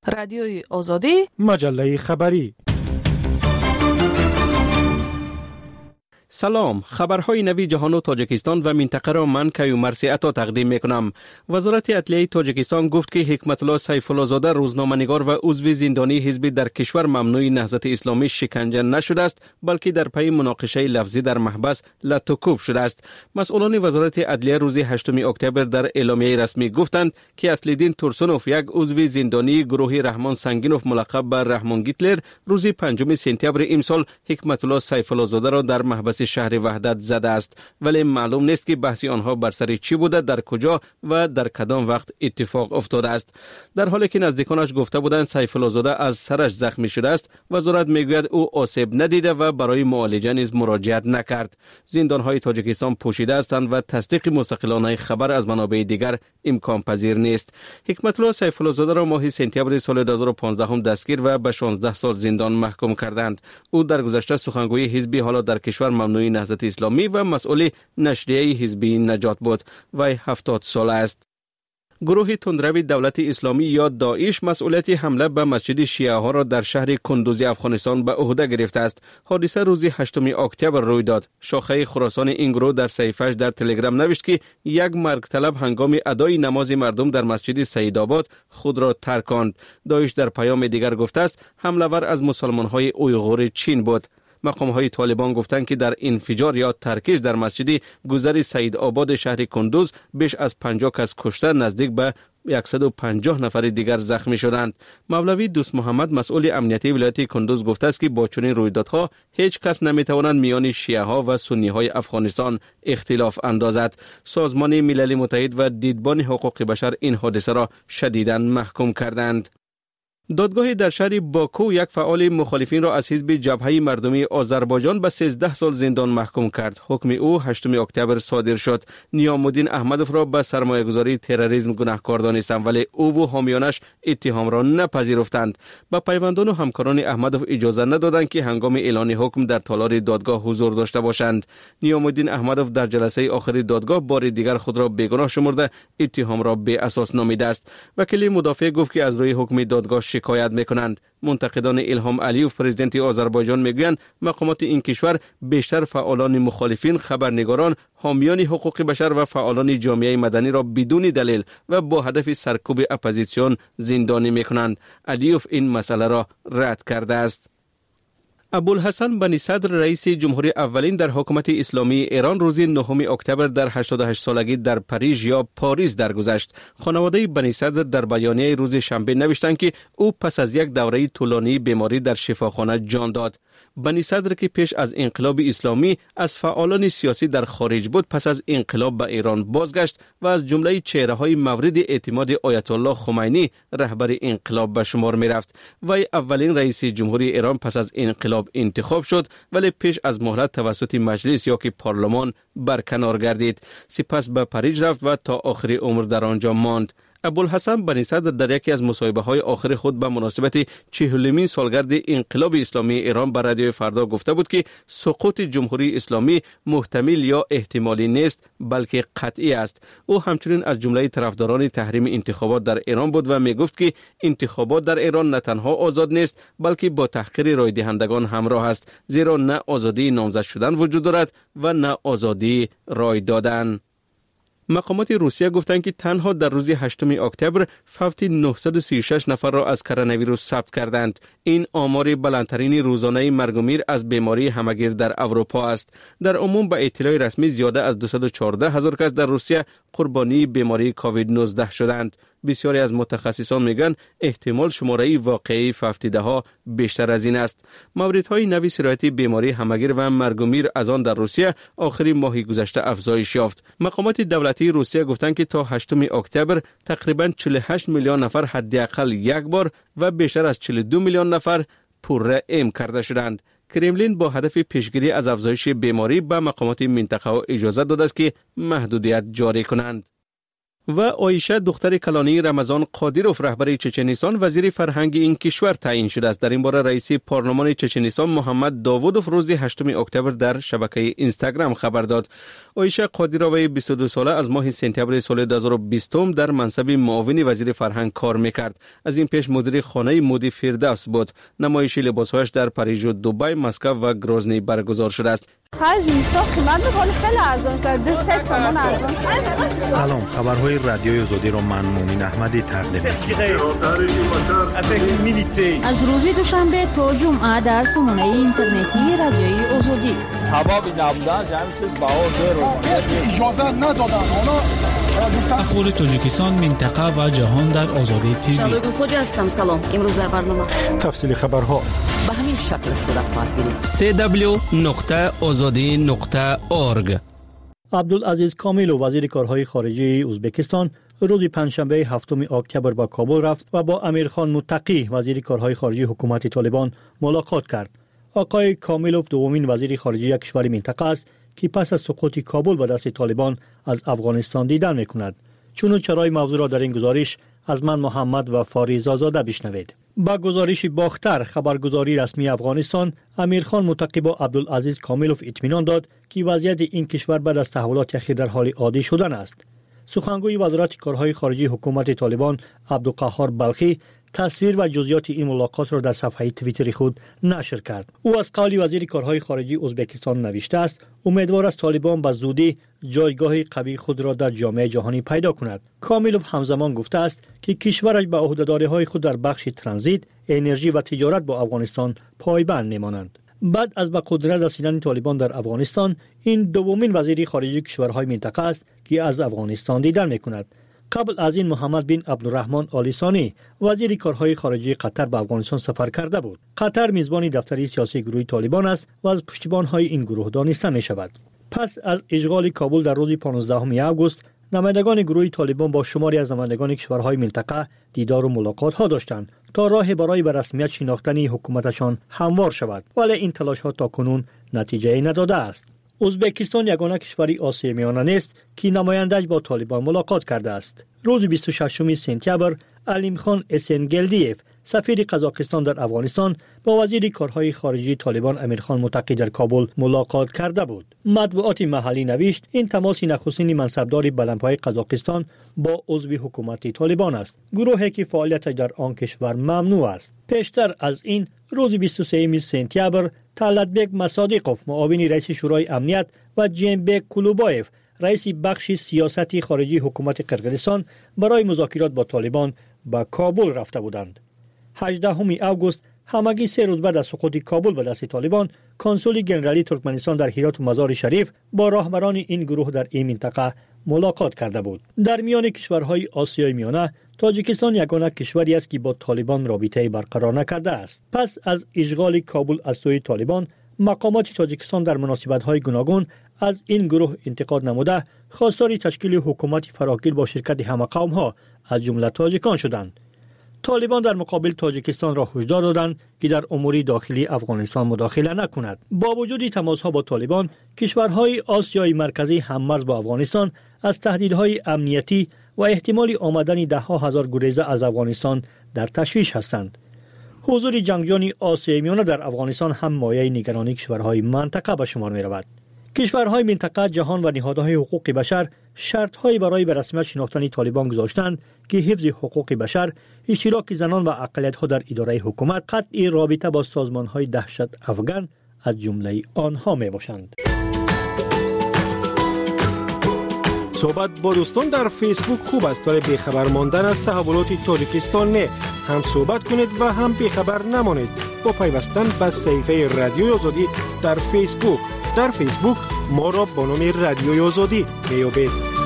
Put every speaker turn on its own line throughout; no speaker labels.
رادیوی آزادی،
مجله خبری. سلام، خبرهای نوی جهان و تاجیکستان و منطقه را من کیو مرسی عطا تقدیم میکنم. وزارت عدلیه تاجیکستان گفت که حکمت الله سیف الله زاده روزنامه‌نگار و عضو زندانی حزبی در کشور ممنوع نهضت اسلامی شکنجه نشده است، بلکه در پی مناقشه لفظی در محبس لطوکوب شده است. مسئولان وزارت عدلیه روز 8 اکتبر در اعلامیه رسمی گفتند که اصل‌الدین تورسونوف، یک عضو زندانی گروه رحمان سنگینوف ملقب به رحمان گیتلر، روز 5 سپتامبر امسال حکمت الله سیف الله زاده را در محبس شهر وحدت زده است، ولی معلوم نیست که بحث آنها بر سر چی بوده، در کجا و در کدام وقت اتفاق افتاده است. در حالی که نزدیکانش گفته بودند سیف الله زاده از سرش زخمی شده است، وزارت میگوید او آسیب ندیده و برای معالجه نیز مراجعت نکرد. زندانهای تاجیکستان پوشیده هستند و تصدیق مستقلانه خبر از منابع دیگر امکان پذیر نیست. حکمت الله سیف الله زاده را ماه سپتامبر سال 2015 دستگیر و به 16 سال زندان محکوم کردند. او در گذشته سخنگوی حزبی حالا در کشور ممنوع نهضت اسلامی و مسئول نشریه حزبی نجات بود. وی 70 ساله است. گروه تندروی دولت اسلامی یا داعش مسئولیت حمله به مسجد شیعه ها را در شهر کندوز افغانستان به عهده گرفته است. حادثه روز 8 اکتبر روی داد. شاخه خراسان این گروه در صفحه‌اش در تلگرام نوشت که یک مرگ طلب هنگام ادای نماز مردم در مسجد سیدآباد خود را ترکاند. داعش در پیام دیگر گفته است حمله ور از مسلمان‌های اویغور چین بود. مقام‌های طالبان گفتند که در انفجار یا ترکش در مسجد گذر سیدآباد شهر کندوز بیش از 50 کس کشته، نزدیک به 150 نفر دیگر زخمی شدند. مولوی دوست محمد مسئول امنیتی ولایت کندوز گفته است که با چنین رویدادها هیچ کس نمیتواند میان شیعه ها و سنی های افغانستان اختلاف اندازد. سازمان ملل متحد و دیدبان حقوق بشر این حادثه را شدیداً محکوم کردند. دادگاه در شهر باکو یک فعال مخالفین را از حزب جبهه مردمی آذربایجان به 13 سال زندان محکوم کرد. حکم او 8 اکتبر صادر شد. نیامالدین احمدوف را به سرمایه‌گذاری تروریسم گناهکار دانستند، ولی او و حامیانش اتهام را نپذیرفتند. به پیوندان و همکاران احمدوف اجازه ندادند که هنگام اعلان حکم در تالار دادگاه حضور داشته باشند. نیامالدین احمدوف در جلسه آخر دادگاه بار دیگر خود را بیگناه شمرده اتهام را بی اساس نامیده است. وکیل مدافع گفت که از روی حکم دادگاه شکایت میکنند. منتقدان الهام علیوف پرزیدنت آذربایجان میگویند مقامات این کشور بیشتر فعالان مخالفین، خبرنگاران، حامیان حقوق بشر و فعالان جامعه مدنی را بدون دلیل و با هدف سرکوب اپوزیسیون زندانی میکنند. علیوف این مسئله را رد کرده است. ابوالحسن بنی صدر رئیس جمهوری اولین در حکومت اسلامی ایران روز 9 اکتبر در 88 سالگی در پاریژ یا پاریس درگذشت. خانواده بنی صدر در بیانیه روز شنبه نوشتند که او پس از یک دوره طولانی بیماری در شفاخانه جان داد. بنی صدر که پیش از انقلاب اسلامی از فعالان سیاسی در خارج بود، پس از انقلاب به ایران بازگشت و از جمله چهره‌های مورد اعتماد آیت الله خمینی رهبر انقلاب به شمار می‌رفت. وی اولین رئیس جمهوری ایران پس از انقلاب انتخاب شد، ولی پیش از مهلت توسط مجلس یا که پارلمان برکنار گردید. سپس به پاریس رفت و تا آخر عمر در آنجا ماند. ابوالحسن بنی صدر در یکی از مصاحبه‌های آخر خود به مناسبت 40مین سالگرد انقلاب اسلامی ایران به رادیو فردا گفته بود که سقوط جمهوری اسلامی محتمل یا احتمالی نیست، بلکه قطعی است. او همچنین از جمله طرفداران تحریم انتخابات در ایران بود و می گفت که انتخابات در ایران نه تنها آزاد نیست، بلکه با تحقیر رای دهندگان همراه است، زیرا نه آزادی نامزد شدن وجود دارد و نه آزادی رای دادن. مقامات روسیه گفتند که تنها در روز 8 اکتبر فوت 936 نفر را از کرونا ویروس ثبت کردند. این آمار بلندترین روزانه مرگ و میر از بیماری همگیر در اروپا است. در عموم به اطلاع رسمی زیاده از 214,000 کس در روسیه قربانی بیماری کووید 19 شدند. بسیاری از متخصصان میگن احتمال شماره واقعی فوتیده ها بیشتر از این است. موردهای نوی سرایت بیماری همگیر و مرگ و میر از آن در روسیه آخر ماه گذشته افزایش یافت. مقامات دولتی روسیه گفتند که تا 8 اکتبر تقریباً 48 میلیون نفر حداقل یک بار و بیشتر از 42 میلیون نفر پررعم کرده شدند. کرملین با هدف پیشگیری از افزایش بیماری به مقامات منطقه اجازه داده است که محدودیت جاری کنند. و آیشه دختر کلانی رمضان قادیروف رهبر چچنستان وزیر فرهنگ این کشور تعیین شده است. در این باره رئیس پارلمان چچنستان محمد داوودوف روز 8 اکتبر در شبکه اینستاگرام خبر داد. آیشه قادیروف 22 ساله از ماه سپتامبر سال 2020 در منصب معاون وزیر فرهنگ کار میکرد. از این پیش مدیر خانه مودی فردوس بود. نمایش لباسهایش در پاریس و دبی، مسکو و گروزنی برگزار شده است.
سلام، خبرهای رادیوی آزادی را من مومن احمدی تقدیم می‌کنم.
از روز دوشنبه تا جمعه در سامانه اینترنتی رادیوی آزادی.
حبابی نبودن جمع چیز اجازه ندادن.
اخبار تاجیکستان، منطقه و جهان در آزادی تیوی.
شبکه خوجا هستم. سلام. امروز در برنامه
تفصیل خبرها
به همین شکل صورت خواهد
گرفت. www.azadi.org.
عبدالعزیز کامیلوف وزیر کارهای خارجه ازبکستان روز پنجشنبه 7 اکتبر به کابل رفت و با امیرخان متقی وزیر کارهای خارجه حکومت طالبان ملاقات کرد. آقای کامیلوف دومین وزیر خارجه کشور منطقه است که پس از سقوط کابل به دست طالبان از افغانستان دیدن می‌کند. چون چرای موضوع را در این گزارش از من محمد و فاریز آزاده بشنوید. با گزارش باختر خبرگزاری رسمی افغانستان، امیرخان متقی با عبدالعزیز کامیلوف اطمینان داد که وضعیت این کشور بعد از تحولات اخیر در حال عادی شدن است. سخنگوی وزارت کارهای خارجه حکومت طالبان عبدالقهار بلخی تصویر و جزئیات این ملاقات را در صفحه توییتر خود نشر کرد. او از قول وزیر کارهای خارجه ازبکستان نوشته است امیدوار است طالبان به زودی جایگاه قوی خود را در جامعه جهانی پیدا کند. کامیلوف همزمان گفته است که کشورش به عهده‌داری‌های خود در بخش ترانزیت، انرژی و تجارت با افغانستان پایبند می‌مانند. بعد از به قدرت رسیدن طالبان در افغانستان، این دومین وزیر خارجه کشورهای منطقه است که از افغانستان دیدن می‌کند. قبل از این محمد بن عبدالرحمن آل ثانی وزیر کارهای خارجه قطر به افغانستان سفر کرده بود. قطر میزبان دفتر سیاسی گروه طالبان است و از پشتیبان‌های این گروه دانسته می‌شود. پس از اشغال کابل در روز 15 آگوست، نمایندگان گروه طالبان با شماری از نمایندگان کشورهای منطقه دیدار و ملاقات‌ها داشتند تا راه برای به رسمیت شناختن حکومتشان هموار شود، ولی این تلاش‌ها تاکنون نتیجه نداده است. ازبکستان یگانه کشوری آسیای میانه نیست که نماینده‌اش با طالبان ملاقات کرده است. روز 26 سپتامبر علیمخان اسنگلدیف سفیر قزاقستان در افغانستان با وزیر کارهای خارجه طالبان امیرخان متقی در کابل ملاقات کرده بود. مطبوعات محلی نوشت این تماس نخستین منصبدار بلندپایه قزاقستان با عضو حکومت طالبان است، گروهی که فعالیتش در آن کشور ممنوع است. پیشتر از این روز 23 سپتامبر طلعتبک مصادیقوف معاون رئیس شورای امنیت و جیمبک کلوبایف رئیس بخش سیاست خارجی حکومت قرقیزستان برای مذاکرات با طالبان به کابل رفته بودند. 18 آگوست همگی 3 روز بعد از سقوط کابل به دست طالبان، کنسول ژنرالی ترکمنستان در هرات و مزار شریف با راهبران این گروه در این منطقه ملاقات کرده بود. در میان کشورهای آسیای میانه، تاجیکستان یگانه کشوری است که با طالبان رابطه برقرار نکرده است. پس از اشغال کابل از سوی طالبان، مقامات تاجیکستان در مناسبت‌های گوناگون از این گروه انتقاد نموده خواستار تشکیل حکومت فراگیر با شرکت همه قوم‌ها از جمله تاجیکان شدند. طالبان در مقابل تاجیکستان را هشدار دادند که در امور داخلی افغانستان مداخله نکند. با وجود تماس‌ها با طالبان، کشورهای آسیای مرکزی هم‌مرز با افغانستان از تهدیدهای امنیتی و احتمال آمدن ده‌ها هزار گریزه از افغانستان در تشویش هستند. حضور جنگجویان آسیای میانه در افغانستان هم مایه نگرانی کشورهای منطقه به شمار می‌رود. کشورهای منطقه، جهان و نهادهای حقوق بشر شرط‌هایی برای به رسمیت شناختن طالبان گذاشتند که حفظ حقوق بشر، اشتراک زنان و اقلیت‌ها در اداره حکومت، قطع رابطه با سازمان‌های دهشت افغان از جمله آنها میباشند.
صحبت با دوستان در فیسبوک خوب است، ولی بیخبر ماندن از تحولات تاجیکستان نه. هم صحبت کنید و هم بیخبر نمانید با پیوستن به صفحه رادیوی آزادی در فیسبوک. در فیسبوک ما را با نام رادیوی آزادی میابید.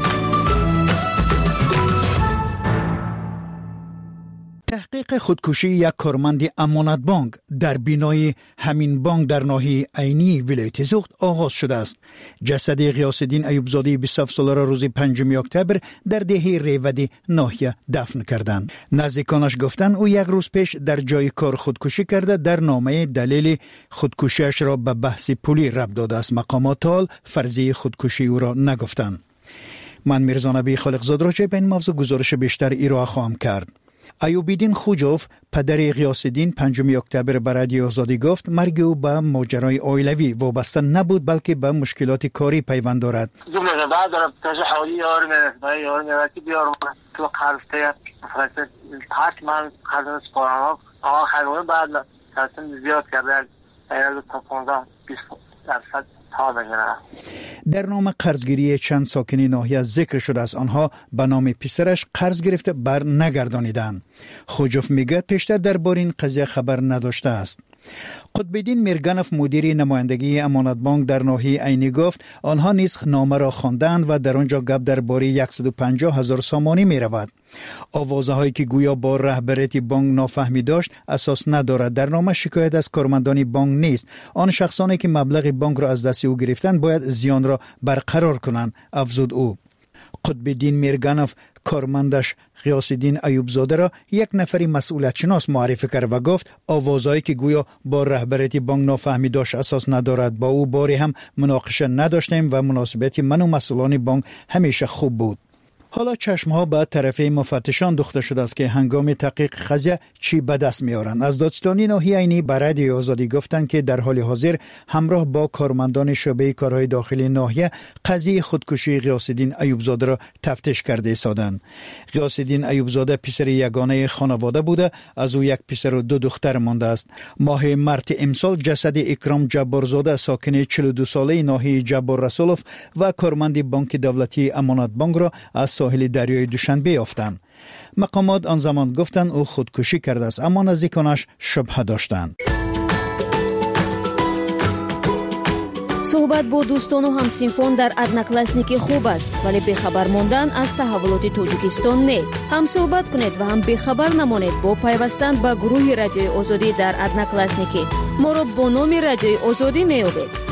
تحقیق خودکشی یک کارمند امانت بانک در بینای همین بانک در ناحیه عینی ولایت زوخت آغاز شده است. جسد غیاث‌الدین ایوبزاده 27 ساله را روز 5 اکتبر در دهه ریودی ناحیه دفن کردند. نزدیکانش گفتند او یک روز پیش در جای کار خودکشی کرده. در نامه دلیل خودکشیش را به بحث پولی ربط داده است. مقامات حال فرضیه خودکشی او را نگفتند. من میرزا نبی خالقزاد راجع به این موضوع گزارش بیشتر ارائه خواهم کرد. ایوب‌الدین خوجوف پدر غیاث‌الدین 5 اکتبر به رادیو آزادی گفت مرگ او به ماجرای عائلوی وابسته نبود بلکه به مشکلات کاری پیوند دارد.
جمله بعد در حالی یارم که بیارم تو قرضه پس من قرض سپارم آخرون بعد تصمیم زیاد کرده تا 15-20% تا بگیرم.
در نام قرضگیری چند ساکنی ناحیه ذکر شده است آنها به نام پسرش قرض گرفته بر نگردانیدند. خوجوف میگه پیشتر درباره این قضیه خبر نداشته است. قطب‌الدین میرگنف مدیر نمایندگی امانت بانک در ناحیه عینی گفت آنها نیز نامه را خواندند و در آنجا گپ درباره 150,000 سامانی می رود. آوازهایی که گویا با رهبریت بانک نافهمی داشت اساس ندارد. در نامه شکایت از کارمندان بانک نیست. آن شخصانی که مبلغ بانک را از دست او گرفتند باید زیان را برقرار کنند، افزود او. قطب‌الدین میرگنف کارمندش غیاث‌الدین ایوبزاده را یک نفری مسئولیت شناس معرفی کرد و گفت آوازهایی که گویا با رهبریت بانک نافهمی داشت اساس ندارد. با او باری هم مناقشه نداشتیم و مناسبت من و مسئولان بانک همیشه خوب بود. حالا چشمها به طرف مفتشان دوخته شده است که هنگام تحقیق قضیه چی به دست میارند. از دادستانی ناحیه عینی به رادیو آزادی گفتند که در حال حاضر همراه با کارمندان شعبه کارهای داخلی ناحیه قضیه خودکشی غیاث‌الدین ایوبزاده را تفتیش کرده ایستادند. غیاث‌الدین ایوبزاده پسر یگانه خانواده بوده، از او یک پسر و 2 دختر مانده است. ماه مارت امسال جسد اکرام جبارزاده ساکن 42 ساله ناحیه جبار رسولوف و کارمند بانک دولتی امانت بانک را از ساحل دریای دوشنبه یافتند. مقامات آن زمان گفتند او خودکشی کرده است، اما نزدیکانش شبهه داشتند.
صحبت با دوستان و همسینفان در ادناکلاسنیکی خوب است، ولی بخبر ماندن از تحولات تاجیکستان نه. هم صحبت کنید و هم بخبر نمانید با پیوستن به گروه رادیوی آزادی در ادناکلاسنیکی. ما را با نام رادیوی آزادی می‌یابید.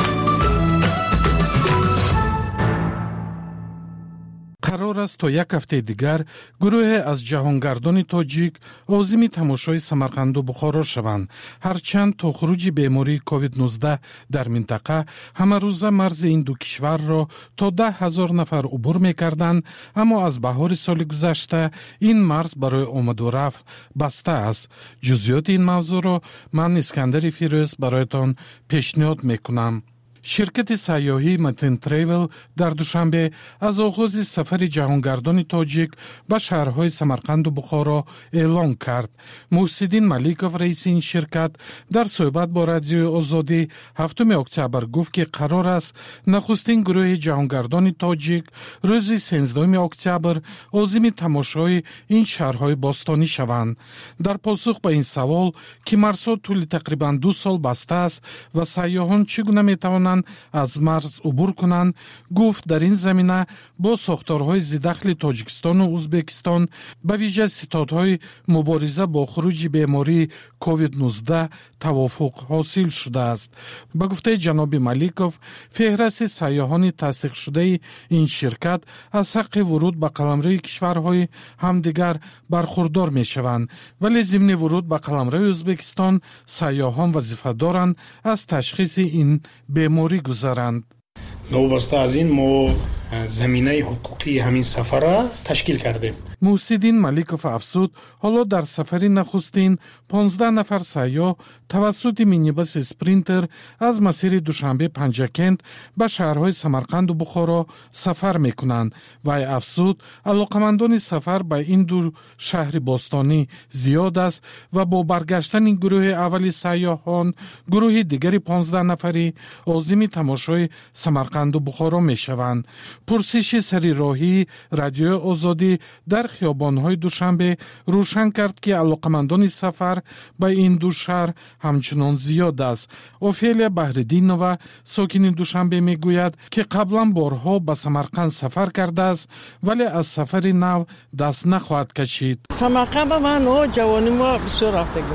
قرار است تا یک هفته دیگر گروه از جهانگردان تاجیک عازم تماشای سمرقند و بخارا شوند. هرچند تا خروج بیماری کووید 19 در منطقه همه روزه مرز این دو کشور را تا 10,000 نفر عبور می‌کردند، اما از بهار سال گذشته این مرز برای آمد و رفت بسته است. جزئیات این موضوع را من اسکندر فیروز برایتان پیشنهاد می‌کنم. شرکت سیاحی متن تریول در دوشنبه از آغاز سفر جهانگردان تاجیک به شهرهای سمرقند و بخارا اعلان کرد. محسن ملیکوف رئیس این شرکت در صحبت با رادیو آزادی 7 اکتبر گفت که قرار است نخستین گروه جهانگردان تاجیک روز 13 اکتبر عازم تماشای این شهرهای باستانی شوند. در پاسخ به این سوال که مرزها طول تقریبا 2 سال بسته است و سیاحان چگونه میتوانند از مرز عبور کنند، گفت در این زمینه با ساختارهای ذی‌دخل تاجیکستان و ازبکستان به ویژه ستادهای مبارزه با خروج بیماری کووید 19 توافق حاصل شده است. به گفته جناب ملیکوف، فهرست سیاحان تصدیق شده این شرکت از حق ورود به قلمرو کشورهای همدیگر برخوردار می شوند، ولی ضمن ورود به قلمرو ازبکستان سیاحان وظیفه دارند از تشخیص این بیماری گذارند.
وابسته از این ما زمینه حقوقی همین سفر را تشکیل کردیم.
محسن ملیکوف افزود حالا در سفر نخستین 15 نفر سیاح توسط مینیبس اسپرینتر از مسیر دوشنبه پنجکند به شهرهای سمرقند و بخارا سفر میکنند و افزود علاقمندان سفر به این دو شهر باستانی زیاد است و با برگشتن این گروه اولی سیاحان گروه دیگری 15 نفری عازم تماشای سمرقند و بخارا میشوند. پرسش سری راهی رادیو آزادی در خیابان‌های دوشنبه روشن کرد که علاقمندان سفر به این دو شهر همچنان زیاد است. اوفیلیا بهردینова ساکن دوشنبه میگوید که قبلا بارها به سمرقند سفر کرده است ولی از سفر نو دست نخواهد کشید.
سمرقند به من جوانی ما بسیار رفتگیم.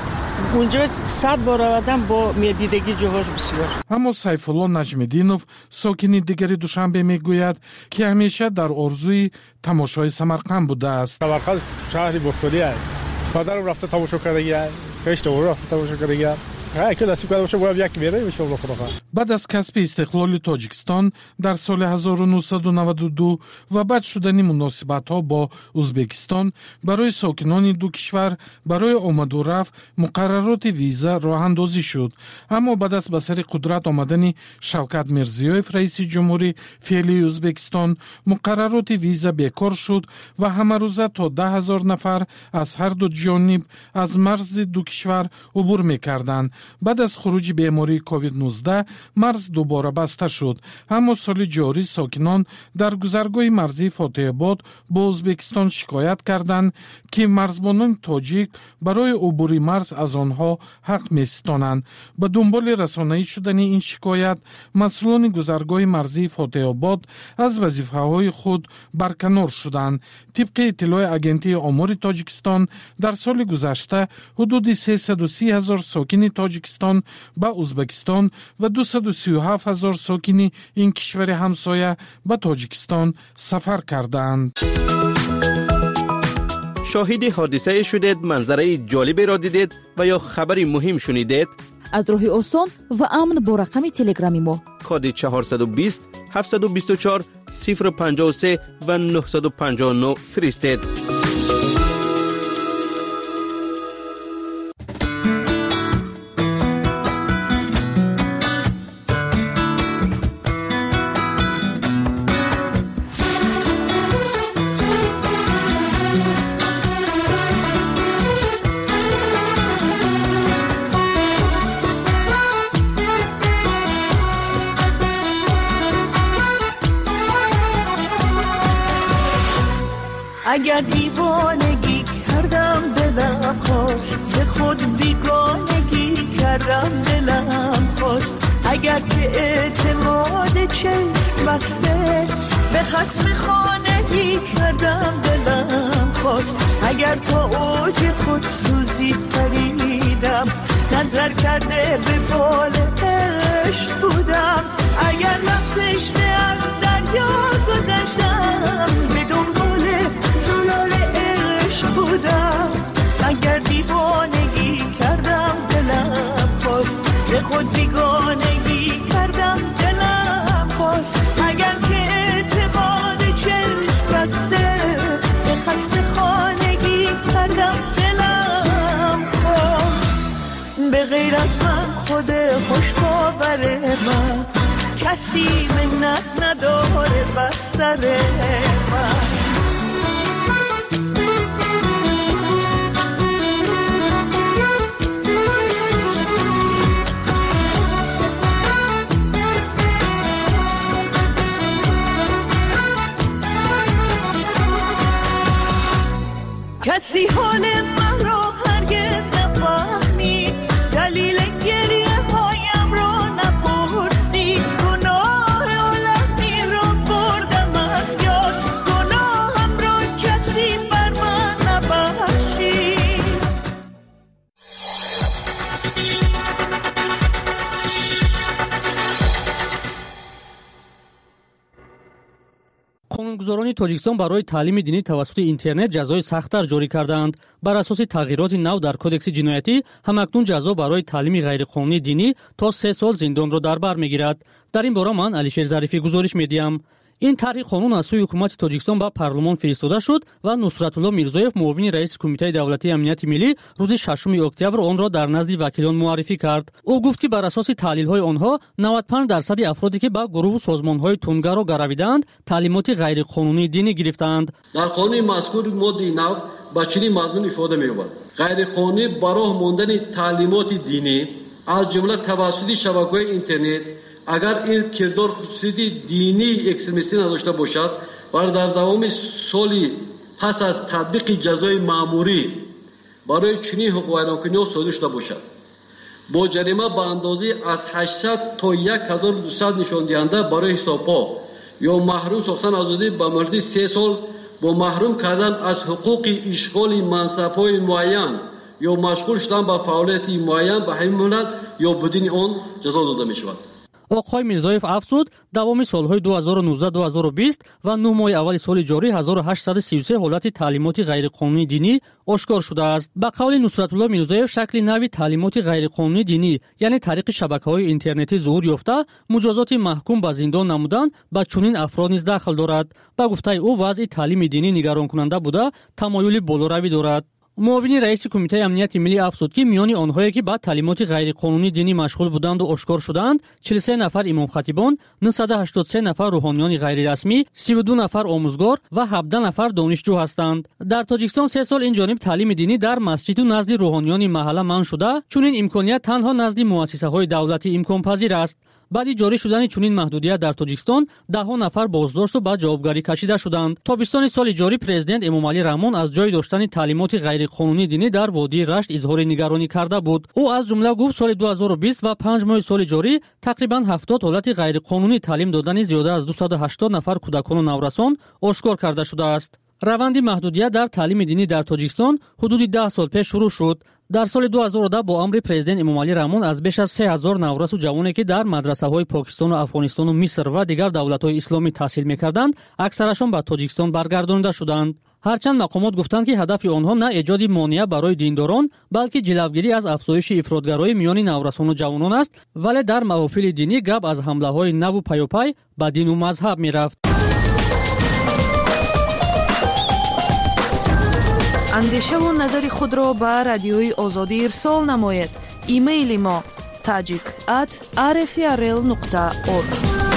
اونجا 100 بار آمدم با میدیدگی جاهاش بسیار.
اما سیف الله نجم‌الدینوف ساکن دیگری دوشنبه میگوید که همیشه در آرزوی تماشای سمرقند بوده است.
سمرقند شهری باستانی است. پدرم رفته تماشا کرده، پیشتر رفته تماشا کرده.
بعد از کسب استقلال تاجیکستان در سال 1992 و بعد شدن مناسبت‌ها با ازبکستان برای ساکنان دو کشور برای آمد و رفت مقررات ویزا راه اندازی شد. اما بعد از به سر قدرت آمدن شوکت میرزیویف رئیس جمهوری فعلی ازبکستان مقررات ویزا بیکار شد و همه روزه تا 10,000 نفر از هر دو جانب از مرز دو کشور عبور می‌کردند. بعد از خروج بیماری کووید 19 مرز دوباره بسته شد. اما سال جاری ساکنان در گذرگاه مرزی فاتح آباد با ازبکستان شکایت کردند که مرزبانان تاجیک برای عبور مرز از آنها حق می‌ستانند. به دنبال رسانه‌ای شدن این شکایت مسئولان گذرگاه مرزی فاتح آباد از وظیفه‌های خود برکنار شدند. طبق اطلاع اگنتی آمار تاجیکستان در سال گذشته حدود 330,000 ساکن تاجیکستان به ازبکستان و 237,000 ساکن این کشور همسایه به تاجیکستان سفر کردند.
شاهد حادثه شدید، منظره جالبی را دیدید و یا خبری مهم شنیدید؟
از راه آسان و امن با رقم تلگرامی ما
کد 420 724 053 و 959 فرستید.
اگر دیوانگی کردم دلم خواست، ز خود بیگانگی کردم دلم خواست. اگر که اعتماد چشم بسته به خصم خانگی کردم دلم خواست. اگر تا اوج خود سوزی پریدم نظر کرده به بال عشق بودم. اگر رفتش از دریا گذشتم به دنبال زلال عشق بودم. اگر دیوانگی کردم دلم خواست، ز خود بیگانگی کردم دلم خواست. اگر که اعتماد چشم بسته به خصم خانگی کردم دلم خواست. به غیر از من خود خوشباور من کسی منت نداره بر سر من. کسی حال من را هرگز نفهمید، دلیل گریه هایم را نپرسید. گناه عالمی را بردم از یاد، گناهم را کسی بر من نبخشید.
قانونگذاران تاجیکستان برای تعلیم دینی توسط اینترنت جزای سخت‌تر جاری کردند. بر اساس تغییرات نو در کدکس جنایتی همکنون جزا برای تعلیم غیرقانونی دینی تا 3 سال زندان را در بر میگیرد. در این باره من علیشیر ظریفی گزارش میدیم. این طرح قانون از سوی حکومت تاجیکستان به پارلمان فرستاده شد و نصرت الله میرزایف معاون رئیس کمیته دولتی امنیت ملی روز 6 اکتبر آن را در نزد وکیلان معرفی کرد. او گفت که بر اساس تحلیل‌های آنها 95% افرادی که به گروه و سازمان‌های تندگار را گرویدند تعلیمات غیرقانونی دینی گرفتند.
در قانون مذکور ماده 9 با چنین مضمون ifade می‌یابد: غیرقانونی برای ماندن تعلیمات دینی از جمله توسط شبکه‌های اینترنت اگر این کردار خصوصی دینی اکستریمیستی نداشته باشد و در دوام سالی پس از تطبیق جزای مأموری برای چنین حقوق ویرانکنی صادر شده باشد با جریمه به اندازه از 800 تا 1200 نشان دهنده برای حساب‌ها یا محروم ساختن آزادی به مدت 3 سال با محروم کردن از حقوق اشغال منصب‌های معین یا مشغول شدن به فعالیت معین به همین مهلت یا بدون آن جزا داده می‌شود.
оқой Мирзоев афзуд давоми солҳои 2019-2020 ва 9 моҳи аввали соли ҷорӣ 1833 ҳолати таълимоти ғайриқонунии динӣ ошкор шудааст. Ба қавли Нусратулло Мирзоев, шакли нави таълимоти ғайриқонунии динӣ, яъне тариқи шабакаҳои интернетӣ зуҳур ёфта, муҷозоти маҳкум ба зиндон намудан ба чунин афрод низ дахл дорад. Ба гуфтаи ӯ, вазъи таълими динӣ нигаронкунанда буда, тамоюли болоравӣ дорад. муовини раиси кумитаи амнияти миллӣ афзуд ки миёни онҳое ки ба таълимоти ғайриқонунии динӣ машғул буданду ошкор шуданд 43 нафар имомхатибон, 983 нафар рӯҳониёни ғайрирасмӣ, 32 нафар омӯзгор ва 17 нафар донишҷӯ ҳастанд. дар Тоҷикистон 3 сол инҷониб таълими динӣ дар масҷиду назди рӯҳониёни маҳалла манъ шуда, чунин имконият танҳо назди муассисаҳои давлатӣ имконпазир аст. баъди ҷорӣ шудани чунин маҳдудият дар Тоҷикистон, даҳҳо нафар боздошту ба ҷавобгарӣ кашида шуданд. тобистони соли ҷорӣ президент Эмомалӣ Раҳмон аз ҷои доштани таълимоти ғайриқонунии динӣ дар водии Рашт изҳори нигаронӣ карда буд. ӯ аз ҷумла гуфт, соли 2020 ва 5 моҳи соли ҷорӣ тақрибан 70 ҳолати ғайриқонунӣ таълим додани зиёда аз 280 нафар кӯдакону наврасон ошкор карда шудааст. раванди маҳдудият дар таълими динӣ дар Тоҷикистон ҳудуди 10 сол пеш шурӯъ шуд. дар соли 2010 бо амри президент Эмомалӣ Раҳмон аз беш аз 3000 наврасу ҷавоне ки дар мадрасаҳои Покистону Афғонистону Миср ва дигар давлатҳои исломӣ таҳсил мекарданд, аксарашон ба Тоҷикистон баргардонида шуданд. ҳарчанд мақомот гуфтанд ки ҳадафи онҳо на эҷоди монеа барои диндорон, балки ҷилавгирӣ аз афзоиши ифротгароӣ миёни наврасону ҷавонон аст, вале дар маҳофили динӣ гап аз ҳамлаҳои наву паёпай ба дину мазҳаб мерафт.
андешаву назари худро ба радиои озодӣ ирсол намоед. имейли мо tajik@rfrl.org.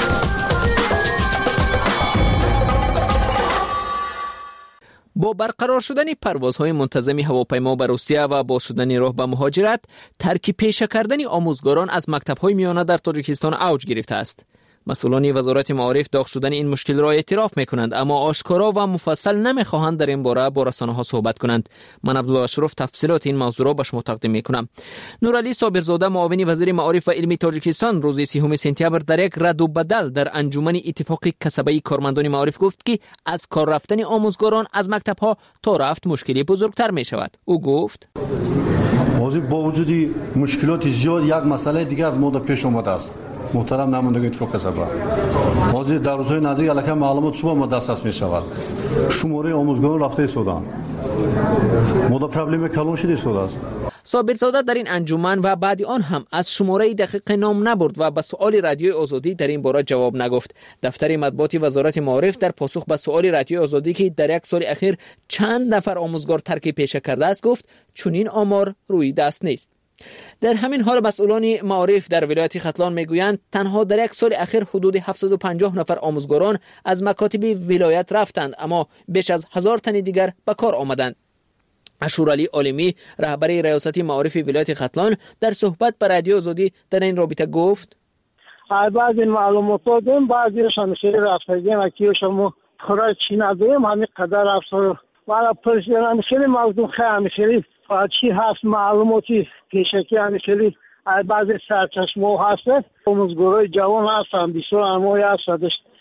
با برقرار شدن پروازهای منتظم هواپیما به روسیه و باز شدن راه به مهاجرت، ترک پیشه کردن آموزگاران از مکتب‌های میانه در تاجیکستان اوج گرفته است. مسئولان وزارت معارف داغ شدن این مشکل را اعتراف میکنند، اما آشکارا و مفصل نمیخواهند در این باره با رسانه‌ها صحبت کنند. من عبدالله اشرف تفصیلات این موضوع را به شما تقدیم میکنم. نورعلی صابرزاده معاون وزیر معارف و علم تاجیکستان روز 30 سپتامبر در یک رد و بدل در انجمن اتفاق کسبه کارمندان معارف گفت که از کار رفتن آموزگاران از مکتب‌ها تا رفت مشکلی بزرگتر میشود. او گفت
با وجود مشکلات زیاد یک مسئله دیگر مورد پیش اومده است. محترم نماینده اتفاق کسبه، حاضر در روزهای نزدیک علیه معلومات شما ما دسترس می شود. شماره آموزگاران رفته سودان مورد پرابلم کلان شده سودا است.
صابرزاده در این انجمن و بعد آن هم از شماره دقیق نام نبرد و به سؤال رادیوی آزادی در این باره جواب نگفت. دفتر مطبوعات وزارت معارف در پاسخ به سؤال رادیوی آزادی که در یک سال اخیر چند نفر آموزگار ترک پیشه کرده است گفت چنین آمار روی دست نیست. در همین حال مسئولان معارف در ولایت ختلان میگویند تنها در یک سال اخیر حدود 750 نفر آموزگاران از مکاتب ولایت رفتند، اما بیش از 1000 تن دیگر به کار آمدند. اشورعلی عالمی رهبر ریاست معارف ولایت ختلان در صحبت با رادیو آزادی در این رابطه گفت
بعضی معلومات دادیم، بعضیش همیشه رفتگیم اکی شما خورای چی نداریم همین قدر رفت و پرسیدن همیشه موضوع خیلی چی هست معلوماتی پیشکی همیشه بعضی سرچشمه هست آموزگارای جوان هستن بسیار انواعی هست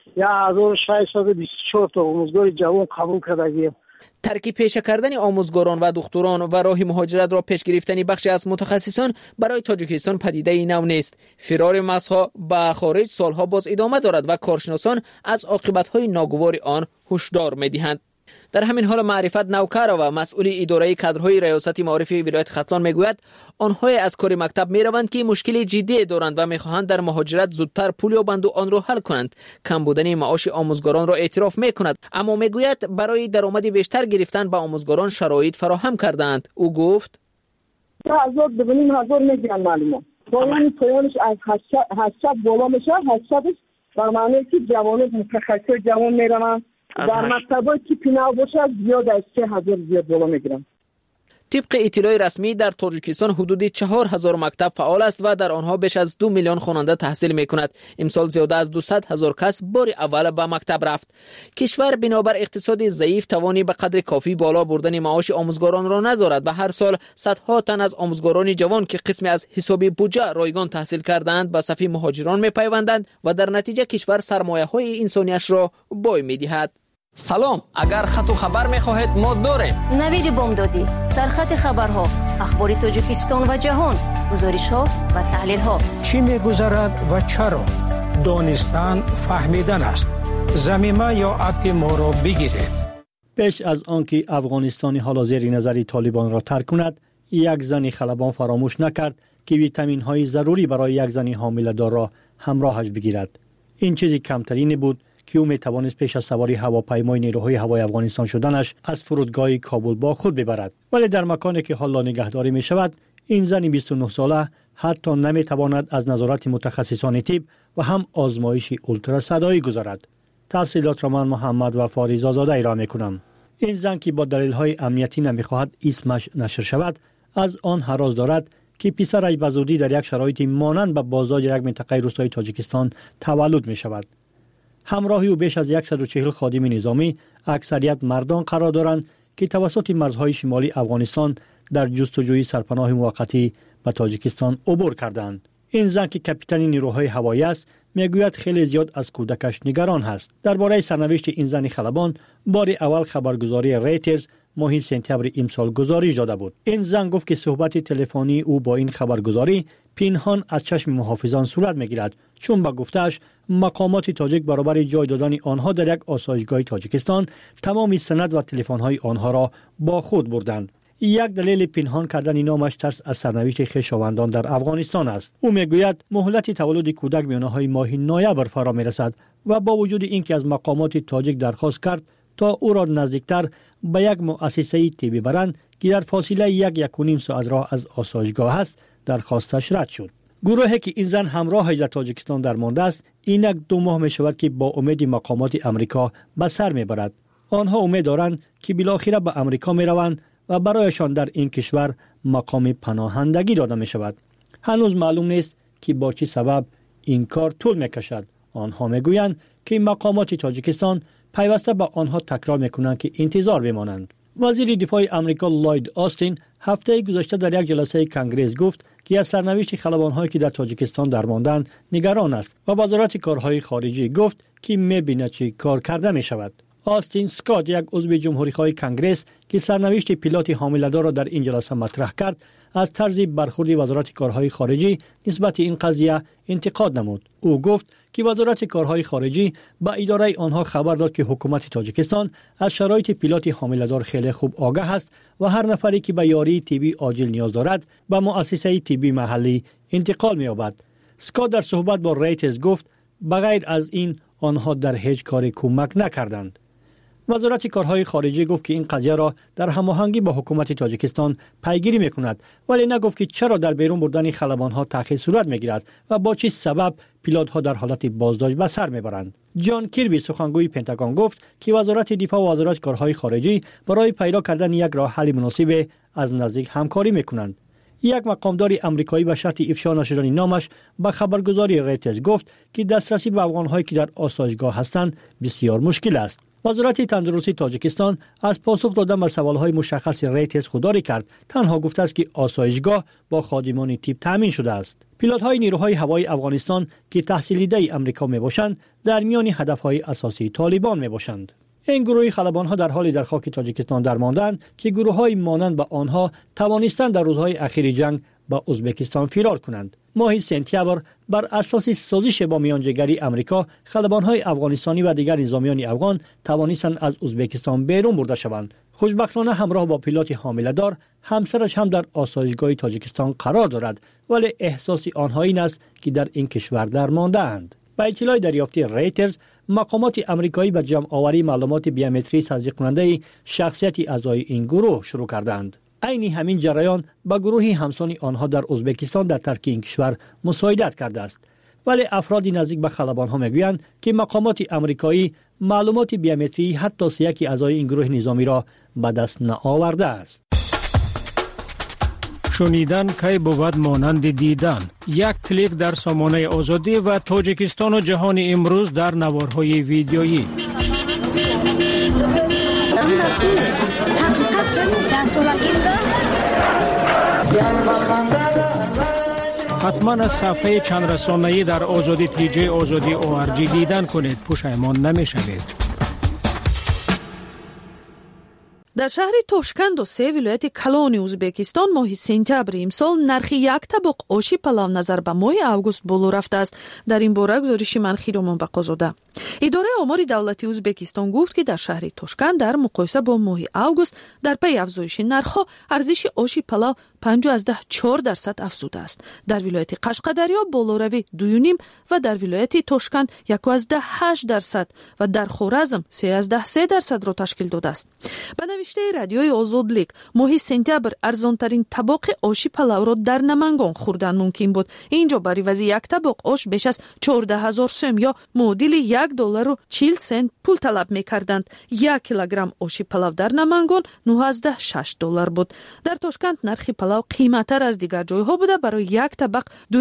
1624 تا آموزگار جوان قبول کردگیم.
ترک پیشه کردن آموزگاران و دختران و راه مهاجرت را پیش گرفتن بخشی از متخصصان برای تاجیکستان پدیده نو نیست. فرار مسها به خارج سالها باز ادامه دارد و کارشناسان از عاقبت‌های ناگوار آن هشدار می‌دهند. در همین حال معرفت نوکر و مسئول اداره کادرهای ریاست معارف ولایت ختلان میگوید آنها از کار مکتب میروند که مشکل جدی دارند و میخواهند در مهاجرت زودتر پول یابند و آن را حل کنند. کم بودن معاش آموزگاران را اعتراف میکند، اما میگوید برای درآمد بیشتر گرفتن به آموزگاران شرایط فراهم کردند. او گفت
1000 ببینیم 1000 میگیرن معلومه پایانش از 800 بالا میشه 800 در معنی که جوان متخصص جوان میروند در مکتبای که پیناو باشه زیاد از 3000 زیاد بالا میگیرن.
طبق اطلاع رسمی در تاجیکستان حدود 4000 مکتب فعال است و در آنها بیش از 2 میلیون خواننده تحصیل میکند. امسال زیاده از 200,000 کس بار اول به مکتب رفت. کشور بنابر اقتصاد ضعیف توانی به قدر کافی بالا بردن معاش آموزگاران را ندارد و هر سال صدها تن از آموزگاران جوان که قسمی از حساب بودجه رایگان تحصیل کردند به صف مهاجران میپیوندند و در نتیجه کشور سرمایه‌های انسانیش را بای میدهد. سلام، اگر خط و خبر میخواهید ما داریم.
نوید بامدادی، سرخط خبرها، اخبار تاجیکستان و جهان، گزارش‌ها و تحلیل‌ها.
چی میگذرد و چرا؟
دانستن فهمیدن است. زمینه یا اپ ما را بگیرید.
پیش از آنکه افغانستانی حال زیر نظر طالبان را ترک کند، یک زن خلبان فراموش نکرد که ویتامین های ضروری برای یک زن حامله دار را همراهش بگیرد. این چیزی کمترین بود که او می توانست پیش از سواری هواپیمای نیروهای هوایی افغانستان شدنش از فرودگاه کابل با خود ببرد. ولی در مکانی که حالا نگهداری می شود، این زن 29 ساله حتی نمی تواند از نظارت متخصصان طب و هم آزمایش اولتراسادایی گذارد. تفصیلات را من محمد و فاریزا زاده ارائه می‌کنم. این زن که با دلایل امنیتی نمی‌خواهد اسمش نشر شود، از آن هراس دارد که پسرش به زودی در یک شرایط مانند به بازداشت یک منطقه روستایی تاجیکستان تولد می‌شود. همراهی او بیش از 140 خادم نظامی، اکثریت مردان قرار دارند که توسط مرزهای شمالی افغانستان در جستجوی سرپناه موقتی به تاجیکستان عبور کردند. این زن که کاپیتان نیروهای هوایی است، میگوید خیلی زیاد از کودکش نگران است. درباره سرنوشت این زن خلبان بار اول خبرگزاری ریترز ماه سپتامبر امسال گزارش داده بود. این زن گفت که صحبت تلفنی او با این خبرگزاری پنهان از چشم محافظان صورت میگیرد، چون با گفتش مقامات تاجیک برابر جای دادن آنها در یک آسایشگاه تاجیکستان تمام سند و تلفن‌های آنها را با خود بردند. یک دلیل پنهان کردن نامش ترس از سرنوشت خویشاوندان در افغانستان است. او میگوید مهلت تولد کودک میانه‌های ماه نوامبر فرا میرسد و با وجود اینکه از مقامات تاجیک درخواست کرد تا او را نزدیکتر به یک مؤسسه طبی برند که در فاصله 1.5 ساعت راه از آسایشگاه است، درخواستش رد شد. گروهی که این زن همراهش در تاجیکستان درمانده است، اینک 2 ماه می شود که با امید مقامات امریکا به سر میبرد. آنها امید دارند که بالاخره به امریکا میروند و برایشان در این کشور مقام پناهندگی داده می شود. هنوز معلوم نیست که با چه سبب این کار طول می کشد. آنها می گویند که مقامات تاجیکستان پیوسته به آنها تکرار می کنند که انتظار بمانند. وزیر دفاع امریکا لوید آستین هفته گذشته در یک جلسه کنگره گفت که از سرنوشت خلبان‌هایی که در تاجیکستان درماندند نگران است و وزارت کارهای خارجه گفت که می‌بیند چه کار کرده می شود. آستین سکات، یک عضو جمهوری‌خواه کنگره که سرنوشت پیلوت حامله‌دار را در این جلسه مطرح کرد، از طرز برخورد وزارت کارهای خارجه نسبت این قضیه انتقاد نمود. او گفت که وزارت کارهای خارجه به اداره آنها خبر داد که حکومت تاجیکستان از شرایط پیلوت حامله‌دار خیلی خوب آگاه است و هر نفری که به یاری طبی عاجل نیاز دارد به مؤسسه طبی محلی انتقال می‌یابد. سکات در صحبت با ریترز گفت بغیر از این آنها در هیچ کاری کمک نکردند. وزارت کارهای خارجه گفت که این قضیه را در هماهنگی با حکومت تاجیکستان پیگیری میکند، ولی نگفت که چرا در بیرون بردن خلبانها تأخیر صورت میگیرد و با چه سبب پیلوتها در حالت بازداشت به سر میبرند. جان کیربی، سخنگوی پنتاگون، گفت که وزارت دفاع و وزارت کارهای خارجه برای پیدا کردن یک راه حل مناسب از نزدیک همکاری میکنند. یک مقامدار امریکایی به شرط افشا نشدن نامش به خبرگزاری ریترز گفت که دسترسی به افغان‌هایی که در آسایشگاه هستند بسیار مشکل است. وزارت تندرستی تاجیکستان از پاسخ دادن به سوالهای مشخص ریترز خودداری کرد. تنها گفته است که آسایشگاه با خادمان طب تامین شده است. پیلوت‌های نیروهای هوایی افغانستان که تحصیل دیده امریکا میباشند در میان هدف‌های اساسی طالبان میباشند. این گروه خلبان‌ها در حالی در خاک تاجیکستان درماندند که گروه‌های مانند به آنها توانستند در روزهای اخیر جنگ به ازبکستان فرار کنند. ماه سپتامبر بر اساس سازش با میانجیگری امریکا، خلبان‌های افغانستانی و دیگر نظامیان افغان توانستند از ازبکستان بیرون برده شوند. خوشبختانه همراه با پیلوت حامله‌دار، همسرش هم در آسایشگاه تاجیکستان قرار دارد، ولی احساس آنها این است که در این کشور درمانده‌اند. با اطلاع دریافتی ریترز، مقامات امریکایی به جمع آوری معلومات بیومتری تصدیق کننده شخصیت اعضای این گروه شروع کردند. عین همین جریان با گروه همسان آنها در ازبکستان در ترک این کشور مساعدت کرده است. ولی افرادی نزدیک به خلبان‌ها میگویند که مقامات امریکایی معلومات بیومتری حتی یک اعضای این گروه نظامی را به دست نآورده است.
شنیدن کی بود مانند دیدن. یک کلیک در سامانه آزادی و تاجیکستان و جهان امروز در نوارهای ویدیویی. حتما از صفحه چند رسانه‌ای در آزادی تیجی آزادی ORG دیدن کنید، پشیمان نمی شوید.
در شهر توشکند و 3 ولایت کلان ازبکستان ماه سپتامبر امسال نرخ یک طبق آشی پلو نظر به ماه اوگوست بالا رفته است. در این باره گزارش منخی رامان بقازاده. اداره آمار دولتی ازبکستان گفت که در شهر توشکند در مقایسه با ماه اوگوست در پی افزایش نرخ‌ها ارزش آشی پلو 5.4% افزوده است. در ولایت قشقدریا بالاروی 2.5 و در ولایت توشکند 1.8% و در خوارزم 3.3% را تشکیل داده است. به نوشته رادیوی آزادلیک ماه سپتامبر ارزانترین طبق آشی پلو را در نمنگان خوردن ممکن بود. اینجا برای وزی یک طبق آش بیش از 14,000 سوم یا معادل $1.40 پول طلب می‌کردند. 1 کیلوگرم آشی پلو در نمنگان $9.6 بود. در توشکند نرخ پلو قیمت‌تر از دیگر جای‌ها بوده. برای یک طبق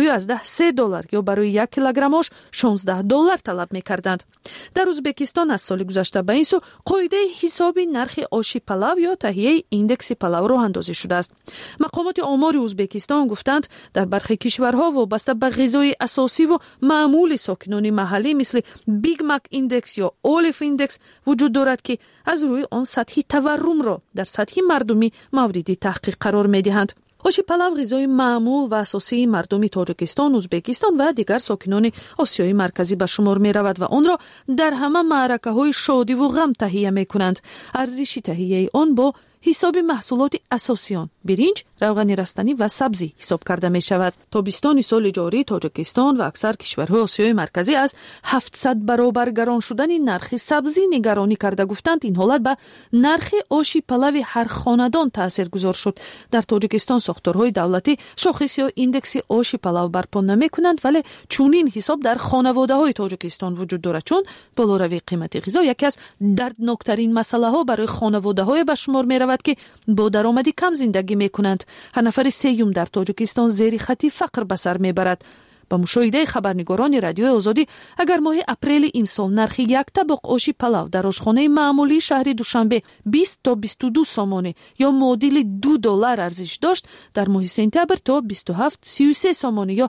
$2.3 یا برای 1 کیلوگرم آش $16 طلب می‌کردند. در ازبکستان از سال گذشته به این سو قاعده حساب نرخ آشی پلو یا تهیه ایندکس پلو راه اندازی شده است. مقامات آمار ازبکستان گفتند در برخی کشورها وابسته به غذای اساسی و معمول ساکنان محلی مثل بیگ مک ایندکس یا اولیف ایندکس وجود دارد که از روی آن سطح تورم را در سطح مردمی مورد تحقیق قرار می‌دهند. آشی پلو غذای معمول و اساسی مردم تاجیکستان، ازبکستان و دیگر ساکنان آسیای مرکزی به شمار می رود و آن را در همه معرکه‌های شادی و غم تهیه می کنند. ارزش تهیه آن با حساب محصولات اساسی آن برنج، روغن رستنی و سبزی حساب کرده می شود. تابستان سال جاری تاجیکستان و اکثر کشورهای آسیای مرکزی از 700 برابر گران شدن نرخ سبزی نگرانی کرده. گفتند این حالت به نرخ آشی پلو هر خاندان تاثیرگذار شد. در تاجیکستان ساختارهای دولتی شاخص یا ایندکس آشی پلو برپا نمی کنند، ولی چونین حساب در خانواده‌های تاجیکستان وجود دارد، چون بالاروی قیمت غذا یکی از دردناکترین مسئله ها برای خانواده‌های به شمار می رود که با درآمدی کم زندگی می کنند. هر نفر سیوم در تاجیکستان زیر خط فقر به سر می برد. با مشاهده خبرنگاران رادیوی آزادی اگر ماه اپریل امسال نرخ یک طبق آشی پلو در آشخانه معمولی شهر دوشنبه 20 تا 22 سامانه یا معادل $2 ارزش داشت، در ماه سپتامبر تا 27-33 سامانه یا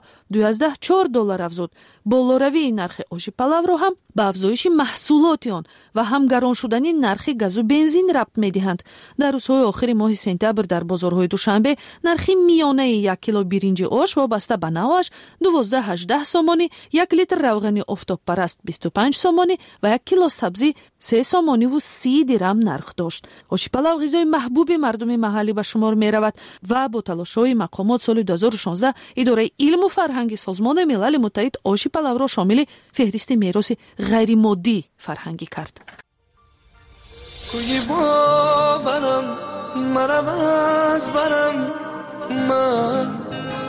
$2.4 افزود. بالاروی نرخ آشی پلو را هم به افزایش محصولات آن و هم گران شدن نرخ گاز و بنزین ربط می‌دهند. در روزهای آخر ماه سپتامبر در بازارهای دوشنبه نرخ میانه 1 کیلو برنج آش وابسته به نوعش 12-18 سامانی، 1 لیتر روغن آفتاب پرست 25 سامانی و 1 کیلو سبزی 3 سامانی و 30 درم نرخ داشت. آشی پلو غذای محبوب مردم محلی به شمار می رود و با تلاش‌های مقامات سال 2016 اداره علم و فرهنگ سازمان ملل متحد آشی پلو را شامل فهرست میراث غیر مادی فرهنگی کرد.
کوی باورم مرم از برم من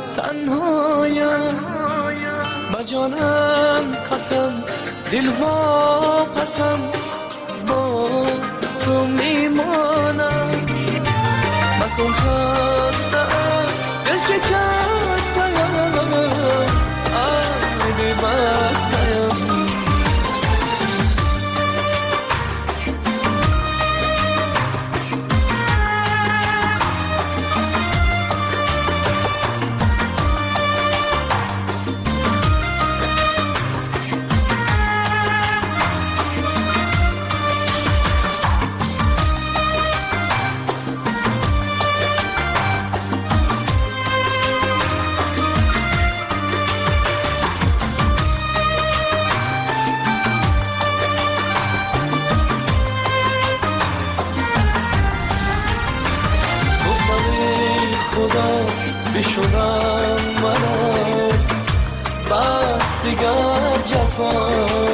تنهایم با جانم قسم دلها قسم با تو میمانم مکن خستم دل شکستم آبی بستم بشونم منو بس دیگر جفا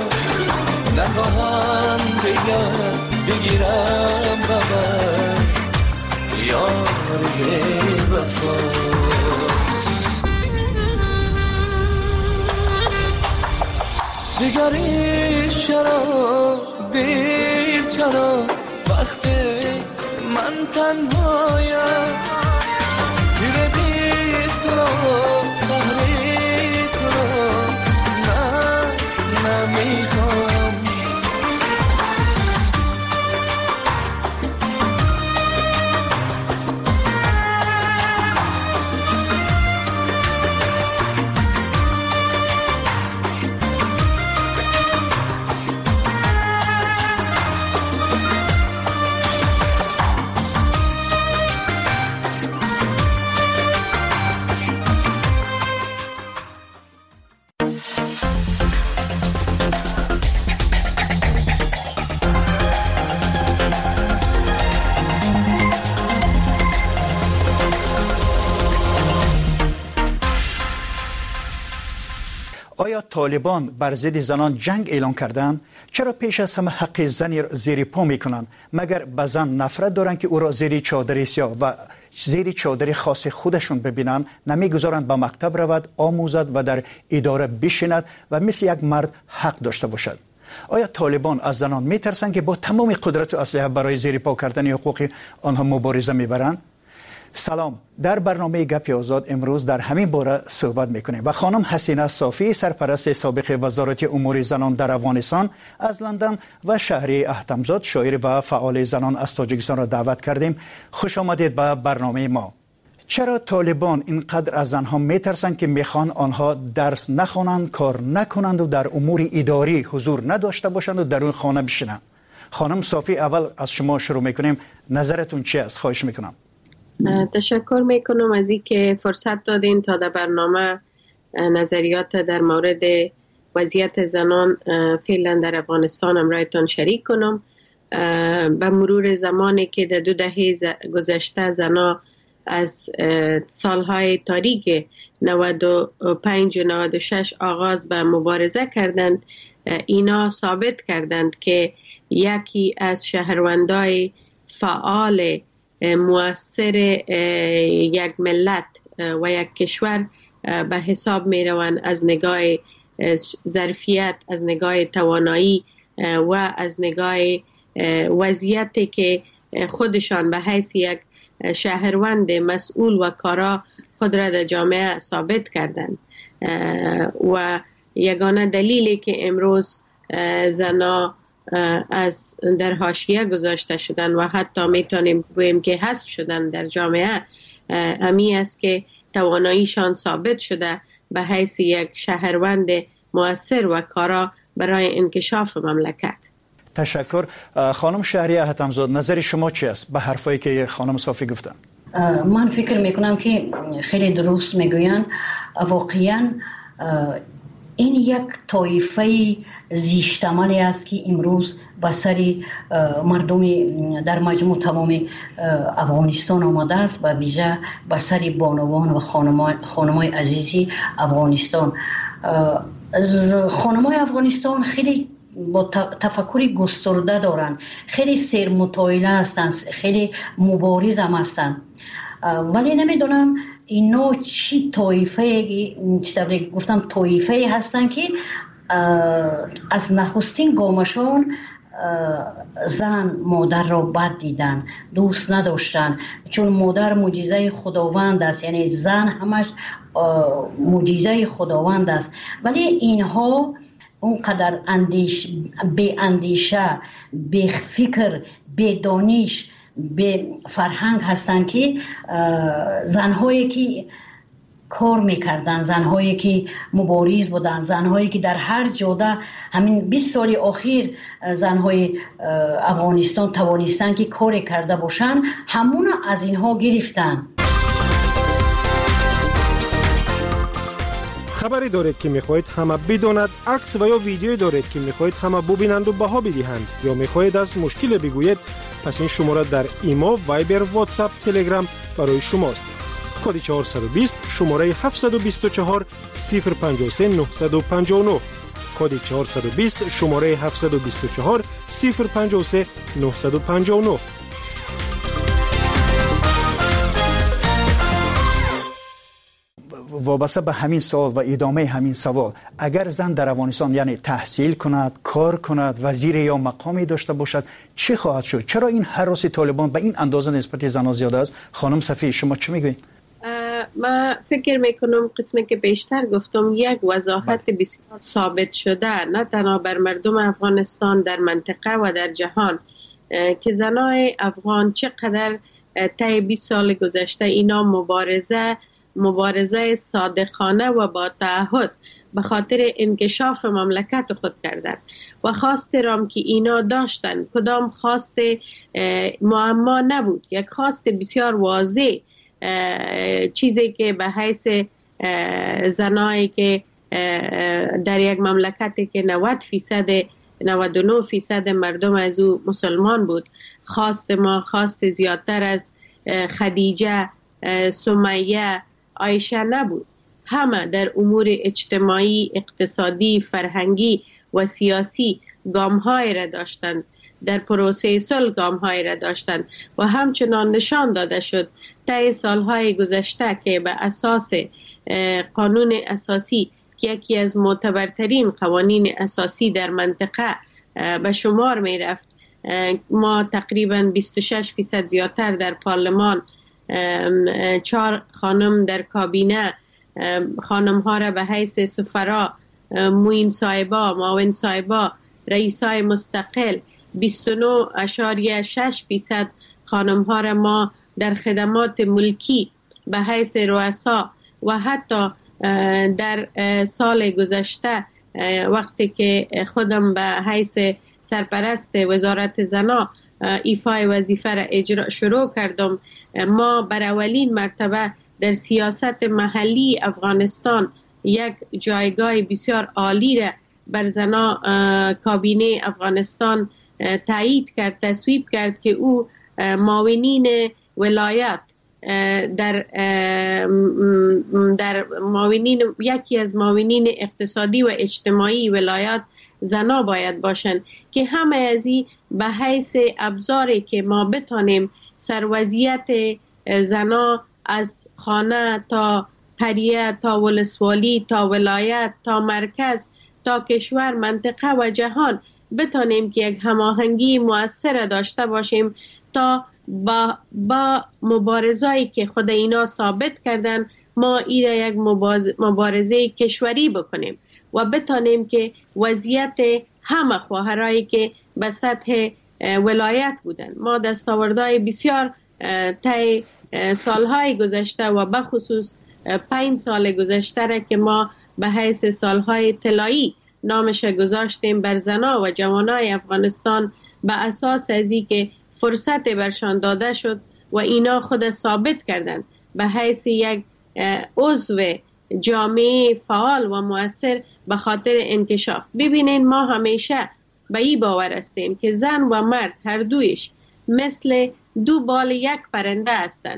نخواهم دیگر بگیرم ببر یار بی وفا دیگری چرا دیر چرا وقتی من تنهایم دیره بی تو را قهری تو را نه نمیخوام
آیا طالبان بر ضد زنان جنگ اعلان کردند؟ چرا پیش از همه حق زن زیر پا میکنند؟ مگر به زن نفرت دارند که او را زیر چادر سیاه و زیر چادر خاص خودشون ببینند؟ نمیگذارند به مکتب رود، آموزد و در اداره بشیند و مثل یک مرد حق داشته باشد؟ آیا طالبان از زنان میترسند که با تمام قدرت و اسلحه برای زیر پا کردن حقوق آنها مبارزه میبرند؟ سلام، در برنامه گپ آزاد امروز در همین باره صحبت میکنیم و خانم حسینه صافی، سرپرست سابق وزارت امور زنان در افغانستان از لندن و شهری احتمزاد، شاعر و فعال زنان از تاجیکستان را دعوت کردیم. خوش آمدید به برنامه ما. چرا طالبان اینقدر از زنها میترسند که میخوان آنها درس نخوانند، کار نکنند و در امور اداری حضور نداشته باشند و در اون خانه بشینند؟ خانم صافی، اول از شما شروع میکنیم. نظرتون چی است؟ خواهش میکنم.
تشکر میکنم از این که فرصت دادین تا در برنامه نظریات در مورد وضعیت زنان فعلا در افغانستان امرایتان شریک کنم. به مرور زمانی که در 2 دهه گذشته زنان از سالهای تاریک 95 و 96 آغاز به مبارزه کردند، اینا ثابت کردند که یکی از شهروندای فعال مؤثر یک ملت و یک کشور به حساب می روند از نگاه ظرفیت، از نگاه توانایی و از نگاه وضعیتی که خودشان به حیث یک شهروند مسئول و کارا خود را در جامعه ثابت کردند و یگانه دلیلی که امروز زنا از در حاشیه گذاشته شدن و حتی میتونیم بگوییم که حذف شدن در جامعه امی است که تواناییشان ثابت شده به حیث یک شهروند مؤثر و کارا برای انکشاف مملکت.
تشکر. خانم شهری احتمزاد، نظر شما چی است به حرفایی که خانم صافی گفتن؟
من فکر میکنم که خیلی درست میگوین. واقعا این یک طایفه زیشتمالی است که امروز به سر مردم در مجموع تمام افغانستان آمده است، به ویژه به سر بانوان و خانمای عزیزی افغانستان. خانمای افغانستان خیلی با تفکر گسترده دارن، خیلی سرمطالعه هستند، خیلی مبارز هم هستند، ولی نمیدونم اینا چی طایفه گفتم طایفه هستن که از نخستین گامشان زن مادر را بد دیدن، دوست نداشتن، چون مادر معجزه خداوند است، یعنی زن همش معجزه خداوند است. ولی اینها اونقدر به اندیشه، به فکر، به دانش، به فرهنگ هستند که زنهایی که کار میکردن، زنهایی که مبارز بودن، زنهایی که در هر جاده همین 20 سال اخیر زنهای افغانستان توانستن که کار کرده باشن، همون از اینها گرفتن.
خبری دارید که میخواهید همه بداند، عکس و یا ویدیویی دارید که میخواهید همه ببینند و بها بدهند، یا میخواهید از مشکل بگویید، پس این شماره در ایما، وایبر، واتساپ، تلگرام برای شماست. کد 420 شماره 724 053 959. کد 420 شماره 724 053 959.
وابسته به همین سوال و ادامه همین سوال، اگر زن در افغانستان یعنی تحصیل کند، کار کند، وزیر یا مقامی داشته باشد، چه خواهد شد؟ چرا این هراس طالبان به این اندازه نسبت زنان زیاده است؟ خانم صفی، شما چه میگویید؟
من فکر میکنم قسمی که بیشتر گفتم یک وضاحت بسیار ثابت شده، نه تنها بر مردم افغانستان، در منطقه و در جهان، که زنای افغان چقدر طی 20 سال گذشته اینا مبارزه صادقانه و با تعهد به خاطر انکشاف مملکت خود کردند و خواست رام که اینا داشتن کدام خواست معما نبود، یک خواست بسیار واضح، چیزی که به حیث زنایی که در یک مملکتی که 99% مردم از او مسلمان بود، خواست ما خواست زیادتر از خدیجه، سمیه، عایشه نبود. همه در امور اجتماعی، اقتصادی، فرهنگی و سیاسی گام‌های را داشتند، در پروسه صلح گام‌های را داشتند و همچنان نشان داده شد طی سالهای گذشته که به اساس قانون اساسی که یکی از معتبرترین قوانین اساسی در منطقه به شمار می رفت، ما تقریبا 26% زیادتر در پارلمان، 4 خانم در کابینه، خانم ها را به حیث سفرا، معین صاحبا، معاون صاحبا، رئیسای مستقل، 29.6% خانم ها را ما در خدمات ملکی به حیث رؤسا و حتی در سال گذشته وقتی که خودم به حیث سرپرست وزارت زنا ایفای وظیفه را اجرا شروع کردم، ما بر اولین مرتبه در سیاست محلی افغانستان یک جایگاه بسیار عالی را بر زنا کابینه افغانستان تایید کرد، تصویب کرد که او معاونین ولایت در معاونین، یکی از معاونین اقتصادی و اجتماعی ولایت زنا باید باشند که همه از این به حیث ابزاری که ما بتانیم سروضعیت زنا از خانه تا قریه تا ولسوالی تا ولایت تا مرکز تا کشور، منطقه و جهان بتانیم که یک هماهنگی مؤثر داشته باشیم تا با مبارزه‌ای که خود اینا ثابت کردن ما ایره یک مبارزه کشوری بکنیم و بتانیم که وضعیت همه خواهرایی که به سطح ولایت بودن، ما دستاوردهای بسیار طی سالهای گذشته و بخصوص 5 سال گذشته را که ما به حیث سالهای طلایی نامش گذاشتیم بر زنا و جوانای افغانستان به اساس از این که فرصت برشان داده شد و اینا خود ثابت کردند به حیث یک عضو جامعه فعال و مؤثر به خاطر انکشاف. ببینین ما همیشه به این باور هستیم که زن و مرد هر دویش مثل 2 بال یک پرنده هستند.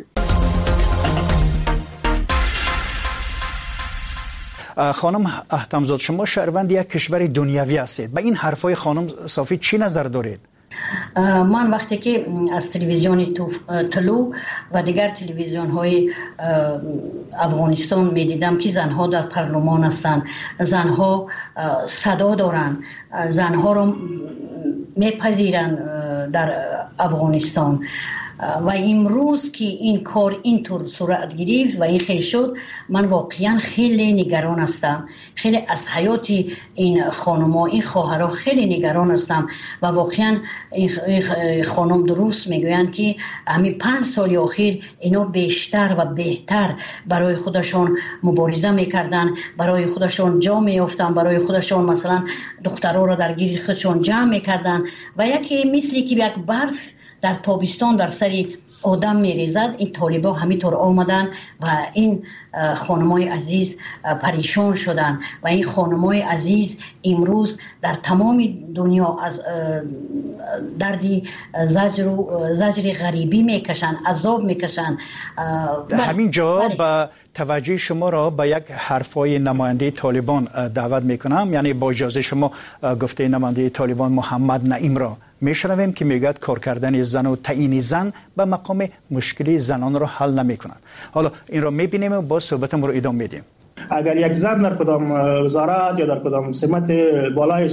خانم احتمزاد، شما شهروند یک کشور دنیوی هستید، به این حرفای خانم صافی چی نظر دارید؟
من وقتی که از تلویزیون طلوع و دیگر تلویزیون های افغانستان می دیدم که زنها در پارلمان هستند، زنها صدا دارند، زنها رو میپذیرند در افغانستان و امروز که این کار اینطور صورت گرفت و این خیلی شد، من واقعا خیلی نگران هستم، خیلی از حیات این خانم‌ها، این خواهرها خیلی نگران هستم و واقعا این خانم درست میگویند که همین 5 سال اخیر اینا بیشتر و بهتر برای خودشان مبارزه میکردن، برای خودشان جا میافتن، برای خودشان مثلا دخترها را در گیر خودشان جمع میکردن و یکی مثلی که یک برف در تابستان در سر آدم میریزد، این طالبا همینطور آمدن و این خانمای عزیز پریشان شدن و این خانمای عزیز امروز در تمام دنیا از دردی زجر غریبی میکشن، عذاب میکشن.
همین جا با توجه شما را به یک حرفای نماینده طالبان دعوت میکنم، یعنی با اجازه شما گفته نماینده طالبان محمد نعیم را میشنویم که میگوید کار کردن زن و تعیین زن به مقام مشکلی زنان را حل نمیکنند. حالا این را میبینیم و با صحبتم رو ادامه میدیم.
اگر یک زن در کدام وزارت یا در کدام سمت بالای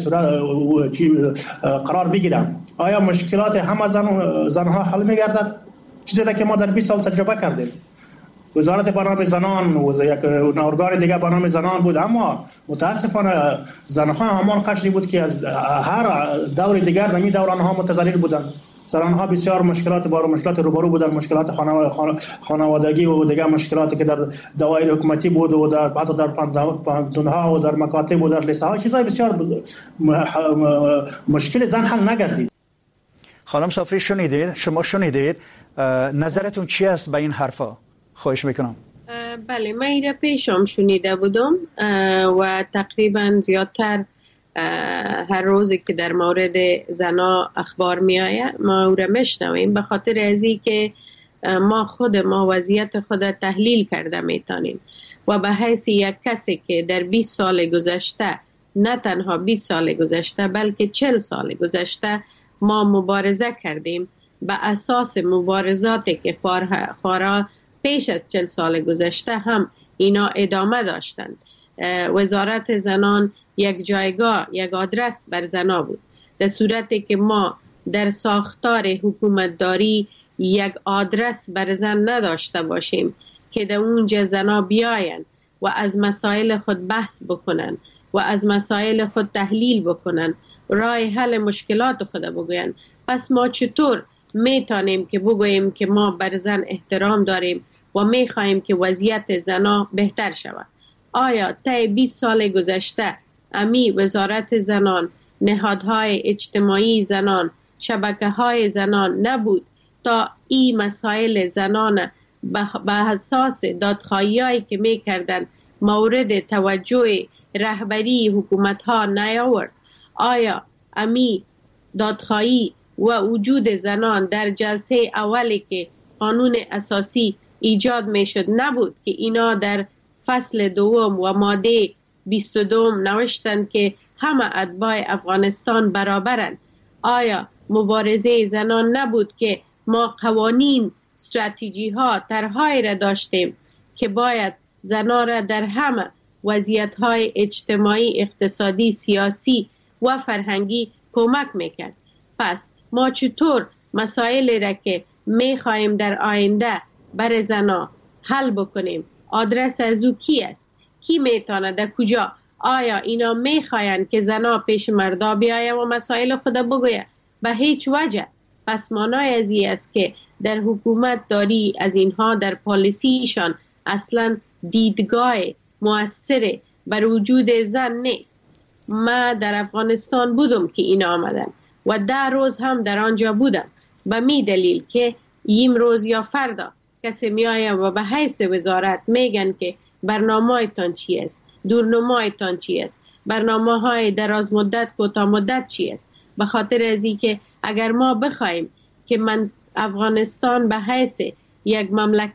قرار بگیره، آیا مشکلات همه زنها حل میگردد؟ چیزی که ما در 20 سال تجربه کردیم. وزارت برنامه زنان و یک ارگان دیگه برنامه زنان بود، اما متاسفانه زنها همان قشری بود که از هر دور دیگر در این دورانها متضرر بودند. زنها بسیار مشکلات روبرو بودند، مشکلات خانوادگی و دیگر مشکلاتی که در دوایر حکومتی بود و در حتی در پاندونها و در مکاتب و در لیسه ها چیزای بسیار مشکل زن حل نگردید.
خانم صافی شنیدید، شما شنیدید، نظرتون چی است به این حرفا؟ خواهش میکنم.
بله، من ایره پیشم شنیده بودم و تقریبا زیادتر هر روزی که در مورد زنا اخبار می آید ما او را میشنویم، به خاطر ازی که ما وضعیت خود تحلیل کرده میتونیم و به حیث یک کسی که در 20 سال گذشته، نه تنها 20 سال گذشته بلکه 40 سال گذشته ما مبارزه کردیم، به اساس مبارزاتی که خورا پیش از 40 سال گذشته هم اینا ادامه داشتند. وزارت زنان یک جایگاه، یک آدرس بر زنا بود، در صورتی که ما در ساختار حکومتداری یک آدرس بر زن نداشته باشیم که در اونجا زنا بیاین و از مسائل خود بحث بکنن و از مسائل خود تحلیل بکنن، راه حل مشکلات خود بگوین، پس ما چطور میتونیم که بگوییم که ما بر زن احترام داریم و میخواهیم که وضعیت زنا بهتر شود؟ آیا طی 20 سال گذشته امی وزارت زنان، نهادهای اجتماعی زنان، شبکه‌های زنان نبود تا این مسائل زنان به اساس دادخواهی‌هایی که می‌کردند مورد توجه رهبری حکومت‌ها نیاورد؟ آیا امی دادخواهی و وجود زنان در جلسه اولی که قانون اساسی ایجاد میشد نبود که اینا در فصل دوم و ماده 22 نوشتند که همه اتباع افغانستان برابرند؟ آیا مبارزه زنان نبود که ما قوانین، استراتژی ها، طرح‌هایی را داشتیم که باید زنان را در همه وضعیت های اجتماعی، اقتصادی، سیاسی و فرهنگی کمک میکرد؟ پس ما چطور مسائلی را که میخواهیم در آینده بر زنا حل بکنیم، آدرس از او کی است؟ کی میتونه در کجا؟ آیا اینا میخواین که زنا پیش مردا بیاید و مسائل خود بگوید؟ به هیچ وجه. پس معنای از این است که در حکومت داری از اینها در پالیسیشان اصلا دیدگاه مؤثر بر وجود زن نیست. ما در افغانستان بودم که این آمدن و 10 روز هم در آنجا بودم، به می دلیل که این روز یا فردا کسی می آید و به حیث وزارت میگن که برنامه‌تان چی است، دورنمایتان چی است، برنامه های دراز مدت، کوتاه مدت چی است. به خاطر از این که اگر ما بخوایم که افغانستان به حیث یک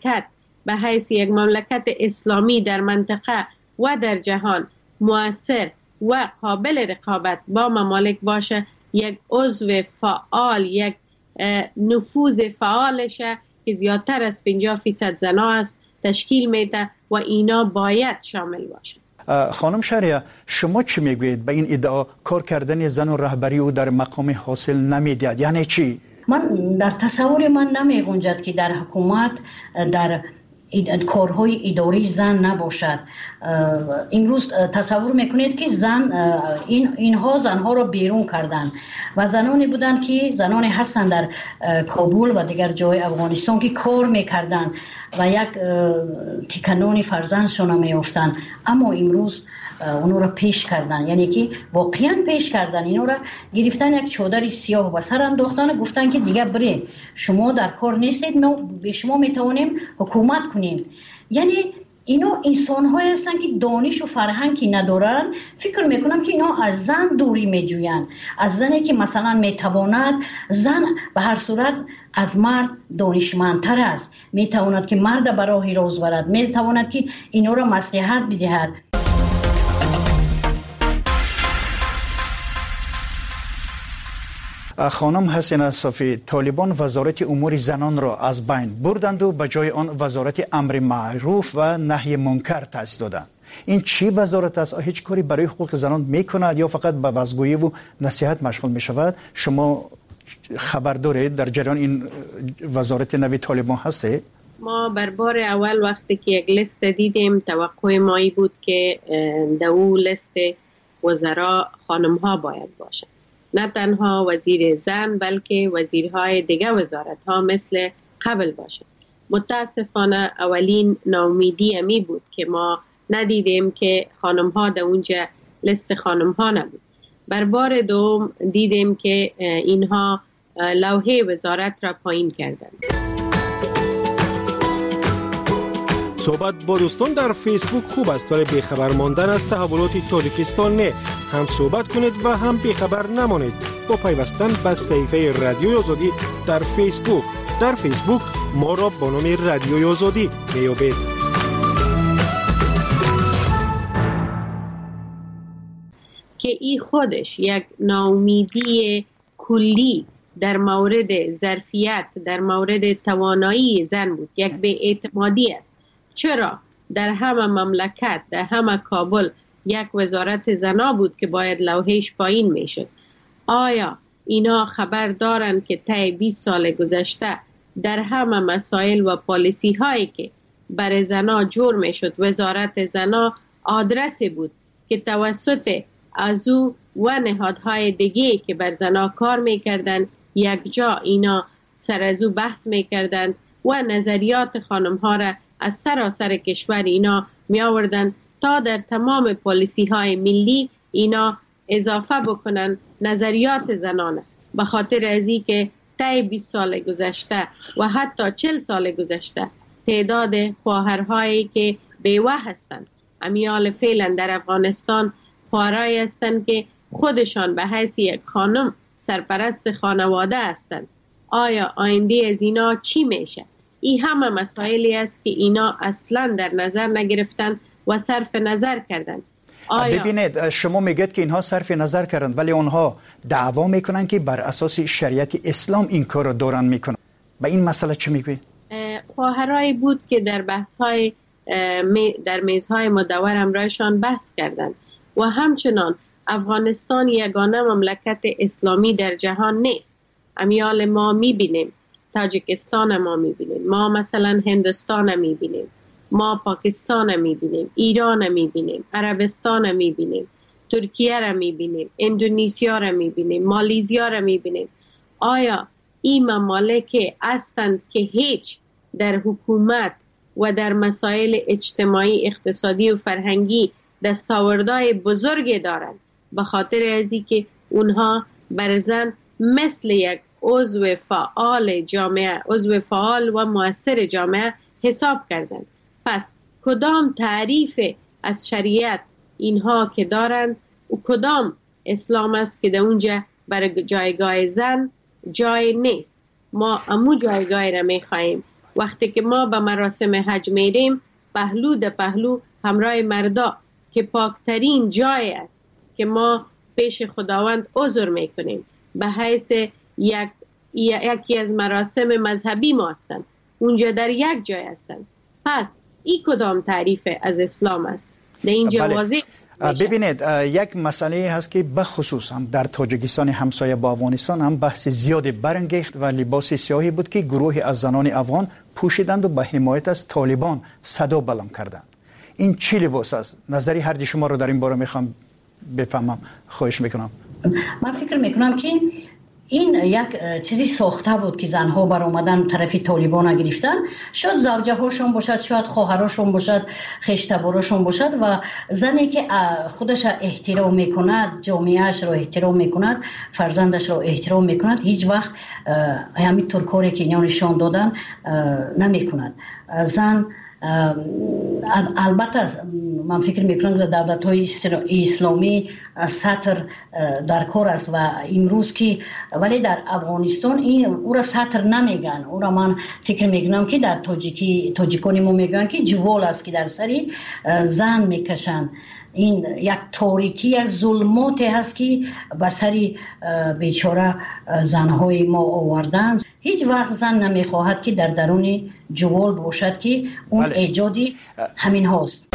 مملکت اسلامی در منطقه و در جهان مؤثر و قابل رقابت با ممالک باشه، یک عضو فعال، یک نفوذ فعالشه که زیادتر از 50% زنا است تشکیل میده و اینا باید شامل باشه.
خانم شهریه، شما چی میگویید به این ادعا کار کردن زن و رهبری او در مقام حاصل نمیدهد؟ یعنی چی؟
من در تصور من نمیگنجد که در حکومت در کارهای اداری زن نباشد. امروز تصور میکنید که اینها زنها را بیرون کردن و زنانی بودند که زنانی هستند در کابل و دیگر جای افغانستان که کار میکردن و یک تکنون فرزندشون میافتند، اما امروز اونو را پیش کردن، یعنی که واقعا پیش کردن، اینو را گرفتن یک چادر سیاه و سر انداختن، گفتن که دیگه بره شما در کار نیستید، ما به شما میتوانیم حکومت کنیم. یعنی اینو انسان‌های هستن که دانش و فرهنگی ندارن. فکر میکنم که اینا از زن دوری میجوین، از زنی که مثلا میتواند، زن به هر صورت از مرد دانشمندتر است، میتواند که مرد به راه راست برد، میتواند که اینا را مصلحت بدهد.
خانم حسینه صافی، طالبان وزارت امور زنان را از بین بردند و به جای آن وزارت امر معروف و نهی منکر تأسیس دادند. این چی وزارت است؟ هیچ کاری برای حقوق زنان میکند یا فقط به وعظگویی و نصیحت مشغول می شود؟ شما خبر دارید در جریان این وزارت نوی طالبان هسته؟
ما بر بار اول وقتی که یک لیست دیدیم، توقع مایی بود که در اون لیست وزرا خانم ها باید باشن، نه تنها وزیر زن بلکه وزیرهای دیگه وزارت ها مثل قبل باشه. متاسفانه اولین ناامیدی امی بود که ما ندیدیم که خانم ها در اونجا لیست خانم ها نبود. بر بار دوم دیدیم که اینها لوحه وزارت را پایین کردند.
صحبت با دوستان در فیسبوک خوب است، ولی بیخبر ماندن از تحولات تاجیکستان نه. هم صحبت کنید و هم بیخبر نمانید با پیوستن به صفحه رادیوی آزادی در فیسبوک. در فیسبوک ما را با نام رادیوی آزادی میابید.
که این خودش یک ناامیدی کلی در مورد ظرفیت، در مورد توانایی زن بود، یک بی‌اعتمادی است. چرا در همه مملکت، در همه کابل یک وزارت زنا بود که باید لوحش پایین میشد؟ آیا اینا خبر دارن که طی 20 سال گذشته در همه مسائل و پالیسی هایی که برای زنا جور میشد، وزارت زنا آدرسی بود که توسط از او و نهادهای دیگه که بر زنا کار میکردن یک جا اینا سر از او بحث میکردن و نظریات خانم ها را از سراسر کشور اینا می آوردن تا در تمام پالیسی های ملی اینا اضافه بکنن نظریات زنانه. به خاطر ازی که طی 20 سال گذشته و حتی 40 سال گذشته تعداد خواهرهایی که بیوه هستند امیال فعلا در افغانستان خواهرایی هستند که خودشان به حیث یک خانم سرپرست خانواده هستند. آیا آینده از اینا چی میشه؟ این همه مسائلی است که اینا اصلا در نظر نگرفتن و صرف نظر کردن.
ببینید شما میگید که اینها صرف نظر کردن ولی اونها دعوا میکنن که بر اساس شریعت اسلام این کار رو دارن میکنن. به این مسئله چه میگوید؟
خواهرایی بود که در بحث‌های در میزهای مدور همراهشان بحث کردند و همچنان افغانستان یگانه مملکت اسلامی در جهان نیست. امیال ما میبینیم، تاجیکستان ما میبینیم، ما مثلا هندوستان میبینیم، ما پاکستان میبینیم، ایران میبینیم، عربستان میبینیم، ترکیه را میبینیم، اندونزیا را میبینیم، مالیزیا را میبینیم. آیا این ممالک هستند که هیچ در حکومت و در مسائل اجتماعی، اقتصادی و فرهنگی دستاوردهای بزرگی دارند؟ به خاطر ازی که اونها بر زن مثل یک عضو فعال جامعه، عضو فعال و مؤثر جامعه حساب کردند. پس کدام تعریف از شریعت اینها که دارند و کدام اسلام است که در اونجا برای جایگاه زن جای نیست؟ ما امو جایگاه را میخواییم. وقتی که ما به مراسم حج میریم پهلو در پهلو همراه مردا که پاکترین جای است که ما پیش خداوند عذر میکنیم، به حیث یکی از مراسم مذهبی ما هستند، اونجا در یک جای هستند. پس این کدام تعریف از اسلام است؟ در اینجا واضح
ببینید یک مسئله هست که بخصوص هم در تاجیکستان همسایه با افغانستان هم بحث زیادی برانگیخت و لباس سیاهی بود که گروهی از زنان افغان پوشیدند و به حمایت از طالبان صدا بلند کردند. این چی لباس است؟ نظری هر شما رو در این باره میخوام بفهمم، خواهش میکنم.
من فکر میکنم که این یک چیزی ساخته بود که زنها بر آمدن طرف طالبان گرفتن، شاید زوجه هاشون باشد، شاید خواهراشون باشد، خشتباراشون باشد و زنی که خودش احترام میکند، جامعهش رو احترام میکند، فرزندش رو احترام میکند، هیچ وقت همینطور کاری که اینا نشان دادن نمیکند. زن البته من فکر میکنم که دولت‌های اسلامی سطر در کار است و امروز که ولی در افغانستان این او را سطر نمیگن. او را من فکر میکنم که در تاجیکان ما میگن که جوال است که در سری زن میکشن. این یک تاریکی از ظلماتی هست که بر سری بیچاره زنهای ما آوردن. هیچ وقت زن نمیخواهد که در درون جوال باشد که اون ایجادی همین هاست.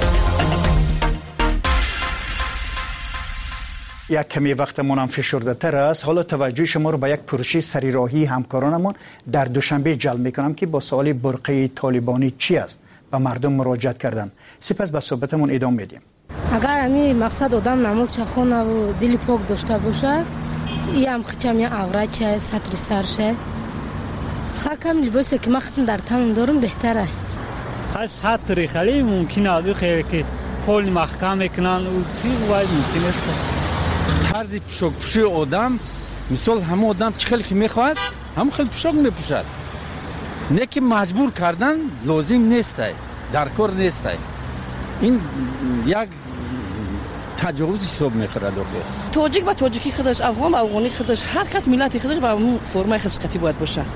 یک کمی وقتمون هم فشرده تر است. حالا توجه شما رو به یک پروژه سریراهی همکارانمون در دوشنبه جلب میکنم که با سوال برقه طالبانی چی است و مردم مراجعت کردن. سپس به صحبتمون ادامه میدیم.
اگر همین مقصد آدم نماز خونه و دل پاک داشته باشه، این هم خیلی عورت سطر سرشه، خاکم لباسی که من در تن دارم بهتره.
خیلی سطری خیلی ممکنه از خیلی که پول محکم میکنن و چیز وای ممکنه است.
طرز پوشاک آدم مثال همه آدم چه خیلی که میخواد هم خیلی پوشاک میپوشد، نه که مجبور کردن لازم نیست، در کار نیست. این یک تجاوز حساب میخوره.
تاجیک با تاجیکی خودش، افغان با افغانی خودش، هر کس ملت خودش با اون فرمای خودش قطعی باید باشه.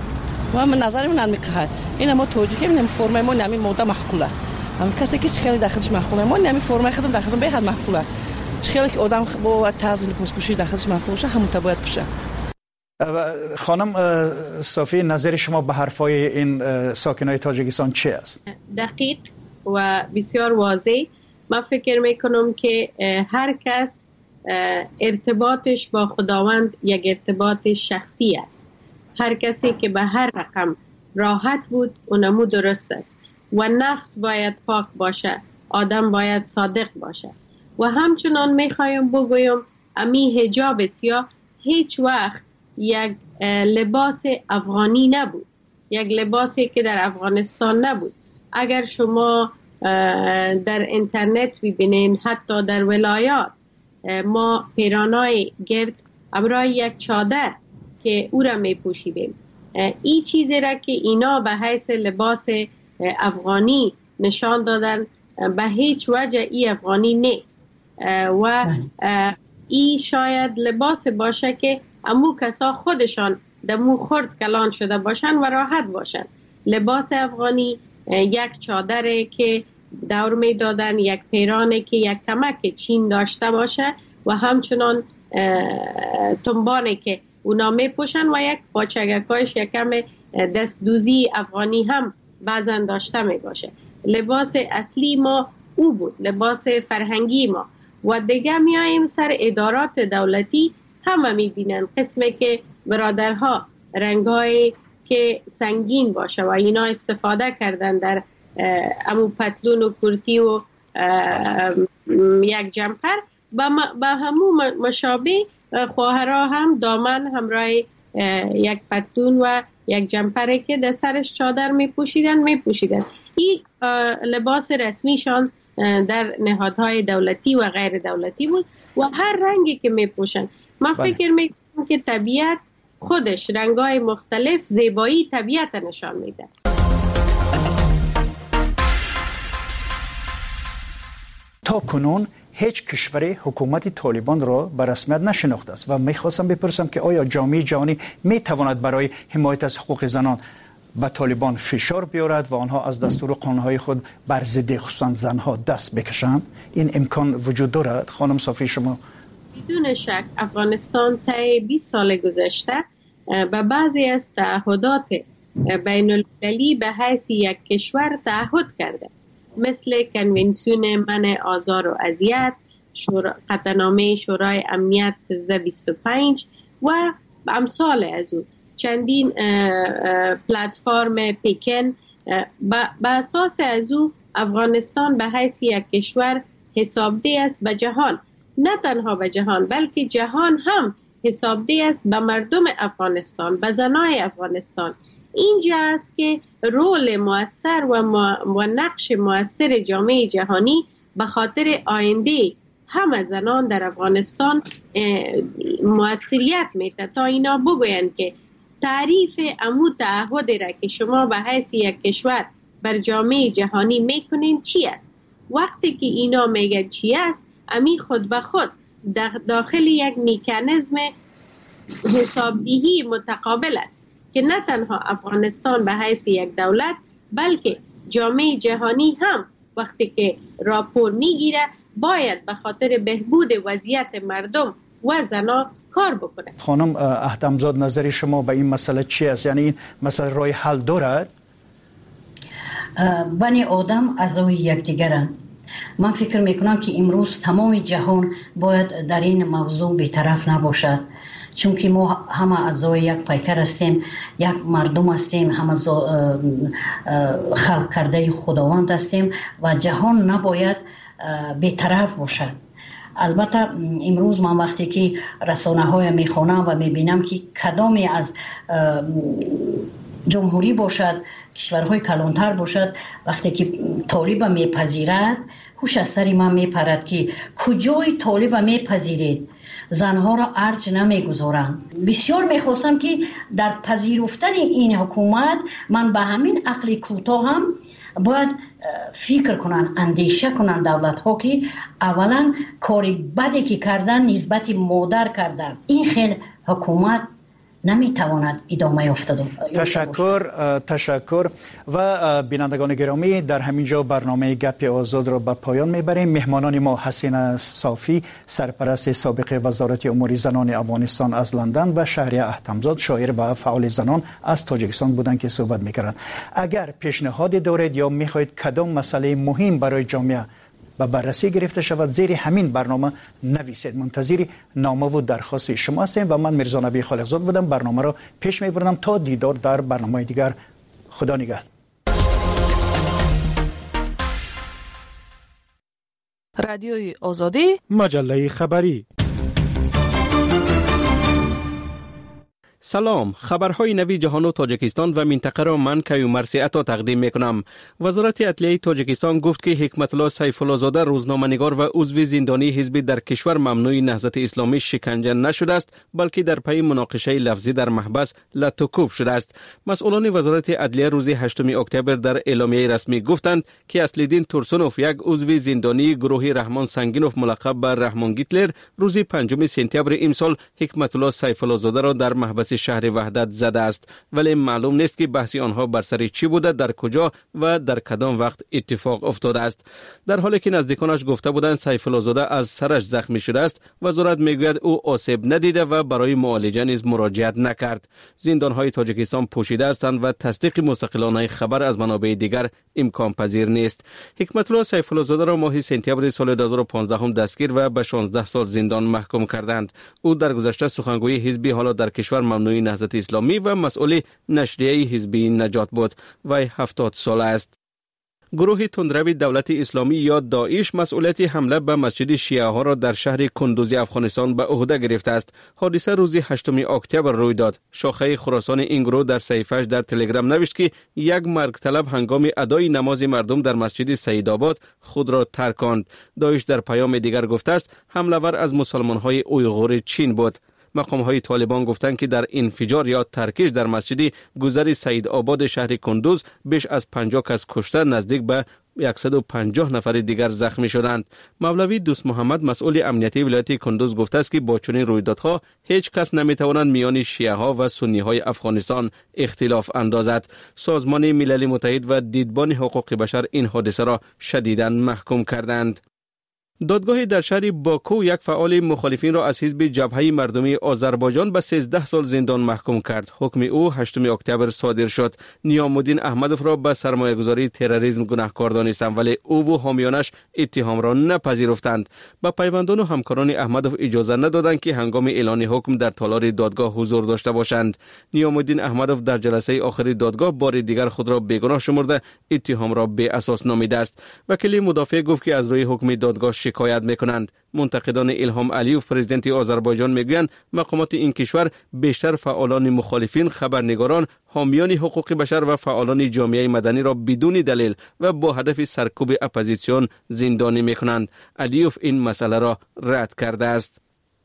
و من نظر من میگه این ما توجیه میگم فرم ما نمی موده محقوله هم کسی که خیلی داخلش محقوله ما نمی فرم خودم داخل به حد محقوله خیلی که آدم با طرز لباس پوشی داخلش محقول شه همون باید بشه.
خانم صافی نظر شما به حرفای این ساکنای تاجیکستان چی است؟
دقیق و بسیار واضح. من فکر میکنم که هر کس ارتباطش با خداوند یک ارتباط شخصی است. هر کسی که به هر رقم راحت بود اونمو درست است و نفس باید پاک باشه، آدم باید صادق باشه. و همچنان میخوایم بگویم امی حجاب سیاه هیچ وقت یک لباس افغانی نبود، یک لباسی که در افغانستان نبود. اگر شما در اینترنت ببینین حتی در ولایات ما پیرانای گرد ابرای یک چادر که او را می پوشیدیم. این چیزی را که اینا به حیث لباس افغانی نشان دادن به هیچ وجه ای افغانی نیست و ای شاید لباس باشه که امو کسا خودشان دمو خرد کلان شده باشن و راحت باشن. لباس افغانی یک چادره که دور می دادن، یک پیرانه که یک کمک چین داشته باشه و همچنان تنبانه که اونا می پوشن و یک پاچگکایش یکم دستدوزی افغانی هم بعضن داشته می باشه. لباس اصلی ما او بود، لباس فرهنگی ما. و دیگه می آییم سر ادارات دولتی همه می بینن قسمه که برادرها رنگای که سنگین باشه و اینا استفاده کردن در امو پتلون و کرتی و یک جمپر با همو مشابه خواهرها هم دامن همراه یک پتلون و یک جمپره که در سرش چادر می پوشیدن. این لباس رسمیشان در نهادهای دولتی و غیر دولتی بود و هر رنگی که می پوشن. من فکر می کنم که طبیعت خودش رنگای مختلف زیبایی طبیعت نشان میده.
تا کنون هیچ کشوری حکومت طالبان را به رسمیت نشناخته است و میخواستم بپرسم که آیا جامعه جهانی میتواند برای حمایت از حقوق زنان به طالبان فشار بیارد و آنها از دستور قانونهای خود بر ضد خصوصا زنها دست بکشند؟ این امکان وجود دارد؟ خانم صافی شما؟
بدون شک افغانستان طی 20 سال گذشته به بعضی از تعهدات بین المللی به حیث یک کشور تعهد کرده، مثل کنونسیون منع آزار و اذیت، قطعنامه شورای امنیت 1325 و امثال از او. چندین پلتفرم پیکن به اساس از او افغانستان به حیث یک کشور حسابده است به جهان، نه تنها به جهان بلکه جهان هم حسابده است به مردم افغانستان، به زنای افغانستان. اینجا است که رول مؤثر و نقش مؤثر جامعه جهانی به خاطر آینده همه زنان در افغانستان مؤثریت میده تا اینا بگویند که تعریف امو تعهد را که شما به حیث یک کشور بر جامعه جهانی میکنین چی است. وقتی که اینا میگن چی است، امی خود به خود داخل یک مکانیزم حسابدهی متقابل است که نه تنها افغانستان به حیث یک دولت بلکه جامعه جهانی هم وقتی که راپور میگیره باید به خاطر بهبود وضعیت مردم و زنان کار بکنه.
خانم احتمزاد نظر شما به این مسئله چی است؟ یعنی این مسئله راه حل دارد؟
بنی آدم اعضای یکدیگرند. من فکر میکنم که امروز تمام جهان باید در این موضوع بی‌طرف نباشد، چون که ما همه اعضای یک پیکر هستیم، یک مردم هستیم، همه خلق کرده خداوند هستیم و جهان نباید بی‌طرف باشد. البته امروز من وقتی که رسانه های میخوانم و میبینم که کدامی از جمهوری باشد، کشورهای کلانتر باشد، وقتی که طالب میپذیرد هوش از سر من میپرد که کجای طالب میپذیرید، زنها را ارج نمیگذارند. بسیار میخواستم که در پذیرفتن این حکومت من به همین عقل کوتاه هم باید فکر کنن، اندیشه کنن دولت ها که اولا کاری بدی که کردن نسبت مادر کردن. این خیلی حکومت نمیتواند ادامه افتاد.
تشکر و بینندگان گرامی، در همینجا برنامه گپ آزاد را به پایان میبریم. مهمانان ما حسین صافی، سرپرست سابق وزارت امور زنان افغانستان از لندن و شهریه احتمزاد، شاعر و فعال زنان از تاجیکستان بودند که صحبت میکردند. اگر پیشنهادی دارید یا میخواهید کدام مسئله مهم برای جامعه و بررسی گرفته شود، زیر همین برنامه نویسید. منتظر نامه و درخواست شما هستیم و من میرزا نبی خالقزاد بودم. برنامه را پیش میبرم تا دیدار در برنامه دیگر. خدا نگهدار.
رادیوی آزادی،
مجله خبری.
سلام، خبرهای نوی جهان و تاجیکستان و منطقه را من کیومرثی عطا تقدیم میکنم. وزارت عدلیه تاجیکستان گفت که حکمت الله سیف الله زاده، روزنامه‌نگار و عضو زندانی حزبی در کشور ممنوع نهضت اسلامی شکنجه نشده است، بلکه در پی مناقشه لفظی در محبس لطوکوب شده است. مسئولان وزارت عدلیه روز 8 اکتبر در اعلامیه رسمی گفتند که اصلدین تورسونوف، یک عضو زندانی گروه رحمان سنگینوف ملقب به رحمان گیتلر، روز 5 سپتامبر امسال حکمت الله سیف الله زاده را در محبس شهر وحدت زده است، ولی معلوم نیست که بحث آنها بر سر چی بوده، در کجا و در کدام وقت اتفاق افتاده است. در حالی که نزدیکانش گفته بودند سیف الله زاده از سرش زخمی شده است، وزارت میگوید او آسیب ندیده و برای معالجه نیز مراجعت نکرد. زندانهای تاجیکستان پوشیده هستند و تصدیق مستقلانه خبر از منابع دیگر امکان پذیر نیست. حکمت الله سیف الله زاده را ماه سپتامبر سال 2015 دستگیر و به 16 سال زندان محکوم کردند. او در گذشته سخنگوی حزبی حالا در کشور ممنوع نهضت اسلامی و مسئول نشریه حزبی نجات بود. وی 70 ساله است. گروه تندروی دولت اسلامی یا داعش مسئولیت حمله به مسجد شیعه ها را در شهر کندوز افغانستان به عهده گرفته است. حادثه روز 8 اکتبر روی داد. شاخه خراسان این گروه در صفحه‌اش در تلگرام نوشت که یک مرگ طلب هنگام ادای نماز مردم در مسجد سیدآباد خود را ترک کند. داعش در پیام دیگر گفته است حمله‌ور از مسلمان‌های اویغور چین بود. مقام‌های طالبان گفتند که در انفجار یا ترکش در مسجد گذر سیدآباد شهر کندوز بیش از 50 کس کشته، نزدیک به 150 نفر دیگر زخمی شدند. مولوی دوست محمد مسئول امنیتی ولایت کندوز گفته است که با چنین رویدادها هیچ کس نمیتواند میان شیعه ها و سنی های افغانستان اختلاف اندازد. سازمان ملل متحد و دیدبان حقوق بشر این حادثه را شدیداً محکوم کردند. دادگاهی در شهر باکو یک فعال مخالفین را از حزب جبهه مردمی آذربایجان به 13 سال زندان محکوم کرد. حکم او 8 اکتبر صادر شد. نیامالدین احمدوف را به سرمایه‌گذاری تروریسم گناهکار دانستند، ولی او و حامیانش اتهام را نپذیرفتند. به پیوندان و همکاران احمدوف اجازه ندادند که هنگام اعلان حکم در تالار دادگاه حضور داشته باشند. نیامالدین احمدوف در جلسه آخر دادگاه بار دیگر خود را بیگناه شمرده اتهام را بی اساس نامیده است. وکیل مدافع گفت که از روی حکم دادگاه شکایت میکنند. منتقدان الهام علیوف پرزیدنت آذربایجان میگویند مقامات این کشور بیشتر فعالان مخالفین، خبرنگاران، حامیان حقوق بشر و فعالان جامعه مدنی را بدون دلیل و با هدف سرکوب اپوزیسیون زندانی میکنند. علیوف این مسئله را رد کرده است.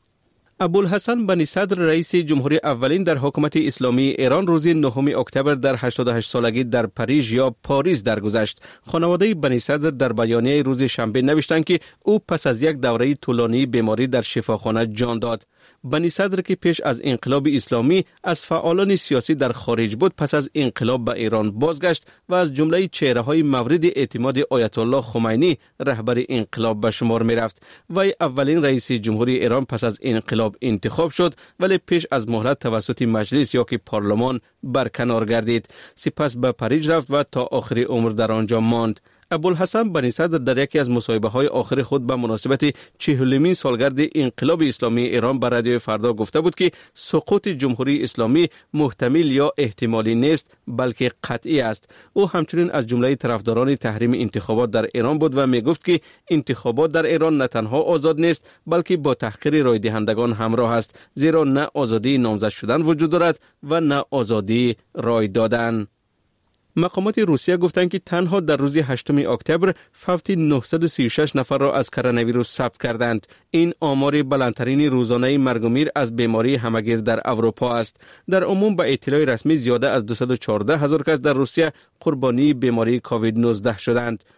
ابوالحسن بنی صدر رئیس جمهوری اولین در حکومت اسلامی ایران روز 9 اکتبر در 88 سالگی در پاریژ یا پاریس درگذشت. خانواده بنی صدر در بیانیه روز شنبه نوشتند که او پس از یک دوره طولانی بیماری در شفاخانه جان داد. بنی صدر که پیش از انقلاب اسلامی از فعالان سیاسی در خارج بود، پس از انقلاب به ایران بازگشت و از جمله چهره‌های مورد اعتماد آیت الله خمینی رهبر انقلاب به شمار می‌رفت. وی اولین رئیس جمهوری ایران پس از انقلاب انتخاب شد، ولی پیش از مهلت توسط مجلس یا که پارلمان برکنار گردید. سپس به پاریس رفت و تا آخر عمر در آنجا ماند. ابوالحسن بنی صدر در یکی از مصاحبه‌های آخر خود به مناسبت 40مین سالگرد انقلاب اسلامی ایران به رادیو فردا گفته بود که سقوط جمهوری اسلامی محتمل یا احتمالی نیست، بلکه قطعی است. او همچنین از جمله طرفداران تحریم انتخابات در ایران بود و می گفت که انتخابات در ایران نه تنها آزاد نیست، بلکه با تحقیر رای دهندگان همراه است، زیرا نه آزادی نامزد شدن وجود دارد و نه آزادی رای دادن. مقامات روسیه گفتند که تنها در روز 8 اکتبر فوت 936 نفر را از کرونا ویروس ثبت کردند. این آمار بلندترین روزانه مرگ و میر از بیماری همهگیر در اروپا است. در عموم به اطلاع رسمی زیاده از 214,000 کس در روسیه قربانی بیماری کووید 19 شدند.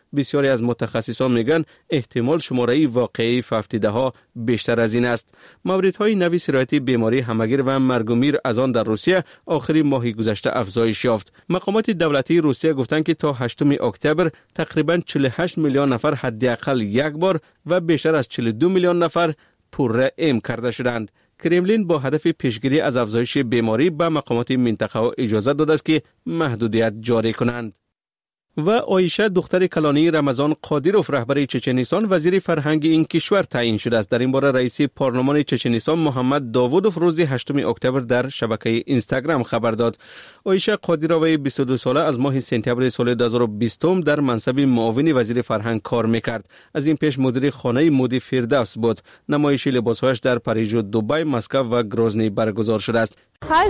بسیاری از متخصصان میگن احتمال شماره واقعی فافتیده ها بیشتر از این است. موردهای نوی سرایت بیماری همگیر و مرگ و میر از آن در روسیه آخرین ماه گذشته افزایش یافت. مقامات دولتی روسیه گفتند که تا 8 اکتبر تقریباً 48 میلیون نفر حداقل یک بار و بیشتر از 42 میلیون نفر پررعم کرده شدند. کرملین با هدف پیشگیری از افزایش بیماری به مقامات منطقه اجازه داده است که محدودیت جاری کنند. و عایشه دختر کلانی رمضان قادیروف رهبر چچنستان وزیر فرهنگ این کشور تعیین شده است. در این باره رئیس پارلمان چچنستان محمد داوودوف روز 8 اکتبر در شبکه اینستاگرام خبر داد. عایشه قادیروف 22 ساله از ماه سپتامبر سال 2020 در منصب معاون وزیر فرهنگ کار میکرد. از این پیش مدیر خانه مودی فردوس بود. نمایش لباسهایش در پاریس و دبی، مسکو و گروزنی برگزار شده است.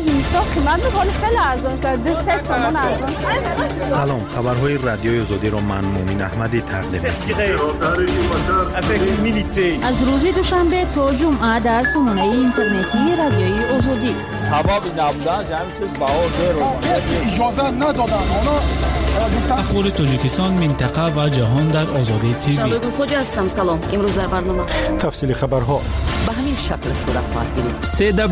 سلام، خبرهای رادیوی آزادی را من مومن احمدی تقدیم می‌کنم.
از روز دوشنبه تا جمعه در سامانه اینترنتی رادیوی آزادی.
سبب نبودن همین چیز اجازه ندادن.
اخبار تاجیکستان، منطقه و جهان در آزادی تیوی.
شبگو خوش هستم. سلام. امروز در برنامه
تفصیل خبرها
به همین شکل صورت خواهد گرفت.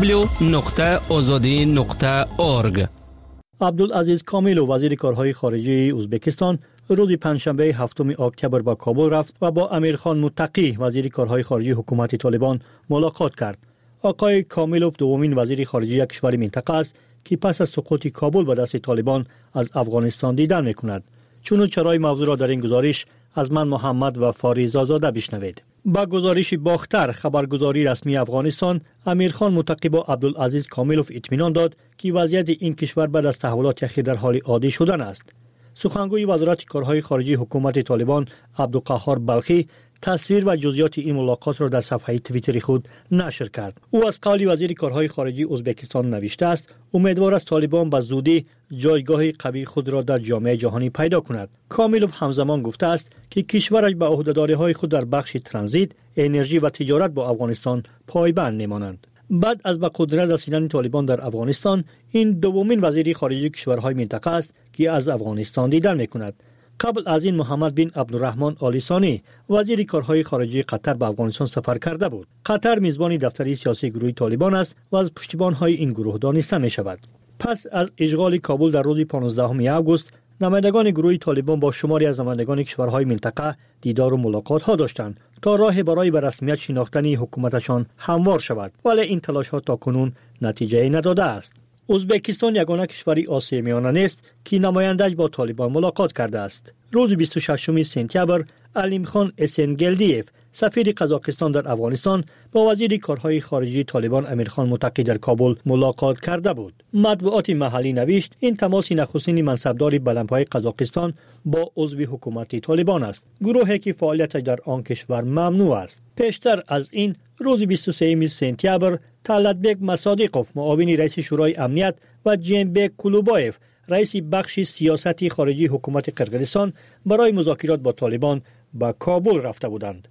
www.azadi.org.
عبدالعزیز کامیلوف وزیر کارهای خارجه ازبکستان روز پنجشنبه 7 اکتبر به کابل رفت و با امیرخان متقی وزیر کارهای خارجه حکومت طالبان ملاقات کرد. آقای کامیلوف دومین وزیر خارجه کشور منطقه است که پس از سقوط کابل به دست طالبان از افغانستان دیدن میکند. چون و چرای موضوع را در این گزارش از من محمد و فاریز آزاده بشنوید. با گزارش باختر خبرگزاری رسمی افغانستان، امیرخان متقی با عبدالعزیز کامیلوف اطمینان داد که وضعیت این کشور بعد از تحولات اخیر در حال عادی شدن است. سخنگوی وزارت کارهای خارجه حکومت طالبان عبدالقهار بلخی تصویر و جزئیات این ملاقات را در صفحه توییتر خود نشر کرد. او از قول وزیر کارهای خارجه ازبکستان نوشته است امیدوار است طالبان به زودی جایگاه قوی خود را در جامعه جهانی پیدا کند. کامیلوف همزمان گفته است که کشورش به عهده‌داری‌های خود در بخش ترانزیت، انرژی و تجارت با افغانستان پایبند میمانند. بعد از به قدرت رسیدن طالبان در افغانستان، این دومین وزیر خارجه کشورهای منطقه است که از افغانستان دیدن میکند. قبل از این محمد بن عبدالرحمن آل ثانی وزیر کارهای خارجه قطر به افغانستان سفر کرده بود. قطر میزبان دفتری سیاسی گروه طالبان است و از پشتیبان‌های این گروه دانسته می شود. پس از اشغال کابل در روز 15 آگوست، نمایندگان گروه طالبان با شماری از نمایندگان کشورهای منطقه دیدار و ملاقات ها داشتند تا راه برای به رسمیت شناختن حکومتشان هموار شود، ولی این تلاش ها تاکنون نتیجه نداده است. ازبکستان یگانه کشوری آسیای میانه نیست که نماینده‌اش با طالبان ملاقات کرده است. روز 26 سپتامبر علیمخان اسنگلدیف سفیر قزاقستان در افغانستان با وزیر کارهای خارجه طالبان امیرخان متقی در کابل ملاقات کرده بود. مطبوعات محلی نوشت این تماس نخستین منصبدار بلندپایه قزاقستان با عضو حکومت طالبان است، گروهی که فعالیتش در آن کشور ممنوع است. پیشتر از این روز 23 سپتامبر طلعتبک مصادیقوف معاون رئیس شورای امنیت و جیمبک کلوبایف رئیس بخش سیاست خارجی حکومت قرقیزستان برای مذاکرات با طالبان به کابل رفته بودند.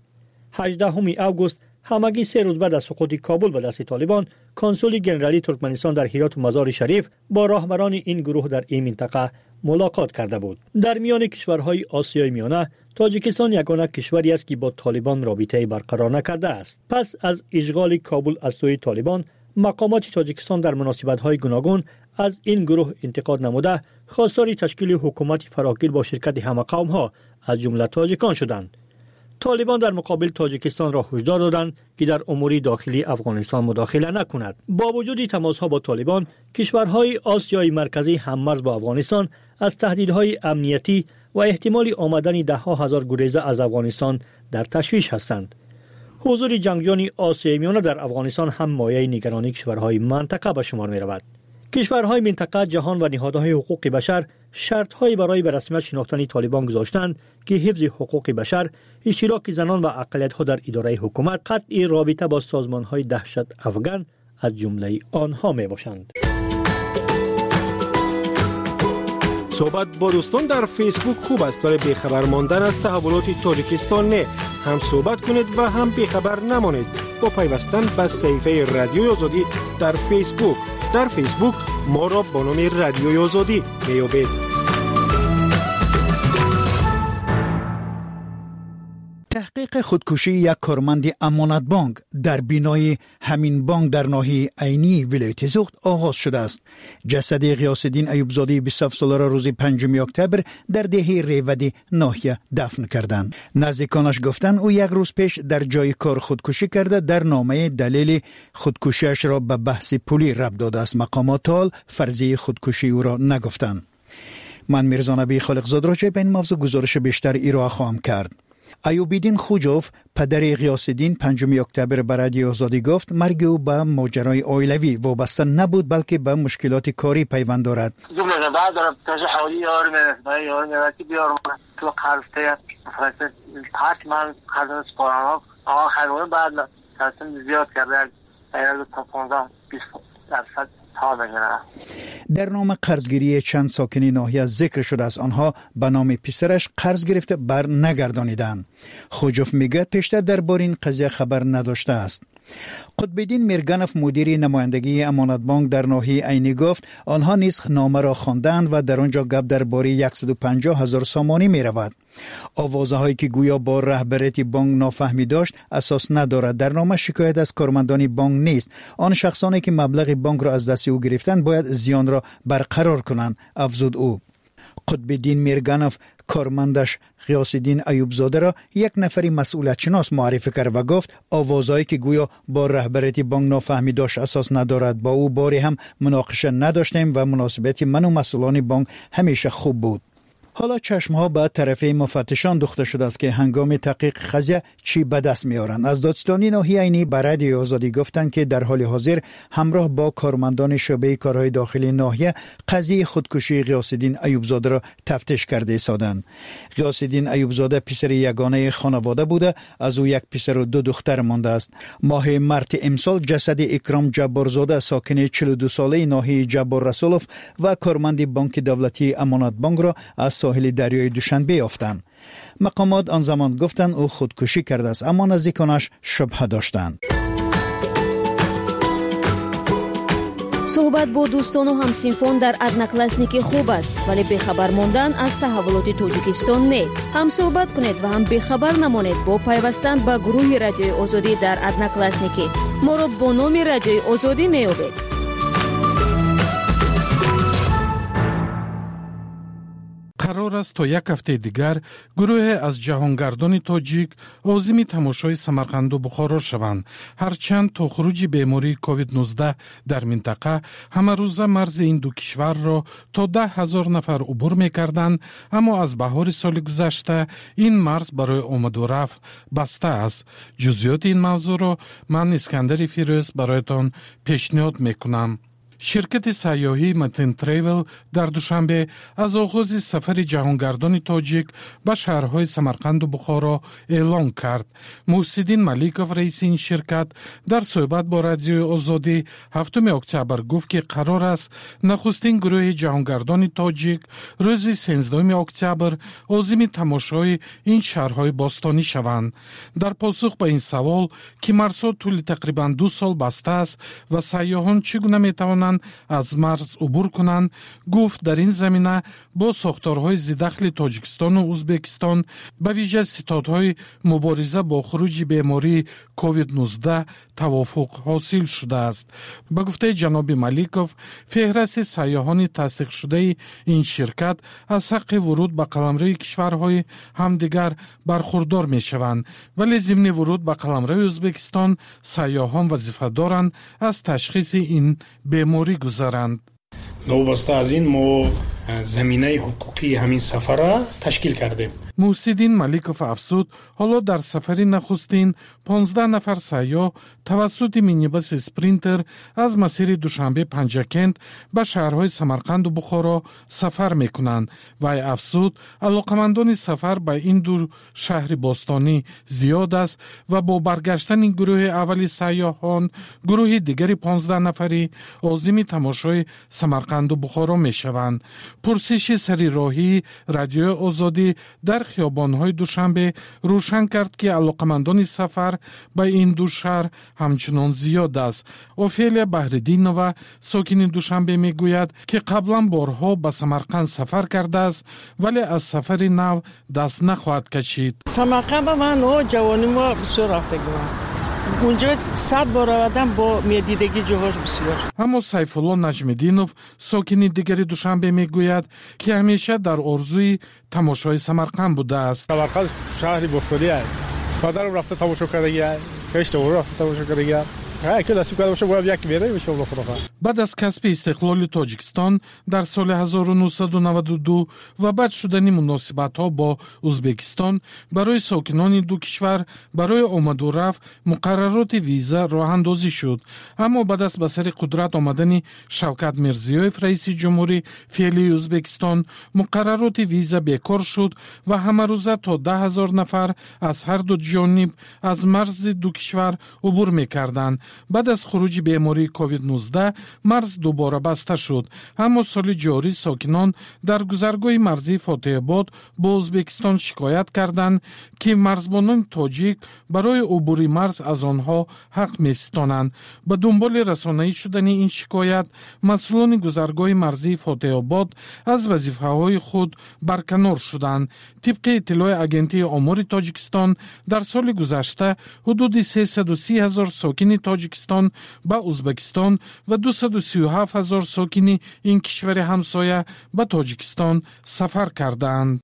18 آگوست همگی 3 روز بعد از سقوط کابل به دست طالبان، کنسول ژنرالی ترکمنستان در هرات و مزار شریف با راهبران این گروه در این منطقه ملاقات کرده بود. در میان کشورهای آسیای میانه، تاجیکستان یگانه کشوری است که با طالبان رابطه برقرار نکرده است. پس از اشغال کابل از سوی طالبان، مقامات تاجیکستان در مناسبت‌های گوناگون از این گروه انتقاد نموده خواستار تشکیل حکومت فراگیر با شرکت همه قوم‌ها از جمله تاجیکان شدند. طالبان در مقابل تاجیکستان را هشدار دادند که در امور داخلی افغانستان مداخله نکند. با وجود تماس‌ها با طالبان، کشورهای آسیای مرکزی هم‌مرز با افغانستان از تهدیدهای امنیتی و احتمال آمدن ده‌ها هزار گریزه از افغانستان در تشویش هستند. حضور جنگجویان آسیای میانه در افغانستان هم مایه نگرانی کشورهای منطقه به شمار می‌رود. کشورهای منطقه، جهان و نهادهای حقوق بشر شرط‌هایی برای به رسمیت شناختن طالبان گذاشتند که حفظ حقوق بشر، اشتراک زنان و اقلیت‌ها در اداره حکومت، قطع رابطه با سازمان‌های دهشت افغان از جمله آنها میباشند.
صحبت با دوستان در فیسبوک خوب است، ولی بیخبر ماندن از تحولات تاجیکستان نه. هم صحبت کنید و هم بیخبر نمانید با پیوستن به صفحه رادیوی آزادی در فیسبوک. در فیسبوک ما را با نام رادیوی آزادی میابید.
تحقیق خودکشی یک کارمند امانت بانک در بینای همین بانک در ناحیه عینی ولایت زوخت آغاز شده است. جسد غیاثالدین ایوبزاده 27 ساله را روز 5 اکتبر در دهه ریودی ناحیه دفن کردند. نزدیکانش گفتند او یک روز پیش در جای کار خودکشی کرده. در نامه دلیل خودکشیش را به بحث پولی ربط داده است. مقامات حال فرضیه خودکشی او را نگفتند. من میرزا نبی خالقزاد راجع به این موضوع گزارش بیشتر ارائه خواهم کرد. ایوبالدین خوجوف پدر غیاثالدین 5 اکتبر به رادیو آزادی گفت مرگ او به ماجرای عائلوی وابسته نبود بلکه به مشکلات کاری پیوند دارد. در نام قرضگیری چند ساکنی ناحیه ذکر شده است. آنها به نام پسرش قرض گرفته بر نگردانیدند. خوجوف میگه پیشتر درباره این قضیه خبر نداشته است. قطبالدین میرگنف مدیر نمایندگی امانت بانک در ناحیه عینی گفت آنها نیز نامه را خواندند و در آنجا گپ درباره 150,000 سامانی می رود. آوازه هایی که گویا با رهبریت بانک نافهمی داشت اساس ندارد. در نامه شکایت از کارمندان بانک نیست. آن شخصانی که مبلغ بانک را از دست او گرفتند باید زیان را برقرار کنند، افزود او. قطبالدین میرگنف کارمندش غیاثالدین ایوبزاده را یک نفری مسئولیت شناس معرفی کرد و گفت آوازهایی که گویا با رهبریت بانک نافهمی داشت اساس ندارد. با او باری هم مناقشه نداشتیم و مناسبت من و مسئولان بانک همیشه خوب بود. حالا چشمها به طرفه مفتشان دوخته شده است که هنگام تحقیق قضیه چی به دست میارند. از دادستانی ناحیه عینی به رادیو آزادی گفتند که در حال حاضر همراه با کارمندان شعبه کارهای داخلی ناحیه قضیه خودکشی غیاثالدین ایوبزاده را تفتیش کرده ایستادند. غیاثالدین ایوبزاده پسر یگانه خانواده بوده. از او یک پسر و 2 دختر مانده است. ماه مارس امسال جسد اکرام جبارزاده ساکن 42 ساله ناحیه جبار رسولوف و کارمند بانک دولتی امانت بانک را از ساحل دریای دوشنبه یافتند. مقامات آن زمان گفتند او خودکشی کرده است، اما نزدیکانش شبهه داشتند.
صحبت با دوستان و همسینفون در ادناکلاسنیکی خوب است، ولی بخبر ماندن از تحولات تاجیکستان نه. هم صحبت کنید و هم بخبر نمانید با پیوستن به گروه رادیوی آزادی در ادناکلاسنیکی. ما را با نام رادیوی آزادی می‌یابید.
قرار است تا یک هفته دیگر گروه از جهانگردان تاجیک عازم تماشای سمرقند و بخارا شوند. هرچند تا خروج بیماری کووید 19 در منطقه همه روزه مرز این دو کشور را تا 10,000 نفر عبور می‌کردند، اما از بهار سال گذشته این مرز برای آمد و رفت بسته است. جزئیات این موضوع را من اسکندر فیروز برایتان پیشنهاد می‌کنم. شرکت سیاحی متن تریول در دوشنبه از آغاز سفر جهانگردان تاجیک به شهرهای سمرقند و بخارا اعلان کرد. محسدین ملیکوف رئیس این شرکت در صحبت با رادیو آزادی 7 اکتبر گفت که قرار است نخستین گروه جهانگردان تاجیک روز 13 اکتبر عازم تماشای این شهرهای باستانی شوند. در پاسخ به این سوال که مرزها طول تقریبا 2 سال بسته است و سیاحان چگونه میتوانند از مرز عبور کنند، گفت در این زمینه با ساختارهای ذی‌دخل تاجیکستان و ازبکستان به ویژه ستادهای مبارزه با خروج بیماری کووید 19 توافق حاصل شده است. به گفته جناب ملیکوف، فهرست سیاحان تصدیق شده این شرکت از حق ورود به قلمرو کشورهای همدیگر برخوردار می شوند، ولی ضمن ورود به قلمرو ازبکستان سیاحان وظیفه دارند از تشخیص این بیماری گذارند.
نوبسته از این ما زمینه حقوقی همین سفر را تشکیل کردیم.
محسدین ملیکوف افزود حالا در سفری نخستین 15 نفر سیاح توسط مینیبس اسپرینتر از مسیر دوشنبه پنجکند به شهرهای سمرقند و بخارا سفر میکنند و افزود علاقمندان سفر به این دو شهر باستانی زیاد است و با برگشتن این گروه اولی سیاحان گروه دیگری 15 نفری عازم تماشای سمرقند و بخارا میشوند. پرسش سری راهی رادیو آزادی در خیابان‌های دوشنبه روشن کرد که علاقمندان سفر به این دو شهر همچنان زیاد است. اوفیلیا بهردینова ساکن دوشنبه میگوید که قبلا بارها به سمرقند سفر کرده است ولی از سفر نو دست نخواهد کشید.
سمرقند به من جوانی ما بسیار رفته گفتم. اونجا 100 بار آدم با میدیدگی جاهاش بسیار.
اما سیفالله نجم‌الدینов ساکن دیگری دوشنبه میگوید که همیشه در آرزوی تماشای سمرقند بوده است.
سمرقند شهری بزرگی است. پدرم رفته تماشا کرده، کشته رفته تماشا کرده.
بعد از کسب استقلال تاجیکستان در سال 1992 و بعد شدن مناسبت‌ها با ازبکستان برای ساکنان دو کشور برای آمد و رفت مقررات ویزا راه اندازی شد. اما بعد از به سر قدرت آمدن شوکت میرزیویف رئیس جمهوری فعلی ازبکستان مقررات ویزا بیکار شد و همه روزه تا 10,000 نفر از هر دو جانب از مرز دو کشور عبور می‌کردند. بعد از خروج بیماری کووید 19 مرز دوباره بسته شد. اما سال جاری ساکنان در گذرگاه مرزی فاتح آباد با ازبکستان شکایت کردند که مرزبانان تاجیک برای عبور مرز از آنها حق می‌ستانند. به دنبال رسانه‌ای شدن این شکایت مسئولان گذرگاه مرزی فاتح آباد از وظیفه‌های خود برکنار شدند. طبق اطلاع اگنتی آمار تاجیکستان در سال گذشته حدود 330,000 ساکن تاجیکستان به ازبکستان و 237,000 ساکن این کشور همسایه به تاجیکستان سفر کردند.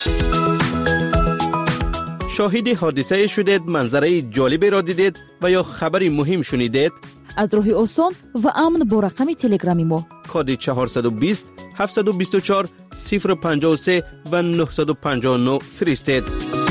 شاهد حادثه شدید، منظره جالبی را دیدید و یا خبری مهم شنیدید؟
از راه آسان و امن با رقم تلگرامی ما
کد 420 724 053 و 959 فرستید.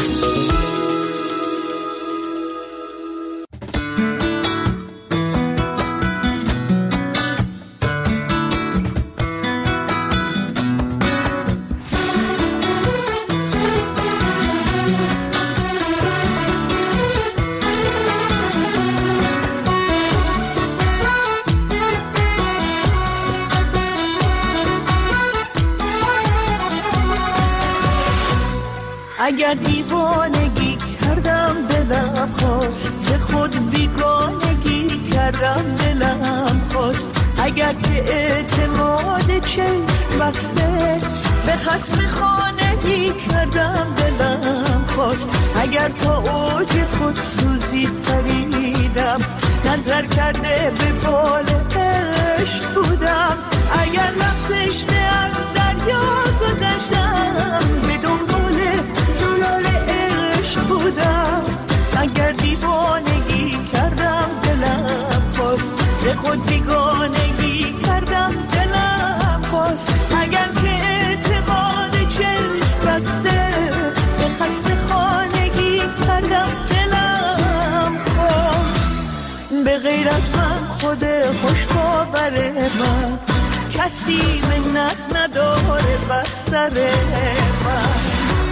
اگر دیوانگی کردم دلم خواست، ز خود بیگانگی کردم دلم خواست. اگر که اعتماد چشم بسته به خصم خانگی کردم دلم خواست. اگر تا اوج خود سوزی پریدم، نظر کرده به بال عشق بودم. اگر رفتش از دریا گذشتم، به دنبال زلال عشق بودم. اگر دیوانگی کردم دلم خواست، ز خود بیگانگی کردم دلم خواست. اگر که اعتماد چشم بسته به خصم خانگی کردم دلم خواست. به غیر از من خود خوش باور من، کسی منت نداره بر سر من.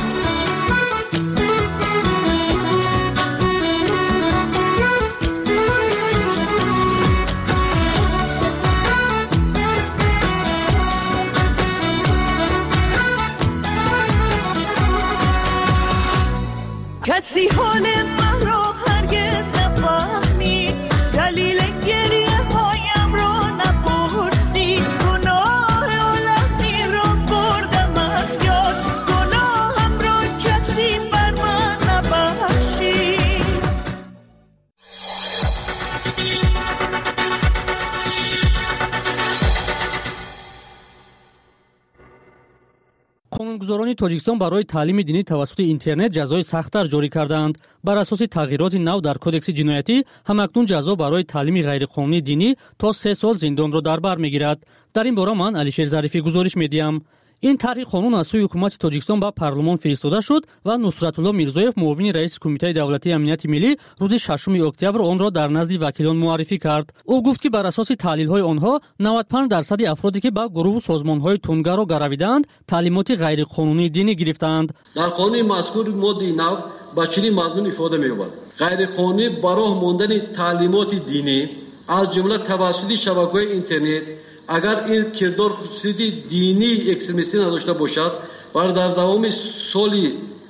کسی حال من رو هرگز نفهمید، دلیل گریه هایم رو نپرسید. گناه عالمی رو بردم از یاد، گناهم رو کسی بر من نبخشید.
قانونگذاران تاجیکستان برای تعلیم دینی توسط اینترنت جزای سخت‌تر جاری کردند. بر اساس تغییرات نو در کدکس جنایتی، همکنون جزا برای تعلیم غیرقانونی دینی تا 3 سال زندان را در بر می‌گیرد. در این باره من علیشیر ظریفی گزارش می‌دهم. این طرح قانون از سوی حکومت تاجیکستان به پارلمان فرستاده شد و نصرتالله میرزایف معاون رئیس کمیته دولتی امنیت ملی روز 6 اکتبر آن را در نزد وکیلان معرفی کرد. او گفت که بر اساس تحلیل‌های آنها 95% افرادی که به گروه و سازمان‌های تندگرا را گرویدند تعلیمات غیرقانونی دینی گرفتند.
در قانون مذکور ماده 9 با چنین مضمون ifade می‌یابد: غیرقانونی براه ماندن تعلیمات دینی از جمله توسط شبکه‌های اینترنت اگر این کردار خصوصی دینی اکستریمیستی نداشته باشد و در دوام سال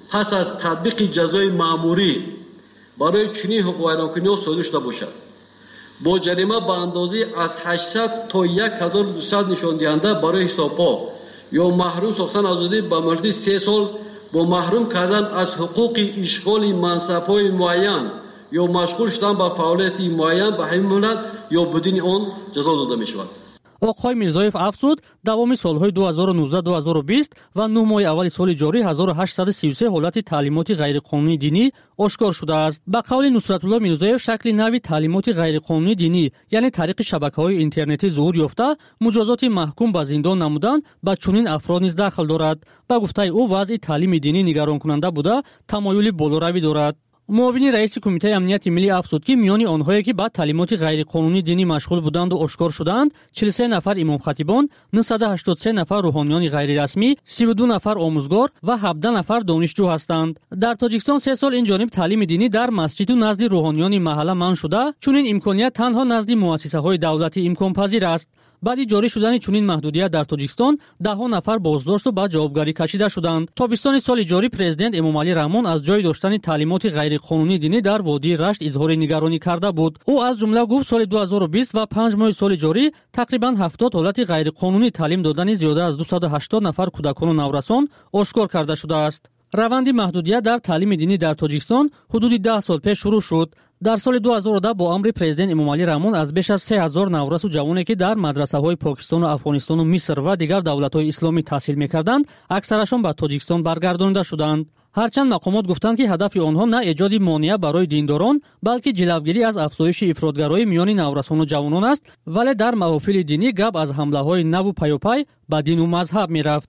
پس از تطبیق جزای مأموری برای چنین حقوق ویرانکنی‌ها صادر شده باشد با جریمه به اندازه از 800 تا 1200 نشان دهنده برای حساب‌ها یا محروم ساختن آزادی به مدت 3 سال با محروم کردن از حقوق اشغال منصب‌های معین یا مشغول شدن به فعالیت معین به همین مدت یا بدون آن جزا داده می‌شود.
оқои Мирзоев афзуд давоми солҳои 2019-2020 ва 9 моҳи аввали соли ҷорӣ 1833 ҳолати таълимоти ғайриқонунии динӣ ошкор шудааст. Ба қавли Нусратулло Мирзоев шакли нави таълимоти ғайриқонунии динӣ яъне тариқи шабакаҳои интернетӣ зуҳур ёфта муҷозоти маҳкум ба зиндон намудан ба чунин афрод низ дахл дорад. Ба гуфтаи ӯ вазъи таълими динӣ нигаронкунанда буда тамоюли болоравӣ дорад. муовини раиси кумитаи амнияти миллӣ афзуд ки миёни онҳое ки ба таълимоти ғайриқонунии динӣ машғул буданду ошкор шудаанд 43 нафар имомхатибон, 983 нафар рӯҳониёни ғайрирасмӣ, 32 нафар омӯзгор ва 17 нафар донишҷӯ ҳастанд. дар тоҷикистон 3 сол инҷониб таълими динӣ дар масҷиду назди рӯҳониёни маҳалла манъ шуда, чунин имконият танҳо назди муассисаҳои давлатӣ имконпазир аст. баъди ҷорӣ шудани чунин маҳдудият дар тоҷикистон даҳҳо нафар боздошту ба ҷавобгарӣ кашида шуданд. тобистони соли ҷорӣ президент Эмомалӣ Раҳмон аз ҷои доштани таълимоти ғайриқонунии динӣ дар водии Рашт изҳори нигаронӣ карда буд. ӯ аз ҷумла гуфт соли 2020 ва 5 моҳи соли ҷорӣ тақрибан 70 ҳолати ғайриқонунӣ таълим додани зиёда аз 280 нафар кӯдакону наврасон ошкор карда шудааст. раванди маҳдудият дар таълими динӣ дар тоҷикистон ҳудуди 10 сол пеш шурӯъ шуд. дар соли 2010 бо амри президент Эмомалӣ Раҳмон аз беш аз 3000 наврасу ҷавоне ки дар мадрасаҳои Покистону Афғонистону Миср ва дигар давлатҳои исломӣ таҳсил мекарданд, аксарашон ба Тоҷикистон баргардонида шуданд. ҳарчанд мақомот гуфтанд ки ҳадафи онҳо на эҷоди монеа барои диндорон, балки ҷилавгирӣ аз афзоиши ифротгароӣ миёни наврасону ҷавонон аст, вале дар маҳофили динӣ гап аз ҳамлаҳои наву паёпай ба дину мазҳаб мерафт.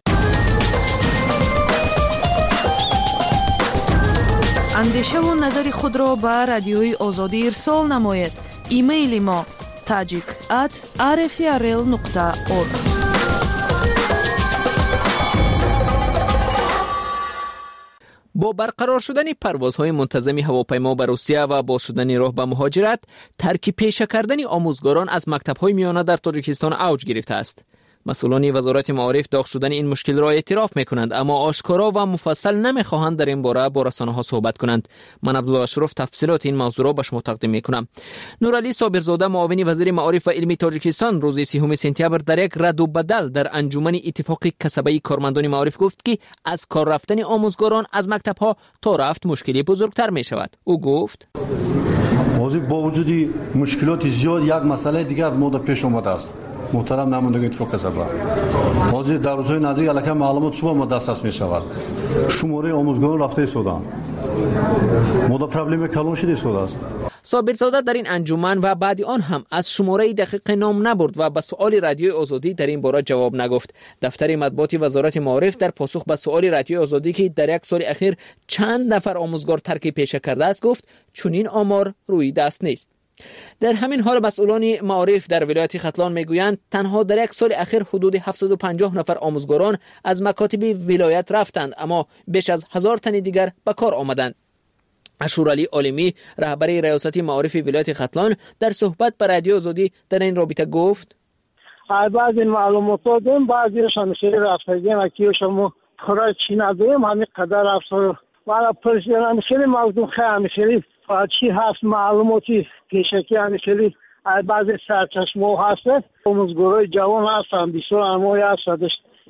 андешаву назари худро ба радиои озодӣ ирсол намоед. имейли мо tajik@rfrl.org.
با برقرار شدن پروازهای منتظم هواپیما به روسیه و باز شدن راه به مهاجرت، ترک پیشه کردن آموزگاران از مکتب‌های میانه در تاجیکستان اوج گرفته است. مسئولان وزارت معارف داغ شدن این مشکل را اعتراف میکنند، اما آشکارا و مفصل نمیخواهند در این باره با رسانه‌ها صحبت کنند. من عبدالله اشرف تفصیلات این موضوع را به شما تقدیم میکنم. نورعلی صابرزاده معاون وزیر معارف و علم تاجیکستان روز 30 سپتامبر در یک رد و بدل در انجمن اتفاق کسبه کارمندان معارف گفت که از کار رفتن آموزگاران از مکتب‌ها تا رفت مشکلی بزرگتر می شود. او گفت
با وجود مشکلات زیاد یک مسئله دیگر مورد پیش آمده است. محترم نمایندگان اتفاق کسبه، حاضر در روزهای نزدیک علیکم معلومات شما ما دسترس می شود. شماره آموزگاران رفته سودان مورد پرابلم کلان شده سود است.
صابرزاده در این انجمن و بعد آن هم از شماره دقیق نام نبرد و به سؤال رادیوی آزادی در این باره جواب نگفت. دفتر مطبوعات وزارت معارف در پاسخ به سؤال رادیوی آزادی که در یک سال اخیر چند نفر آموزگار ترک پیشه کرده است گفت چنین آمار روی دست نیست. در همین حال مسئولان معارف در ولایت ختلان میگویند تنها در یک سال اخیر حدود 750 نفر آموزگاران از مکاتب ولایت رفتند، اما بیش از 1000 تن دیگر به کار آمدند. اشورعلی عالمی رهبر ریاست معارف ولایت ختلان در صحبت با رادیو آزادی در این رابطه گفت
بعضی معلومات دادیم، بعضیش همیشه رفتگیم و که شما خراج چی نداریم همین قدر رفت و پرسیدن همیشه موضوع همیشه چی هست معلوماتی پیشکی همیشه بعضی سرچشمه هست آموزگارای جوان هستن بسیار انواعی هست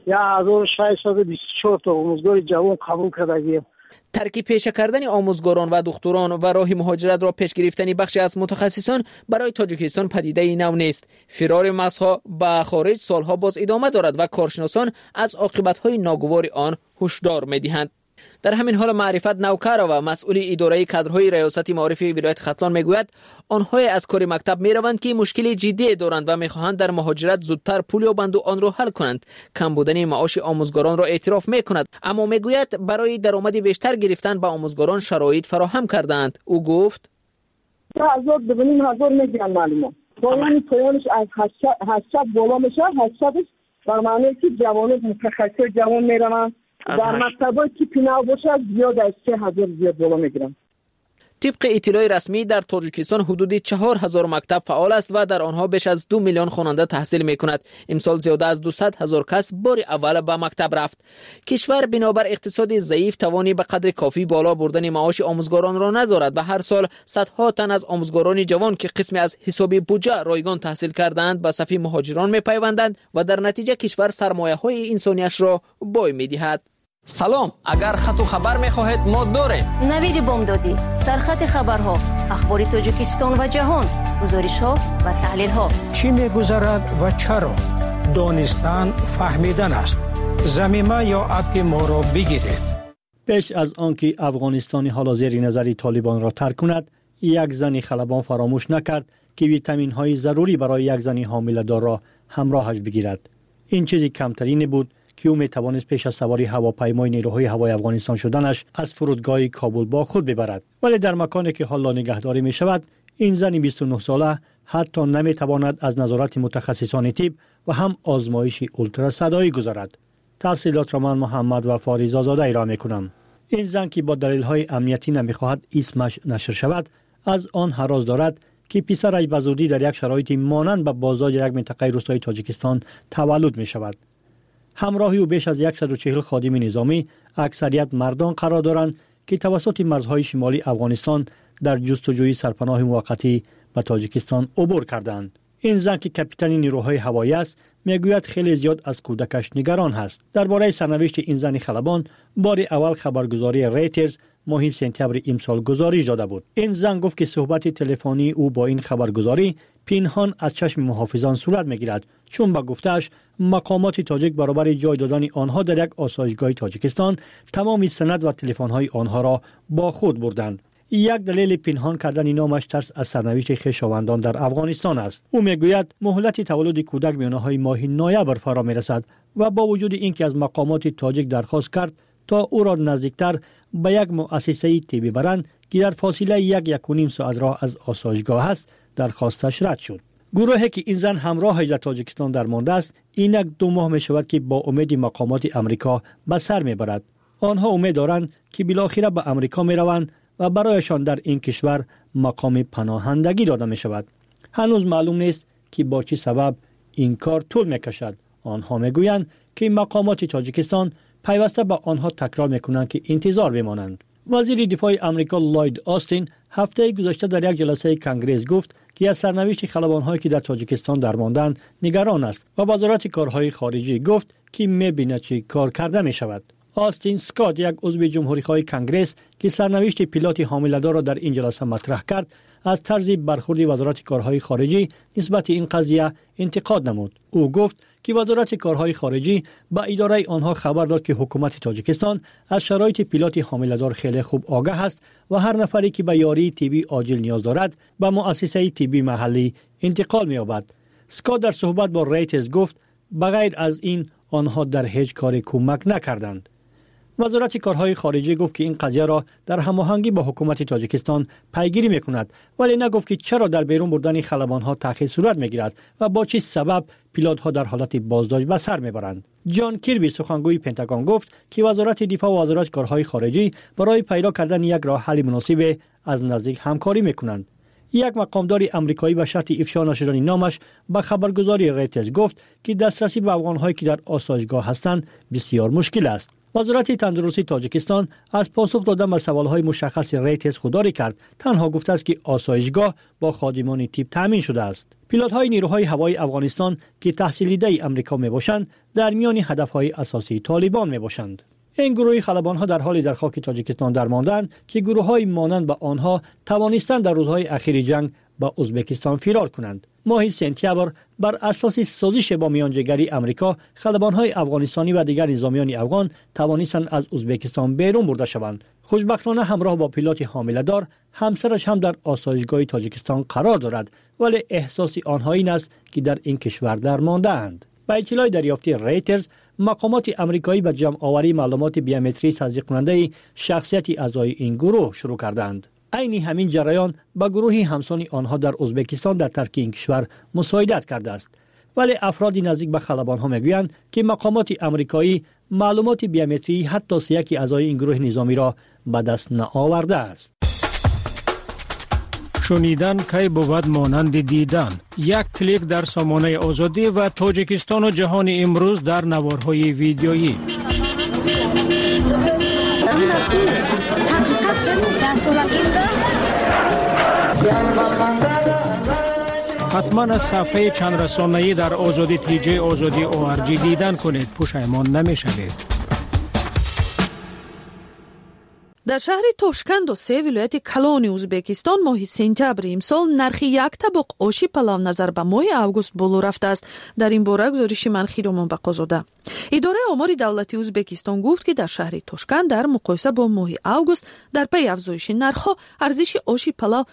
1624 تا آموزگار جوان قبول کردگیم.
ترک پیشه کردن آموزگاران و دختران و راه مهاجرت را پیش گرفتن بخشی از متخصصان برای تاجیکستان پدیده نو نیست. فرار مغزها به خارج سالها باز ادامه دارد و کارشناسان از عاقبت‌های ناگوار آن هشدار می‌دهند. در همین حال معرفت نوکر و مسئول اداره کادرهای ریاست معارف ولایت ختلان میگوید آنها از کار مکتب میروند که مشکل جدی دارند و میخواهند در مهاجرت زودتر پول یابند و آن را حل کنند. کم بودن معاش آموزگاران را اعتراف میکند، اما میگوید برای درآمد بیشتر گرفتن به آموزگاران شرایط فراهم کردند. او گفت
1000 میگن معلومه پایانش از 800 بالا میشه. 800 در معنی که جوانان متخصص جوان میروند در مکتبای که پیناو باشه زیاد از 3000 زیاد بالا میگیرن.
طبق اطلاع رسمی در تاجیکستان حدود 4000 مکتب فعال است و در آنها بیش از 2 میلیون خواننده تحصیل می‌کند. امسال زیاده از 200,000 کس بار اول به مکتب رفت. کشور بنابر اقتصاد ضعیف توانی به قدر کافی بالا بردن معاش آموزگاران را ندارد و هر سال صدها تن از آموزگاران جوان که قسمی از حساب بودجه رایگان تحصیل کردند به صف مهاجران می‌پیوندند و در نتیجه کشور سرمایه‌های انسانیش را بای می‌دهد. سلام، اگر خط و خبر می‌خواهید ما داریم.
نوید بامدادی، سرخط خبرها، اخبار تاجیکستان و جهان، گزارش‌ها و تحلیل‌ها.
چی می‌گذرد و چرا؟ دانستن فهمیدن است. زمینه یا اپ ما را بگیرید.
پیش از آنکه افغانستانی حالا زیر نظر طالبان را ترک کند، یک زن خلبان فراموش نکرد که ویتامین‌های ضروری برای یک زن حامله‌دار را همراهش بگیرد. این چیزی کمترین بود که او میتوانست پیش از سواری هواپیمای نیروهای هوایی افغانستان شدنش از فرودگاه کابل با خود ببرد. ولی در مکانی که حالا نگهداری می شود، این زن 29 ساله حتی نمیتواند از نظارت متخصصان طب و هم آزمایش اولتراسادایی گذرد. تفصیلات را من محمد و فاریز آزاده ارائه میکنم. این زن که با دلیل‌های امنیتی نمیخواهد اسمش نشر شود، از آن هراس دارد که پسرش به زودی در یک شرایطی مانند به بازار یک منطقه روستایی تاجیکستان تولد می شود. همراهی او بیش از 140 خادم نظامی، اکثریت مردان قرار دارند که توسط مرزهای شمالی افغانستان در جستجوی سرپناه موقتی به تاجیکستان عبور کردند. این زن که کاپیتان نیروهای هوایی است، میگوید خیلی زیاد از کودکش نگران است. درباره سرنوشت این زن خلبان بار اول خبرگزاری ریترز ماه سپتامبر امسال گزارش داده بود. این زن گفت که صحبت تلفنی او با این خبرگزاری پنهان از چشم محافظان صورت میگیرد، چون با گفته‌اش مقامات تاجیک برابر جای دادن آنها در یک آسایشگاه تاجیکستان تمام سند و تلفن‌های آنها را با خود بردند. یک دلیل پنهان کردن نامش ترس از سرنوشت خویشاوندان در افغانستان است. او میگوید مهلت تولد کودک میانه‌های ماه نوامبر فرا میرسد و با وجود اینکه از مقامات تاجیک درخواست کرد تا او را نزدیکتر به یک مؤسسه طبی برند که در فاصله 1.5 ساعت راه از آسایشگاه است، درخواستش رد شد. گروهی که این زن همراهش در تاجیکستان درمانده است، اینک 2 ماه می شود که با امید مقامات امریکا به سر می برد. آنها امید دارند که بالاخره به امریکا می روند و برایشان در این کشور مقام پناهندگی داده می شود. هنوز معلوم نیست که با چه سبب این کار طول می کشد. آنها می گویند که مقامات تاجیکستان پیوسته با آنها تکرار می کنند که انتظار بمانند. وزیر دفاع امریکا لوید آستین هفته گذشته در یک جلسه کنگره گفت که از سرنوشت خلبان‌هایی که در تاجیکستان درماندند نگران است و وزارت کارهای خارجه گفت که می‌بیند چه کار کرده می‌شود. آستین اسکات، یک عضو جمهوری‌خواه کنگره که سرنوشت پیلوت حامله‌دار را در این جلسه مطرح کرد، از طرز برخورد وزارت کارهای خارجه نسبت این قضیه انتقاد نمود. او گفت که وزارت کارهای خارجه با اداره آنها خبر داد که حکومت تاجیکستان از شرایط پیلوت حامله‌دار خیلی خوب آگاه است و هر نفری که به یاری طبی عاجل نیاز دارد به مؤسسه طبی محلی انتقال می‌یابد. اسکات در صحبت با ریترز گفت بغیر از این آنها در هیچ کاری کمک نکردند. وزارت کارهای خارجه گفت که این قضیه را در هماهنگی با حکومت تاجیکستان پیگیری میکند، ولی نگفت که چرا در بیرون بردن خلبان‌ها تأخیر صورت میگیرد و با چه سبب پیلوت‌ها در حالت بازداشت به سر میبرند. جان کیربی، سخنگوی پنتاگون، گفت که وزارت دفاع و وزارت کارهای خارجه برای پیدا کردن یک راه حل مناسب از نزدیک همکاری میکنند. یک مقامدار آمریکایی به شرط افشا نشدن نامش به خبرگزاری ریترز گفت که دسترسی به افغان‌هایی که در آسایشگاه هستند بسیار مشکل است. وزارت تندرستی تاجیکستان از پاسخ دادن به سوالهای مشخص ریترز خودداری کرد. تنها گفته است که آسایشگاه با خادمان طب تامین شده است. پیلوت‌های نیروهای هوایی افغانستان که تحصیل دیده آمریکا میباشند در میان هدف‌های اساسی طالبان میباشند. این گروه خلبان‌ها در حالی در خاک تاجیکستان درماندند که گروه‌های مانند به آنها توانستند در روزهای اخیر جنگ با ازبکستان فرار کنند. ماه سپتامبر بر اساس سازش با میانجیگری آمریکا، خلبان‌های افغانستانی و دیگر نظامیان افغان توانستند از ازبکستان بیرون برده شوند. خوشبختانه همراه با پیلوت حامله‌دار، همسرش هم در آسایشگاه تاجیکستان قرار دارد، ولی احساس آنها این است که در این کشور درمانده‌اند. با اطلاع دریافتی ریترز، مقامات آمریکایی به جمع آوری معلومات بیومتری تصدیق کننده شخصیت اعضای این گروه شروع کردند. عین همین جریان با گروهی همسان آنها در ازبکستان در ترک این کشور مساعدت کرده است، ولی افراد نزدیک به خلبان‌ها میگویند که مقامات آمریکایی معلومات بیومتری حتی یک اعضای این گروه نظامی را به دست نآورده است.
شنیدن کی بود مانند دیدن. یک کلیک در سامانه آزادی و تاجیکستان و جهان امروز در نوارهای ویدیویی. حتما از صفحه چند رسانه‌ای در آزادی تیجی آزادی ORG دیدن کنید، پشیمان نمی‌شوید.
در شهر توشکند و 3 ولایت کلان ازبکستان ماه سپتامبر امسال نرخ یک طبق آشی پلو نظر به ماه اوگوست بالا رفته است. در این باره گزارش منخی را منبقا زاده. اداره آمار دولتی ازبکستان گفت که در شهر توشکند در مقایسه با ماه اوگوست در پی افزایش نرخ‌ها ارزش آشی پلو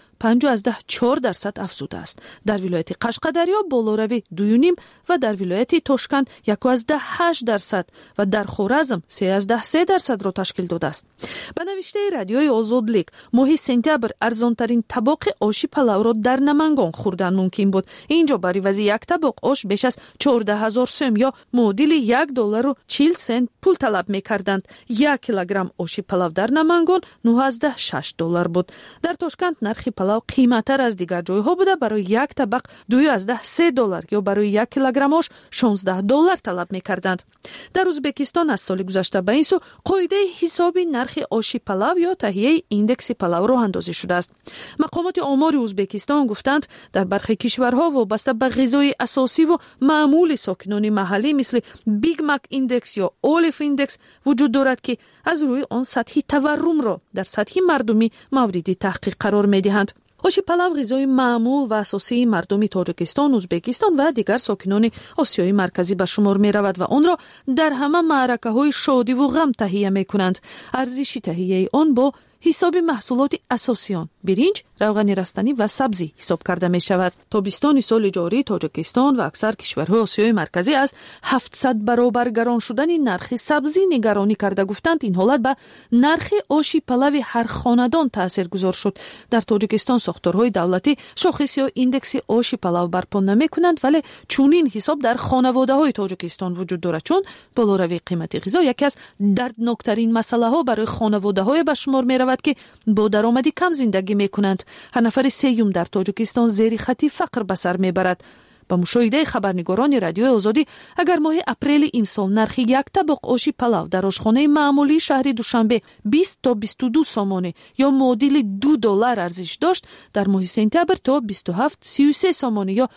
5.4% افزوده است. در ولایت قشقدریا بالاروی 2.5 و در ولایت توشکند 1.8% و در خوارزم 3.3% را تشکیل داده است. به نوشته رادیوی آزادلیک ماه سپتامبر ارزانترین طبق آشی پلو را در نمنگان خوردن ممکن بود. اینجا برای وزی یک طبق آش بیش از 14,000 سوم یا معادل $1.40 پول طلب می‌کردند. 1 کیلوگرم آشی پلو در نمنگان $9.6 بود. در توشکند نرخ پلو قیمت‌تر از دیگر جای‌ها بوده. برای یک طبق $2.3 یا برای 1 کیلوگرم آش $16 طلب می‌کردند. در ازبکستان از سال گذشته به این سو قاعده حسابی نرخ آشی پلو یا تهیه ایندکس پلو راه اندازی شده است. مقامات آمار ازبکستان گفتند در برخی کشورها وابسته به غذای اساسی و معمول ساکنان محلی مثل بیگ مک ایندکس یا اولیف ایندکس وجود دارد که از روی آن سطح تورم را در سطح مردمی مورد تحقیق قرار می‌دهند. آشی پلو غذای معمول و اساسی مردم تاجیکستان، ازبکستان و دیگر ساکنان آسیای مرکزی به شمار می رود و آن را در همه معرکه‌های شادی و غم تهیه می کنند. ارزش تهیه آن با حساب محصولات اساسی آن برنج، روغن رستنی و سبزی حساب کرده می شود. تابستان سال جاری تاجیکستان و اکثر کشورهای آسیای مرکزی از 700 برابر گران شدن نرخ سبزی نگرانی کرده. گفتند این حالت به نرخ آشی پلو هر خاندان تاثیرگذار شد. در تاجیکستان ساختارهای دولتی شاخص یا ایندکس آشی پلو برپا نمی کنند، ولی چنین حساب در خانواده‌های تاجیکستان وجود دارد، چون بالاروی قیمت غذا یکی از دردناکترین مسئله‌ها برای خانواده‌های به شمار می رود که با درآمدی کم زندگی می کنند. هر نفر سیوم در تاجیکستان زیر خط فقر به سر میبرد. با مشاهده خبرنگاران رادیوی آزادی اگر ماه اپریل امسال نرخ یک طبق آشی پلو در آشخانه معمولی شهر دوشنبه 20 تا 22 سامانه یا معادل $2 ارزش داشت، در ماه سپتامبر تا 27-33 سامانه یا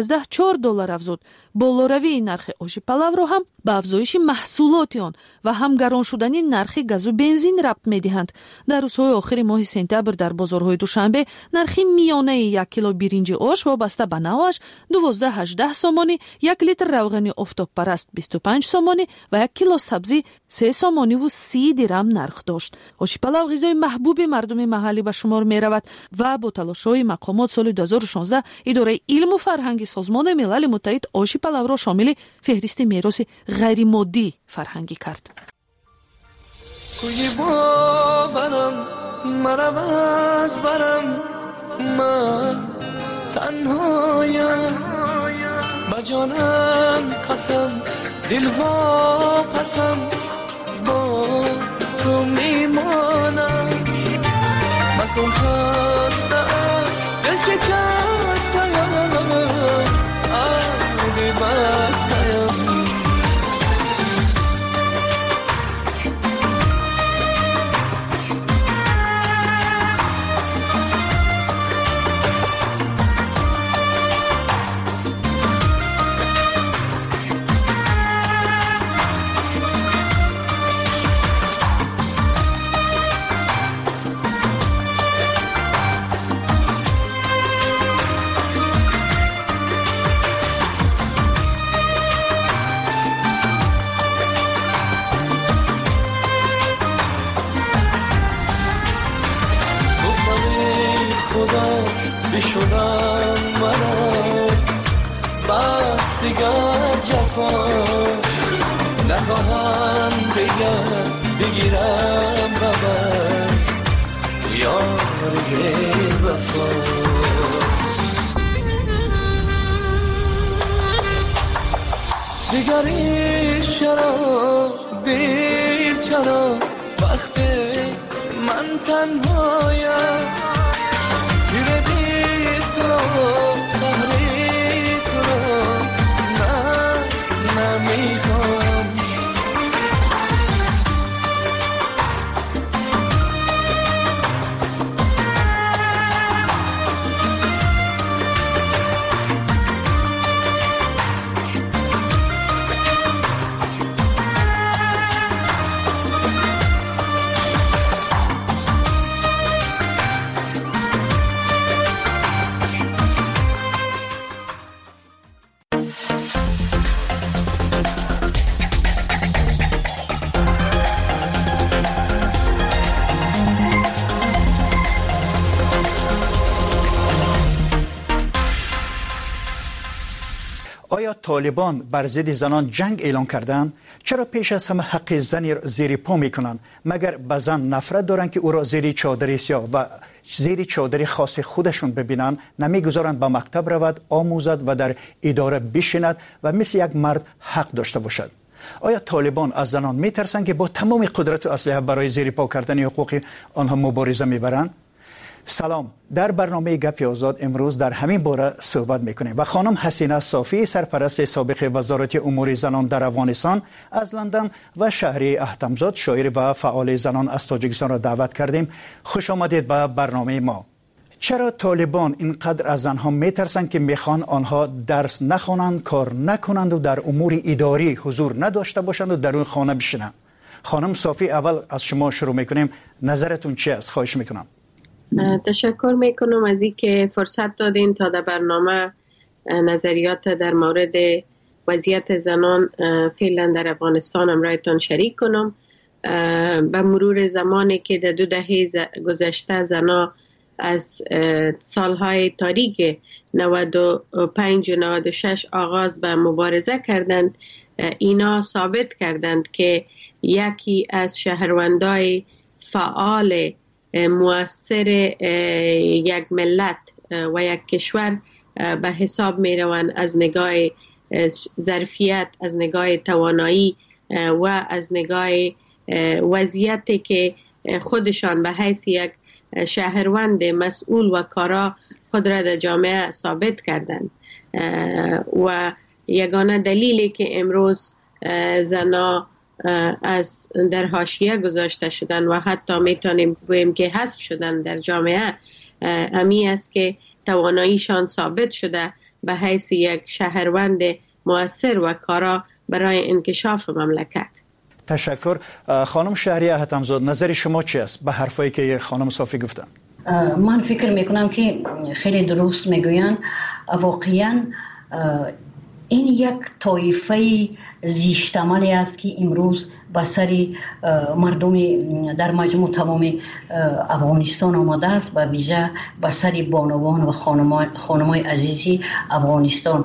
$2.4 افزود. بالاروی نرخ آشی پلو را هم به افزایش محصولات آن و هم گران شدن نرخ گاز و بنزین ربط می‌دهند. در روزهای آخر ماه سپتامبر در بازارهای دوشنبه نرخ میانه 1 کیلو برنج آش وابسته به نوعش 12-18 سامانی، 1 لیتر روغن آفتاب پرست 25 سامانی و 1 کیلو سبزی 3 سامانی و 30 درم نرخ داشت. آشی پلو غذای محبوب مردم محلی به شمار می رود و با تلاش‌های مقامات سال 2016 اداره علم و فرهنگ سازمان ملل متحد آشی پلو را شامل فهرست میراث غیر مادی فرهنگی کرد.
کوی باورم مرا از برم من تنهایم با جانم قسم دل واپسم با تو میمانم مکن خستم دل شکستم آبی بستم بشونم مرا بس دیگر جفا نخواهم بگیرم ببر یاری وفا دیگری چرا بیچرا وقتی من تنهایم
آیا طالبان بر ضد زنان جنگ اعلان کردند؟ چرا پیش از همه حق زن زیر پا میکنند؟ مگر به زن نفرت دارند که او را زیر چادر سیاه و زیر چادر خاص خودشون ببینند؟ نمیگذارند به مکتب رود، آموزد و در اداره بشیند و مثل یک مرد حق داشته باشد؟ آیا طالبان از زنان میترسند که با تمام قدرت و اسلحه برای زیر پا کردن حقوق آنها مبارزه میبرند؟ سلام، در برنامه گپ آزاد امروز در همین باره صحبت میکنیم و خانم حسینه صافی، سرپرست سابق وزارت امور زنان در افغانستان از لندن و شهری احتمزاد، شاعر و فعال زنان از تاجیکستان را دعوت کردیم. خوش آمدید به برنامه ما. چرا طالبان اینقدر از زنها میترسند که میخوان آنها درس نخوانند، کار نکنند و در امور اداری حضور نداشته باشند و در اون خانه بشینند؟ خانم صافی، اول از شما شروع میکنیم. نظرتون چی است؟ خواهش میکنم.
تشکر میکنم از اینکه فرصت دادین تا در برنامه نظریات در مورد وضعیت زنان فعلا در افغانستان امرایتان شریک کنم. به مرور زمانی که در 2 دهه گذشته زنان از سالهای تاریک 95 و 96 آغاز به مبارزه کردند، اینا ثابت کردند که یکی از شهروندای فعال مؤثر یک ملت و یک کشور به حساب می روند از نگاه ظرفیت، از نگاه توانایی و از نگاه وضعیتی که خودشان به حیث یک شهروند مسئول و کارا خود را در جامعه ثابت کردند. و یگانه دلیلی که امروز زنا از در حاشیه گذاشته شدن و حتی میتونیم بگوییم که حذف شدن در جامعه امی است که تواناییشان ثابت شده به حیث یک شهروند مؤثر و کارا برای انکشاف مملکت.
تشکر. خانم شهریه احتمزاد، نظر شما چی است به حرفایی که خانم صافی گفتن؟
من فکر میکنم که خیلی درست میگوین. واقعا این یک طایفه زیشتمالی است که امروز به سر مردم در مجموع تمام افغانستان آمده است، به ویژه به سر بانوان و خانمای عزیزی افغانستان.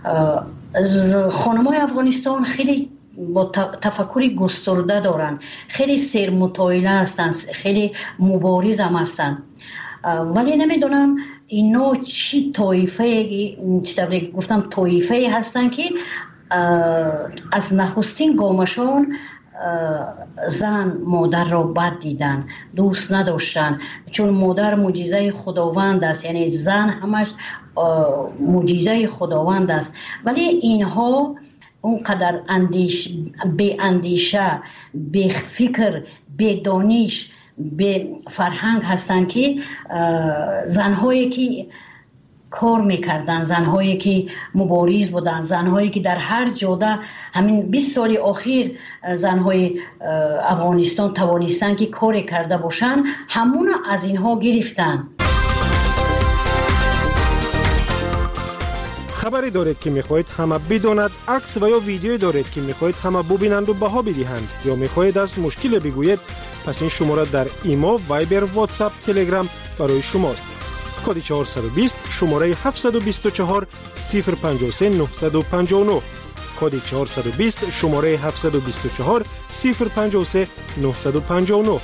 خانمای افغانستان خیلی با تفکر گسترده دارند، خیلی سرمطالعه هستند، خیلی مبارز هم هستند، ولی نمیدونم اینا چی طایفه، گفتم طایفه هستند که از نخستین گامشان زن مادر را بد دیدن، دوست نداشتن، چون مادر معجزه خداوند است، یعنی زن همش معجزه خداوند است. ولی اینها اونقدر بی اندیشه، بی فکر، بی دانش، به فرهنگ هستند که زنهایی که کار میکردن، زنهایی که مبارز بودن، زنهایی که در هر جاده همین 20 سال اخیر زنهای افغانستان توانستن که کار کرده باشن، همون از اینها گرفتن.
خبری دارید که میخواهید همه بداند، عکس و یا ویدیویی دارید که میخواهید همه ببینند و بها بدهند، یا میخواهید از مشکل بگویید، پس این شماره در ایما، وایبر، واتساپ، تلگرام برای شماست. کد 420 شماره 724 053 959. کد 420 شماره 724 053 959.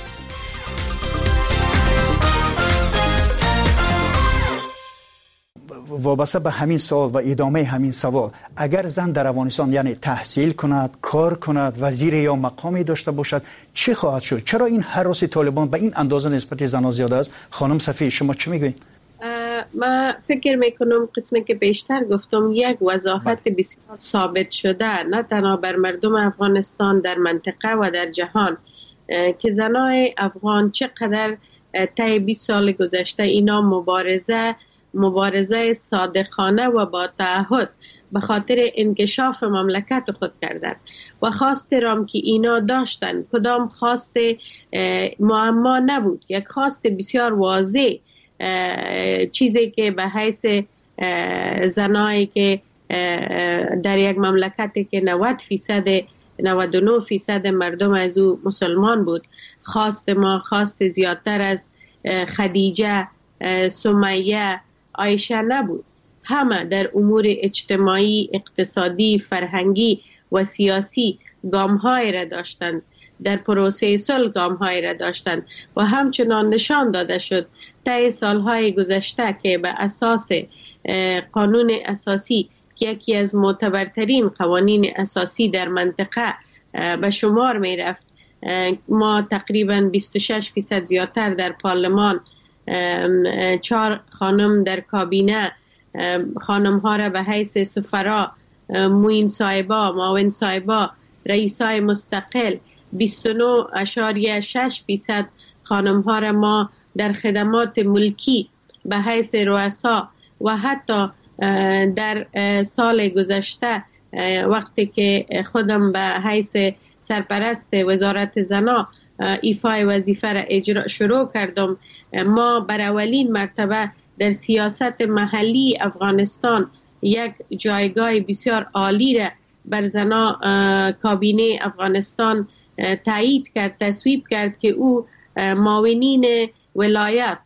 وابسته به همین سوال و ادامه همین سوال، اگر زن در افغانستان یعنی تحصیل کند، کار کند، وزیر یا مقامی داشته باشد، چی خواهد شد؟ چرا این هراس طالبان به این اندازه نسبت زنان زیاد است؟ خانم صفی، شما چی میگویید؟
من فکر میکنم قسمی که بیشتر گفتم یک وضاحت بسیار ثابت شده، نه تنها بر مردم افغانستان، در منطقه و در جهان، که زنای افغان چقدر طی 20 سال گذشته اینا مبارزه صادقانه و با تعهد به خاطر انکشاف مملکت خود کردند و خواست رام که اینا داشتن کدام خواست معما نبود، یک خواست بسیار واضح، چیزی که به حیث زنایی که در یک مملکتی که 99% مردم از او مسلمان بود، خواست ما خواست زیادتر از خدیجه، سمیه، عایشه نبود. همه در امور اجتماعی، اقتصادی، فرهنگی و سیاسی گام‌های را داشتند، در پروسه صلح گام‌های را داشتند و همچنان نشان داده شد طی سالهای گذشته که به اساس قانون اساسی که یکی از معتبرترین قوانین اساسی در منطقه به شمار می رفت، ما تقریبا 26% زیادتر در پارلمان، 4 خانم در کابینه، خانم ها را به حیث سفرا، معین صاحبا، معاون صاحبا، رئیسای مستقل، 29.6% خانم ها را ما در خدمات ملکی به حیث رؤسا و حتی در سال گذشته وقتی که خودم به حیث سرپرست وزارت زنا ایفای وظیفه را اجرا شروع کردم، ما بر اولین مرتبه در سیاست محلی افغانستان یک جایگاه بسیار عالی را بر زنا کابینه افغانستان تایید کرد، تصویب کرد که او معاونین ولایت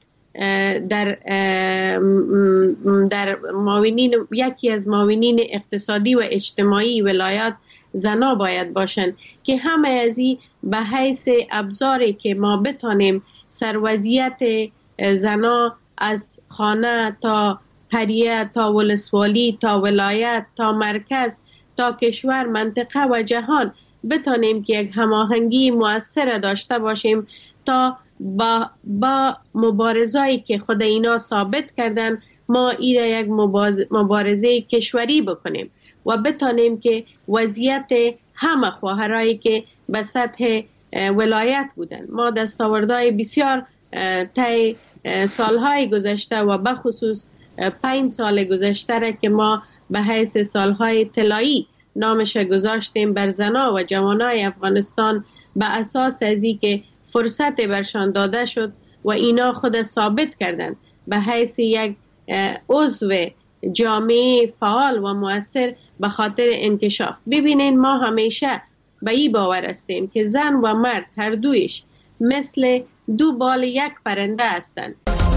در معاونین، یکی از معاونین اقتصادی و اجتماعی ولایت زنا باید باشند که همه ازی به حیث ابزاری که ما بتانیم سروضعیت زنا از خانه تا قریه تا ولسوالی تا ولایت تا مرکز تا کشور، منطقه و جهان بتانیم که یک هماهنگی مؤثر داشته باشیم تا با مبارزه‌ای که خود اینا ثابت کردن ما ایره یک مبارزه کشوری بکنیم و بتانیم که وضعیت همه خواهرایی که به سطح ولایت بودن، ما دستاوردهای بسیار طی سالهای گذشته و بخصوص 5 سال گذشته را که ما به حیث سالهای طلایی نامش گذاشتیم بر زنا و جوانای افغانستان به اساس ازی که فرصت برشان داده شد و اینا خود ثابت کردند به حیث یک عضو جامعه فعال و مؤثر به خاطر انکشاف. ببینین ما همیشه به این باور هستیم که زن و مرد هر دویش مثل 2 بال یک پرنده هستند.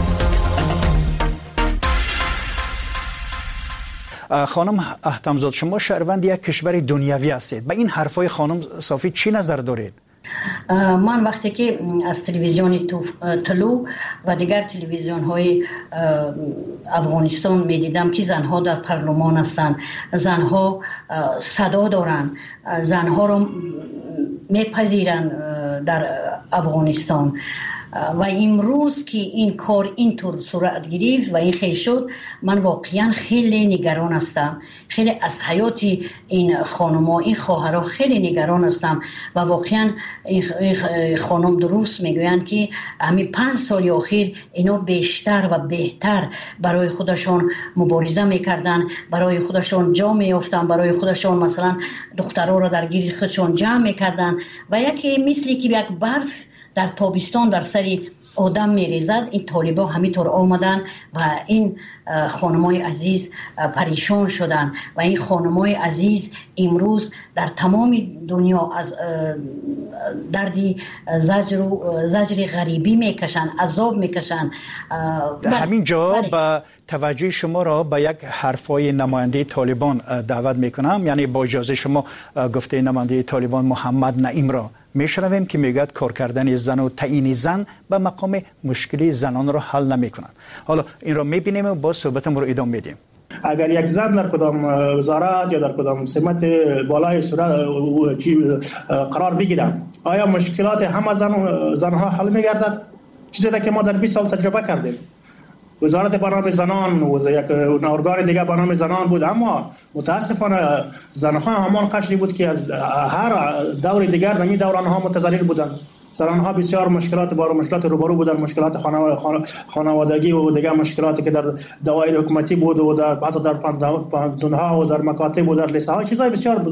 خانم احتمزاد، شما شهروند یک کشور دنیوی هستید، به این حرفای خانم صافی چی نظر دارید؟
من وقتی که از تلویزیون طلوع و دیگر تلویزیون های افغانستان می دیدم که زنها در پارلمان هستند، زنها صدا دارند، زنها رو میپذیرند در افغانستان و امروز که این کار اینطور صورت گرفت و این خیلی شد، من واقعا خیلی نگران هستم، خیلی از حیات این خانم‌ها، این خواهرها خیلی نگران هستم و واقعا این خانم درست میگویند که همین 5 سال اخیر اینا بیشتر و بهتر برای خودشان مبارزه میکردن، برای خودشان جا میافتن، برای خودشان مثلا دخترها را در گیر خودشان جمع میکردن و یکی مثلی که یک برف در تابستان در سر آدم میریزد، این طالبا همینطور آمدن و این خانمای عزیز پریشان شدن و این خانمای عزیز امروز در تمام دنیا از دردی زجر غریبی میکشن، عذاب میکشن.
همین جا با توجه شما را به یک حرفای نماینده طالبان دعوت میکنم، یعنی با اجازه شما گفته نماینده طالبان محمد نعیم را میشنویم که میگوید کار کردن زن و تعیین زن به مقام مشکلی زنان را حل نمیکنند. حالا این را میبینیم و با صحبتمون رو ادامه میدیم.
اگر یک زن در کدام وزارت یا در کدام سمت بالای قرار بگیرد، آیا مشکلات همه زنها حل میگردد؟ چیزی که ما در 20 سال تجربه کردیم. وزارت برنامه زنان و یک ارگان دیگه برنامه زنان بود، اما متاسفانه زنها همان قشری بود که از هر دور دیگر در این دورانها متضرر بودند. زنها بسیار مشکلات روبرو بودند، مشکلات خانوادگی و دیگر مشکلاتی که در دوایر حکومتی بود و حتی در پاندونها و در مکاتب و در لیسه ها چیزای بسیار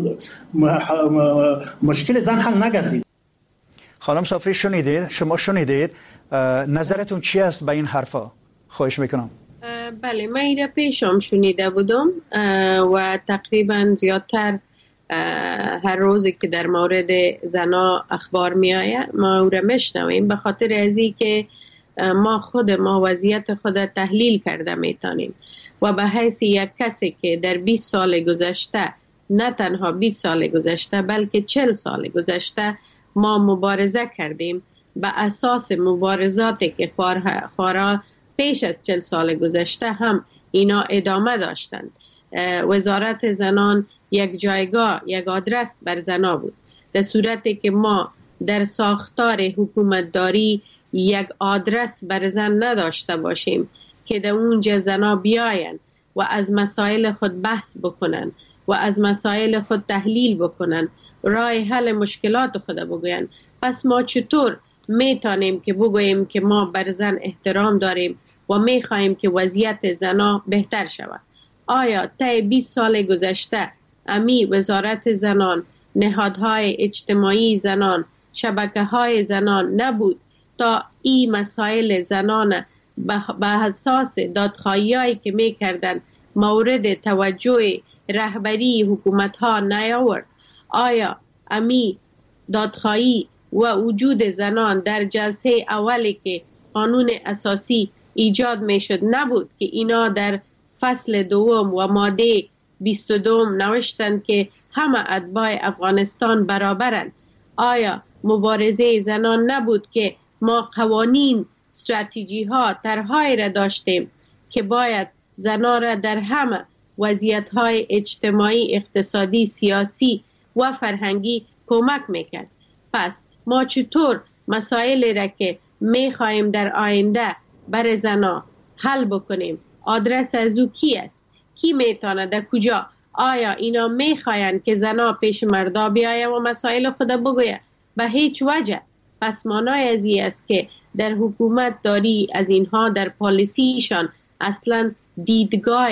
مشکل زن حل نگردید.
خانم صافی شنیدید، شما شنیدید، نظرتون چی است به این حرفا؟ خواهش میکنم.
بله، من ایره پیشم شنیده بودم و تقریبا زیادتر هر روزی که در مورد زنا اخبار می آید ما او را میشنویم، به خاطر ازی که ما وضعیت خود تحلیل کرده میتونیم و به حیث یک کسی که در 20 سال گذشته، نه تنها 20 سال گذشته بلکه 40 سال گذشته ما مبارزه کردیم، به اساس مبارزاتی که خوارا پیش از 40 سال گذشته هم اینا ادامه داشتند. وزارت زنان یک جایگاه، یک آدرس بر زنا بود، در صورتی که ما در ساختار حکومتداری یک آدرس بر زن نداشته باشیم که در اونجا زنا بیاین و از مسائل خود بحث بکنن و از مسائل خود تحلیل بکنن، راه حل مشکلات خود بگوین، پس ما چطور میتونیم که بگوییم که ما بر زن احترام داریم و میخواهیم که وضعیت زنا بهتر شود؟ آیا طی 20 سال گذشته امی وزارت زنان، نهادهای اجتماعی زنان، شبکه‌های زنان نبود تا این مسائل زنان به اساس دادخواهی‌هایی که می‌کردن مورد توجه رهبری حکومت‌ها نیاورد؟ آیا امی دادخواهی و وجود زنان در جلسه اولی که قانون اساسی ایجاد میشد نبود که اینا در فصل دوم و ماده 22 نوشتند که همه اتباع افغانستان برابرند؟ آیا مبارزه زنان نبود که ما قوانین، استراتژی ها، طرح‌هایی را داشتیم که باید زنان را در همه وضعیت‌های اجتماعی، اقتصادی، سیاسی و فرهنگی کمک میکرد؟ پس ما چطور مسائلی را که میخواهیم در آینده بر زنا حل بکنیم، آدرس از او کی است؟ کی میتونه در کجا؟ آیا اینا میخواین که زنا پیش مردا بیاید و مسائل خود بگوید؟ به هیچ وجه. پس معنای از این است که در حکومت داری از اینها در پالیسیشان اصلا دیدگاه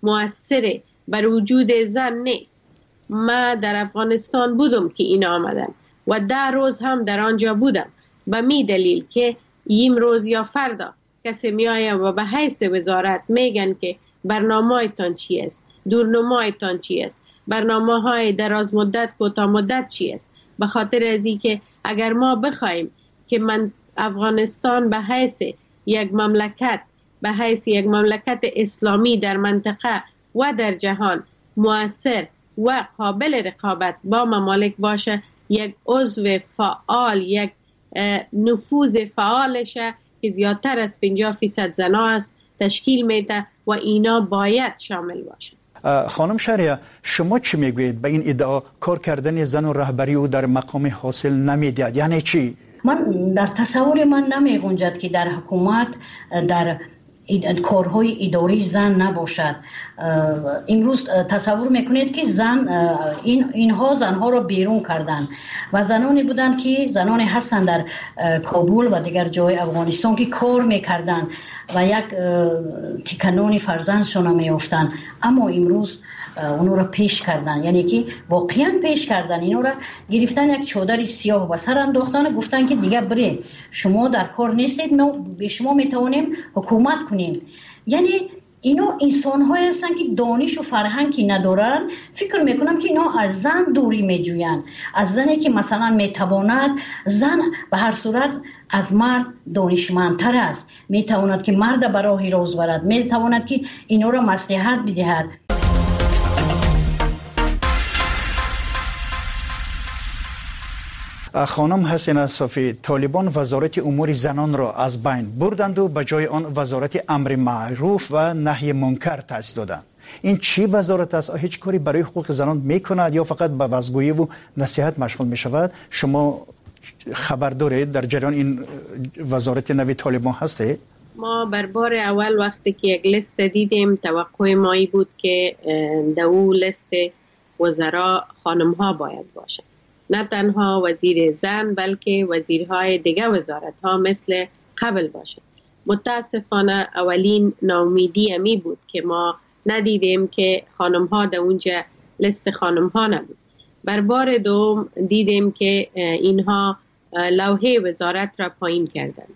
مؤثر بر وجود زن نیست. من در افغانستان بودم که اینا آمدن و 10 روز هم در آنجا بودم، به می دلیل که این روز یا فردا کسی می آید و به حیث وزارت میگن که برنامه‌تان چی است، دورنمایتان چی است، برنامه های دراز مدت، کوتاه مدت چی است. به خاطر از این که اگر ما بخوایم که افغانستان به حیث یک مملکت اسلامی در منطقه و در جهان مؤثر و قابل رقابت با ممالک باشه، یک عضو فعال، یک نفوذ فعالشه که زیادتر از 50% زنا است تشکیل میده و اینا باید شامل باشه.
خانم شهریه، شما چی میگویید به این ادعا کار کردن زن و رهبری او در مقام حاصل نمیدهد؟ یعنی چی؟
من در تصور من نمیگنجد که در حکومت در کارهای اداری زن نباشد. امروز تصور میکنید که اینها زنها را بیرون کردن و زنانی بودند که زنانی هستند در کابل و دیگر جای افغانستان که کار میکردن و یک تکنانی فرزندشان میافتند، اما امروز اونو را پیش کردن، یعنی که واقعا پیش کردن، اینو را گرفتن یک چادر سیاه و سر انداختن، گفتن که دیگه برید، شما در کار نیستید، ما به شما میتوانیم حکومت کنیم. یعنی اینو انسان های هستن که دانش و فرهنگی ندارن، فکر میکنم که اینا از زن دوری میجوین، از زنی که مثلا میتواند، زن به هر صورت از مرد دانشمندتر است، میتواند که مرد به راه راست برد، میتواند که اینا را مصلحت بدهد.
خانم حسینه صافی، طالبان وزارت امور زنان را از بین بردند و به جای آن وزارت امر معروف و نهی منکر تأسیس دادند. این چی وزارت است؟ هیچ کاری برای حقوق زنان میکند یا فقط به وعظگویی و نصیحت مشغول میشود؟ شما خبر دارید در جریان این وزارت نوی طالبان هسته؟
ما بر بار اول وقتی که یک لیست دیدیم، توقع ما ای بود که در اون لیست وزرا خانم ها باید باشند، نه تنها وزیر زن بلکه وزیرهای دیگه وزارت ها مثل قبل باشند. متاسفانه اولین ناامیدی امی بود که ما ندیدیم که خانم ها در اونجا لیست خانم ها نبود. بر بار دوم دیدیم که اینها لوحه وزارت را پایین کردند.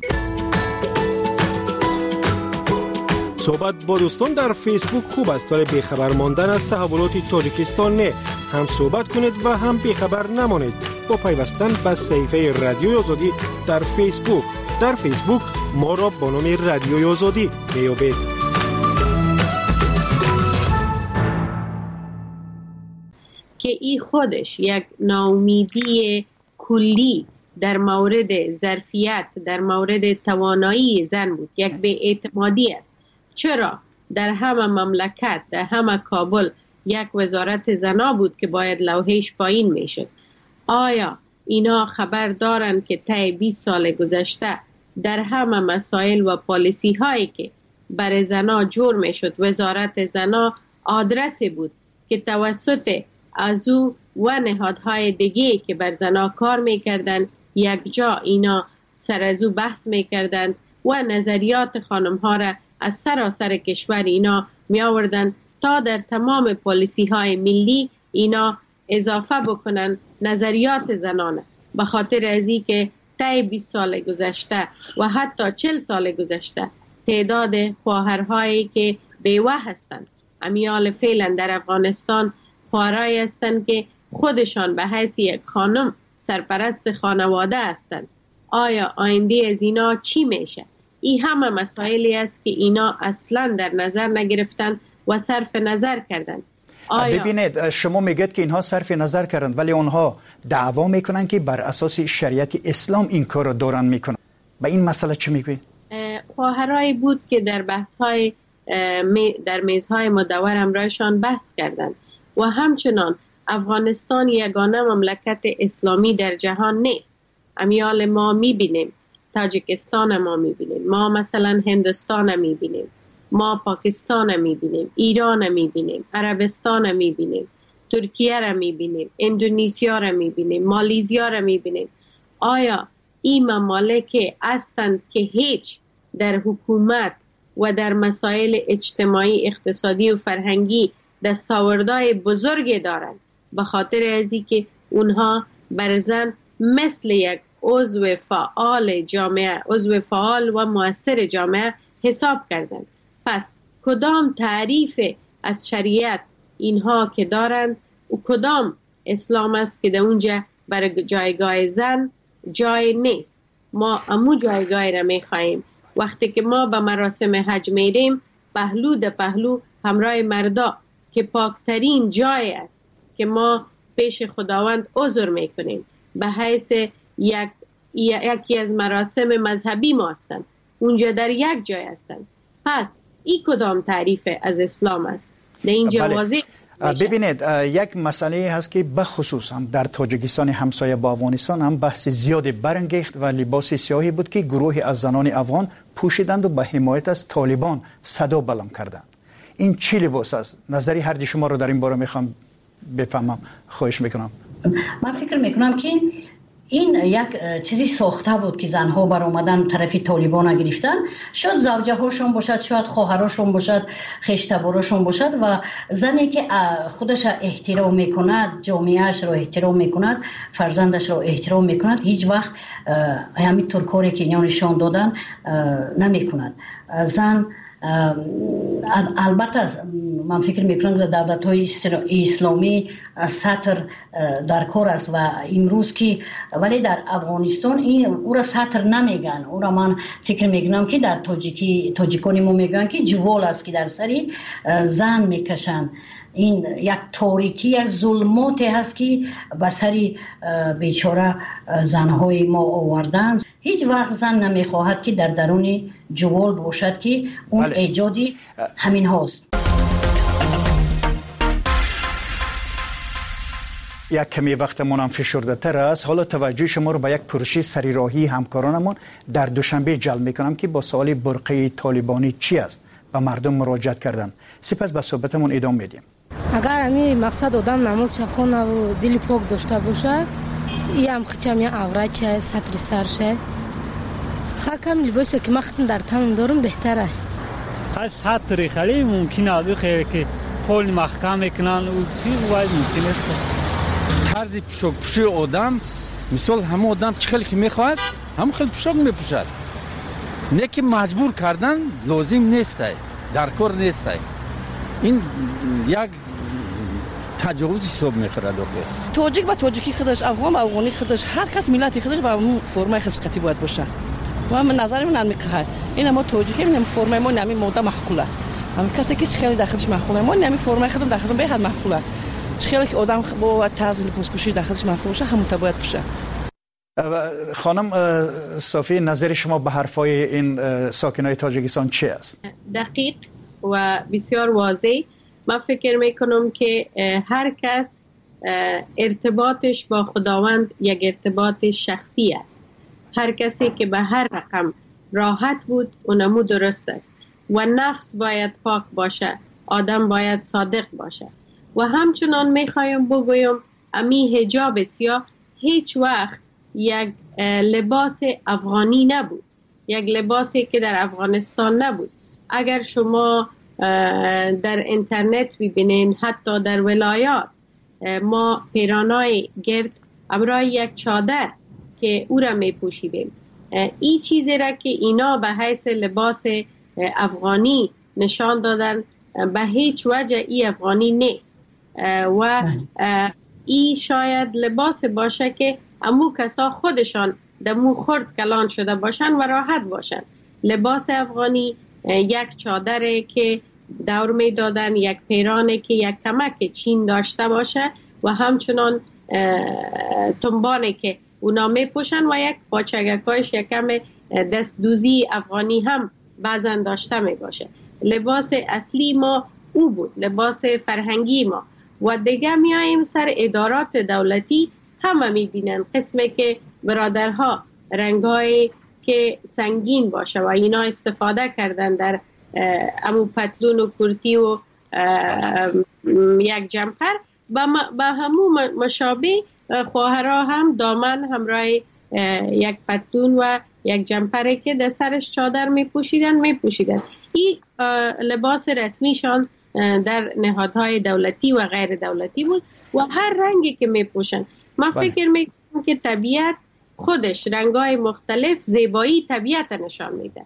صحبت با دوستان در فیسبوک خوب است، ولی بیخبر ماندن از تحولات تاجیکستان نه. هم صحبت کنید و هم بیخبر نمانید با پیوستن به صفحه رادیوی آزادی در فیسبوک. در فیسبوک ما را با نام رادیوی آزادی میابید.
که این خودش یک ناامیدی کلی در مورد ظرفیت، در مورد توانایی زن بود، یک بی‌اعتمادی است. چرا در همه مملکت، در همه کابل یک وزارت زنا بود که باید لوحش پایین میشد؟ آیا اینا خبر دارن که طی 20 سال گذشته در همه مسائل و پالیسی هایی که برای زنا جور میشد، وزارت زنا آدرسی بود که توسط از او و نهادهای دیگه که بر زنا کار میکردن یک جا اینا سر از او بحث میکردن و نظریات خانم ها را از سراسر کشور اینا می آوردن تا در تمام پالیسی های ملی اینا اضافه بکنن نظریات زنانه. به خاطر ازی که طی 20 سال گذشته و حتی 40 سال گذشته تعداد خواهرهایی که بیوه هستند، امیال فعلا در افغانستان خواهرایی هستند که خودشان به حیث یک خانم سرپرست خانواده هستند. آیا آینده از اینا چی میشه؟ این همه مسائلی است که اینا اصلا در نظر نگرفتن و صرف نظر کردن.
ببینید، شما میگید که اینها صرف نظر کردند ولی اونها دعوا میکنن که بر اساس شریعت اسلام این کار رو دارن میکنن. به این مسئله چی میگید؟
خواهرایی بود که در بحث‌های در میزهای مدور همراهشان بحث کردند و همچنان افغانستان یگانه مملکت اسلامی در جهان نیست. امیال ما میبینیم، تاجیکستان ما میبینیم، ما مثلا هندوستان میبینیم، ما پاکستان میبینیم، ایران میبینیم، عربستان میبینیم، ترکیه را میبینیم، اندونزیا را میبینیم، مالیزیا را میبینیم. آیا این ممالک هستند که هیچ در حکومت و در مسائل اجتماعی، اقتصادی و فرهنگی دستاوردهای بزرگی دارند؟ به خاطر ازی که اونها بر زن مثل یک عضو فعال جامعه، عضو فعال و مؤثر جامعه حساب کردند. پس کدام تعریف از شریعت اینها که دارند و کدام اسلام است که در اونجا برای جایگاه زن جای نیست؟ ما امو جایگاه را میخواییم. وقتی که ما به مراسم حج میریم پهلو در پهلو همراه مردا که پاکترین جای است که ما پیش خداوند عذر میکنیم، به حیث یکی از مراسم مذهبی ما هستند، اونجا در یک جای هستند. پس این کدام تعریف از اسلام است؟ در اینجا واضح
ببینید، یک مسئله هست که بخصوص هم در تاجیکستان همسایه با افغانستان هم بحث زیادی برانگیخت و لباس سیاهی بود که گروهی از زنان افغان پوشیدند و به حمایت از طالبان صدا بلند کردند. این چی لباس است؟ نظری هر دی شما رو در این باره میخوام بفهمم، خواهش میکنم.
من فکر میکنم که این یک چیزی ساخته بود که زنها بر اومدن طرفی طالبان گرفتن. شاید زوجه هاشون باشد، شاید خواهراشون باشد، خشتباراشون باشد و زنی که خودش احترام میکند، جامعهش رو احترام میکند، فرزندش رو احترام میکند، هیچ وقت همین طور کاری که اینا نشان دادن نمیکند. زن البته من فکر میکنم که دولت‌های اسلامی سطر در کار است و امروز که ولی در افغانستان این او را سطر نمیگن. او را من فکر میکنم که در تاجیکانی ما میگن که جوال است که در سری زن میکشن. این یک تاریکی از ظلماتی هست که به سری بیچاره زنهای ما آوردن. هیچ وقت زن نمیخواهد که در درون جوال باشد که اون ایجادی همین هاست.
یک کمی وقتمون هم فشرده تر است. حالا توجه شما رو به یک پروژه سریراهی همکارانمون در دوشنبه جلب میکنم که با سوال برقه طالبانی چی است و مردم مراجعت کردن. سپس به صحبتمون ادامه میدیم.
اگر همین مقصد آدم نماز خونه و دل پاک داشته باشه، این هم خیلی یا عورت سطر سرشه خاکم لباسی که مختن در تنم دارم بهتره.
خیلی سطری خیلی ممکنه از او خیلی که خول محکم میکنن و چیز باید ممکن است.
طرز پوشاک آدم مثال همه آدم چه خیلی که میخواهد هم خیلی پوشاک میپوشد. نه که مجبور کردن لازم نیست، در کار نیست. این یک تجاوز حساب میخوره.
تاجیک با تاجیکی خودش، افغان با افغانی خودش، هر کس ملت خودش با فرمای خودش قطعی باید باشه. و من نظر من میگه این ما توجیه کنیم فرم ما نمی موده محقوله هم کسی که خیلی داخلش محقوله ما نمی فرم خودم داخلم به حد محقوله خیلی که آدم با تعزیل پوسپوشی داخلش محقول شه همون باید بشه.
خانم صافی نظر شما به حرفای این ساکنای تاجیکستان چی است؟
دقیق و بسیار واضح. من فکر میکنم که هر کس ارتباطش با خداوند یک ارتباط شخصی است. هر کسی که به هر رقم راحت بود اونمو درست است و نفس باید پاک باشه، آدم باید صادق باشه. و همچنان میخوایم بگویم امی حجاب سیاه هیچ وقت یک لباس افغانی نبود، یک لباسی که در افغانستان نبود. اگر شما در اینترنت ببینین حتی در ولایات ما پیرانای گرد امرای یک چادر که او را می پوشیدیم. این چیزی را که اینا به حیث لباس افغانی نشان دادن به هیچ وجه ای افغانی نیست و ای شاید لباس باشه که امو کسا خودشان دمو خرد کلان شده باشن و راحت باشن. لباس افغانی یک چادره که دور می دادن، یک پیرانه که یک کمک چین داشته باشه و همچنان تنبانه که اونا می پوشن و یک پاچگکایش یک کم دستدوزی افغانی هم بعضن داشته می باشه. لباس اصلی ما او بود، لباس فرهنگی ما. و دیگه می آییم سر ادارات دولتی همه می بینن قسمه که برادرها رنگای که سنگین باشه و اینا استفاده کردن در امو پتلون و کرتی و یک جمپر با همو مشابه خواهرها هم دامن همراه یک پتلون و یک جمپره که در سرش چادر می پوشیدن. این لباس رسمیشان در نهادهای دولتی و غیر دولتی بود و هر رنگی که می پوشن. من فکر می کنم که طبیعت خودش رنگای مختلف زیبایی طبیعت نشان میده.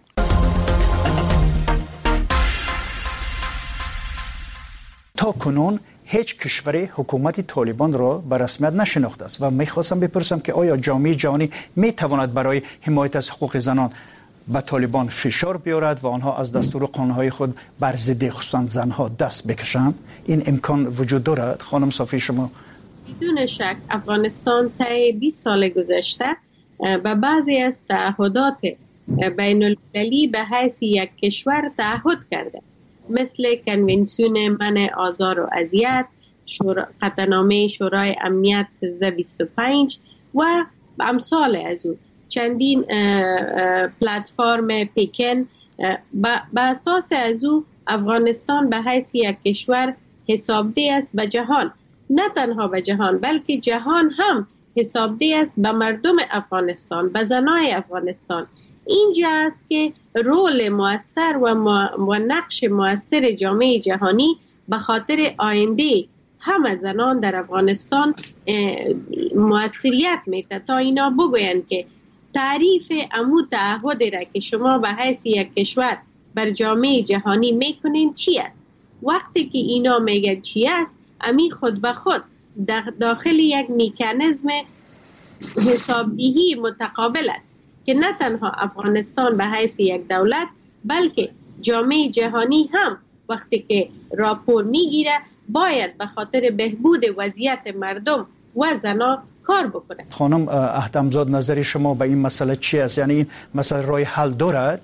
تا کنون هیچ کشوری حکومت طالبان را به رسمیت نشناخته است و میخواستم بپرسم که آیا جامعه جهانی میتواند برای حمایت از حقوق زنان به طالبان فشار بیارد و آنها از دستور قانونهای خود بر ضد خصوصا زنها دست بکشند؟ این امکان وجود دارد؟ خانم صافی شما؟
بدون شک افغانستان طی 20 سال گذشته به بعضی از تعهدات بین المللی به حیث یک کشور تعهد کرده، مثل کنونسیون منع آزار و اذیت، قطعنامه شورای امنیت 1325 و امثال از او. چندین پلتفرم پیکن به اساس از او افغانستان به حیث یک کشور حسابده است به جهان، نه تنها به جهان بلکه جهان هم حسابده است به مردم افغانستان، به زنای افغانستان. اینجا است که رول مؤثر و نقش مؤثر جامعه جهانی به خاطر آینده همه زنان در افغانستان مؤثریت میده تا اینا بگویند که تعریف امو تعهد را که شما به حیث یک کشور بر جامعه جهانی میکنین چی است. وقتی که اینا میگن چی است، امی خود به خود داخل یک مکانیزم حسابدهی متقابل است که نه تنها افغانستان به حیث یک دولت بلکه جامعه جهانی هم وقتی که راپور میگیره باید به خاطر بهبود وضعیت مردم و زنا کار بکنه.
خانم احتمزاد نظر شما به این مسئله چی است؟ یعنی این مسئله راه حل دارد؟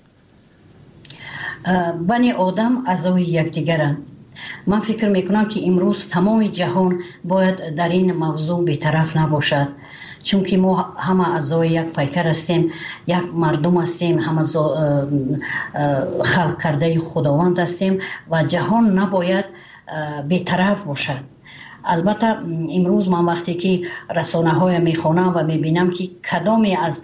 بنی آدم اعضای یکدیگرند. من فکر میکنم که امروز تمام جهان باید در این موضوع بی‌طرف نباشد، چون که ما همه اعضای یک پیکر هستیم، یک مردم هستیم، همه خلق کرده خداوند هستیم و جهان نباید بی‌طرف باشد. البته امروز من وقتی که رسانه های میخوانم و میبینم که کدامی از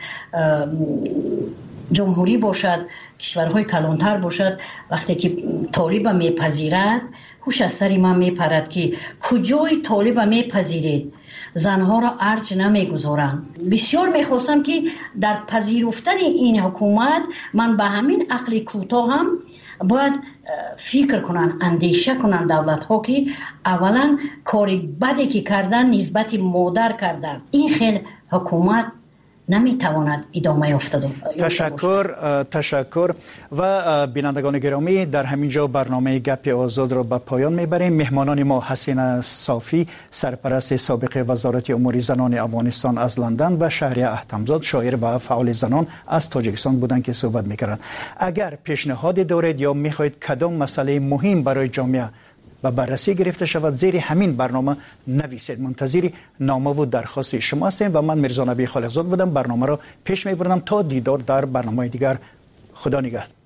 جمهوری باشد، کشورهای کلانتر باشد، وقتی که طالب میپذیرد هوش از سر من میپرد که کجای طالب میپذیرید، زنها را ارج نمیگذارند. بسیار میخواستم که در پذیرفتن این حکومت من به همین عقل کوتاه هم باید فکر کنن، اندیشه کنن دولت ها که اولا کاری بدی که کردن نسبت مادر کردن. این خیلی حکومت نمیتواند ادامه یافته.
تشکر و بینندگان گرامی، در همین جا برنامه گپ آزاد را به پایان میبریم. مهمانان ما حسینه صافی، سرپرست سابق وزارت امور زنان افغانستان از لندن و شهریه احتمزاد، شاعر و فعال زنان از تاجیکستان بودند که صحبت میکردند. اگر پیشنهادی دارید یا میخواهید کدام مسئله مهم برای جامعه و بررسی گرفته شود، زیر همین برنامه نویسید. منتظر نامه و درخواست شما هستیم و من میرزا نبی خالقزاد بودم. برنامه را پیش میبرم تا دیدار در برنامه دیگر. خدا نگهدار.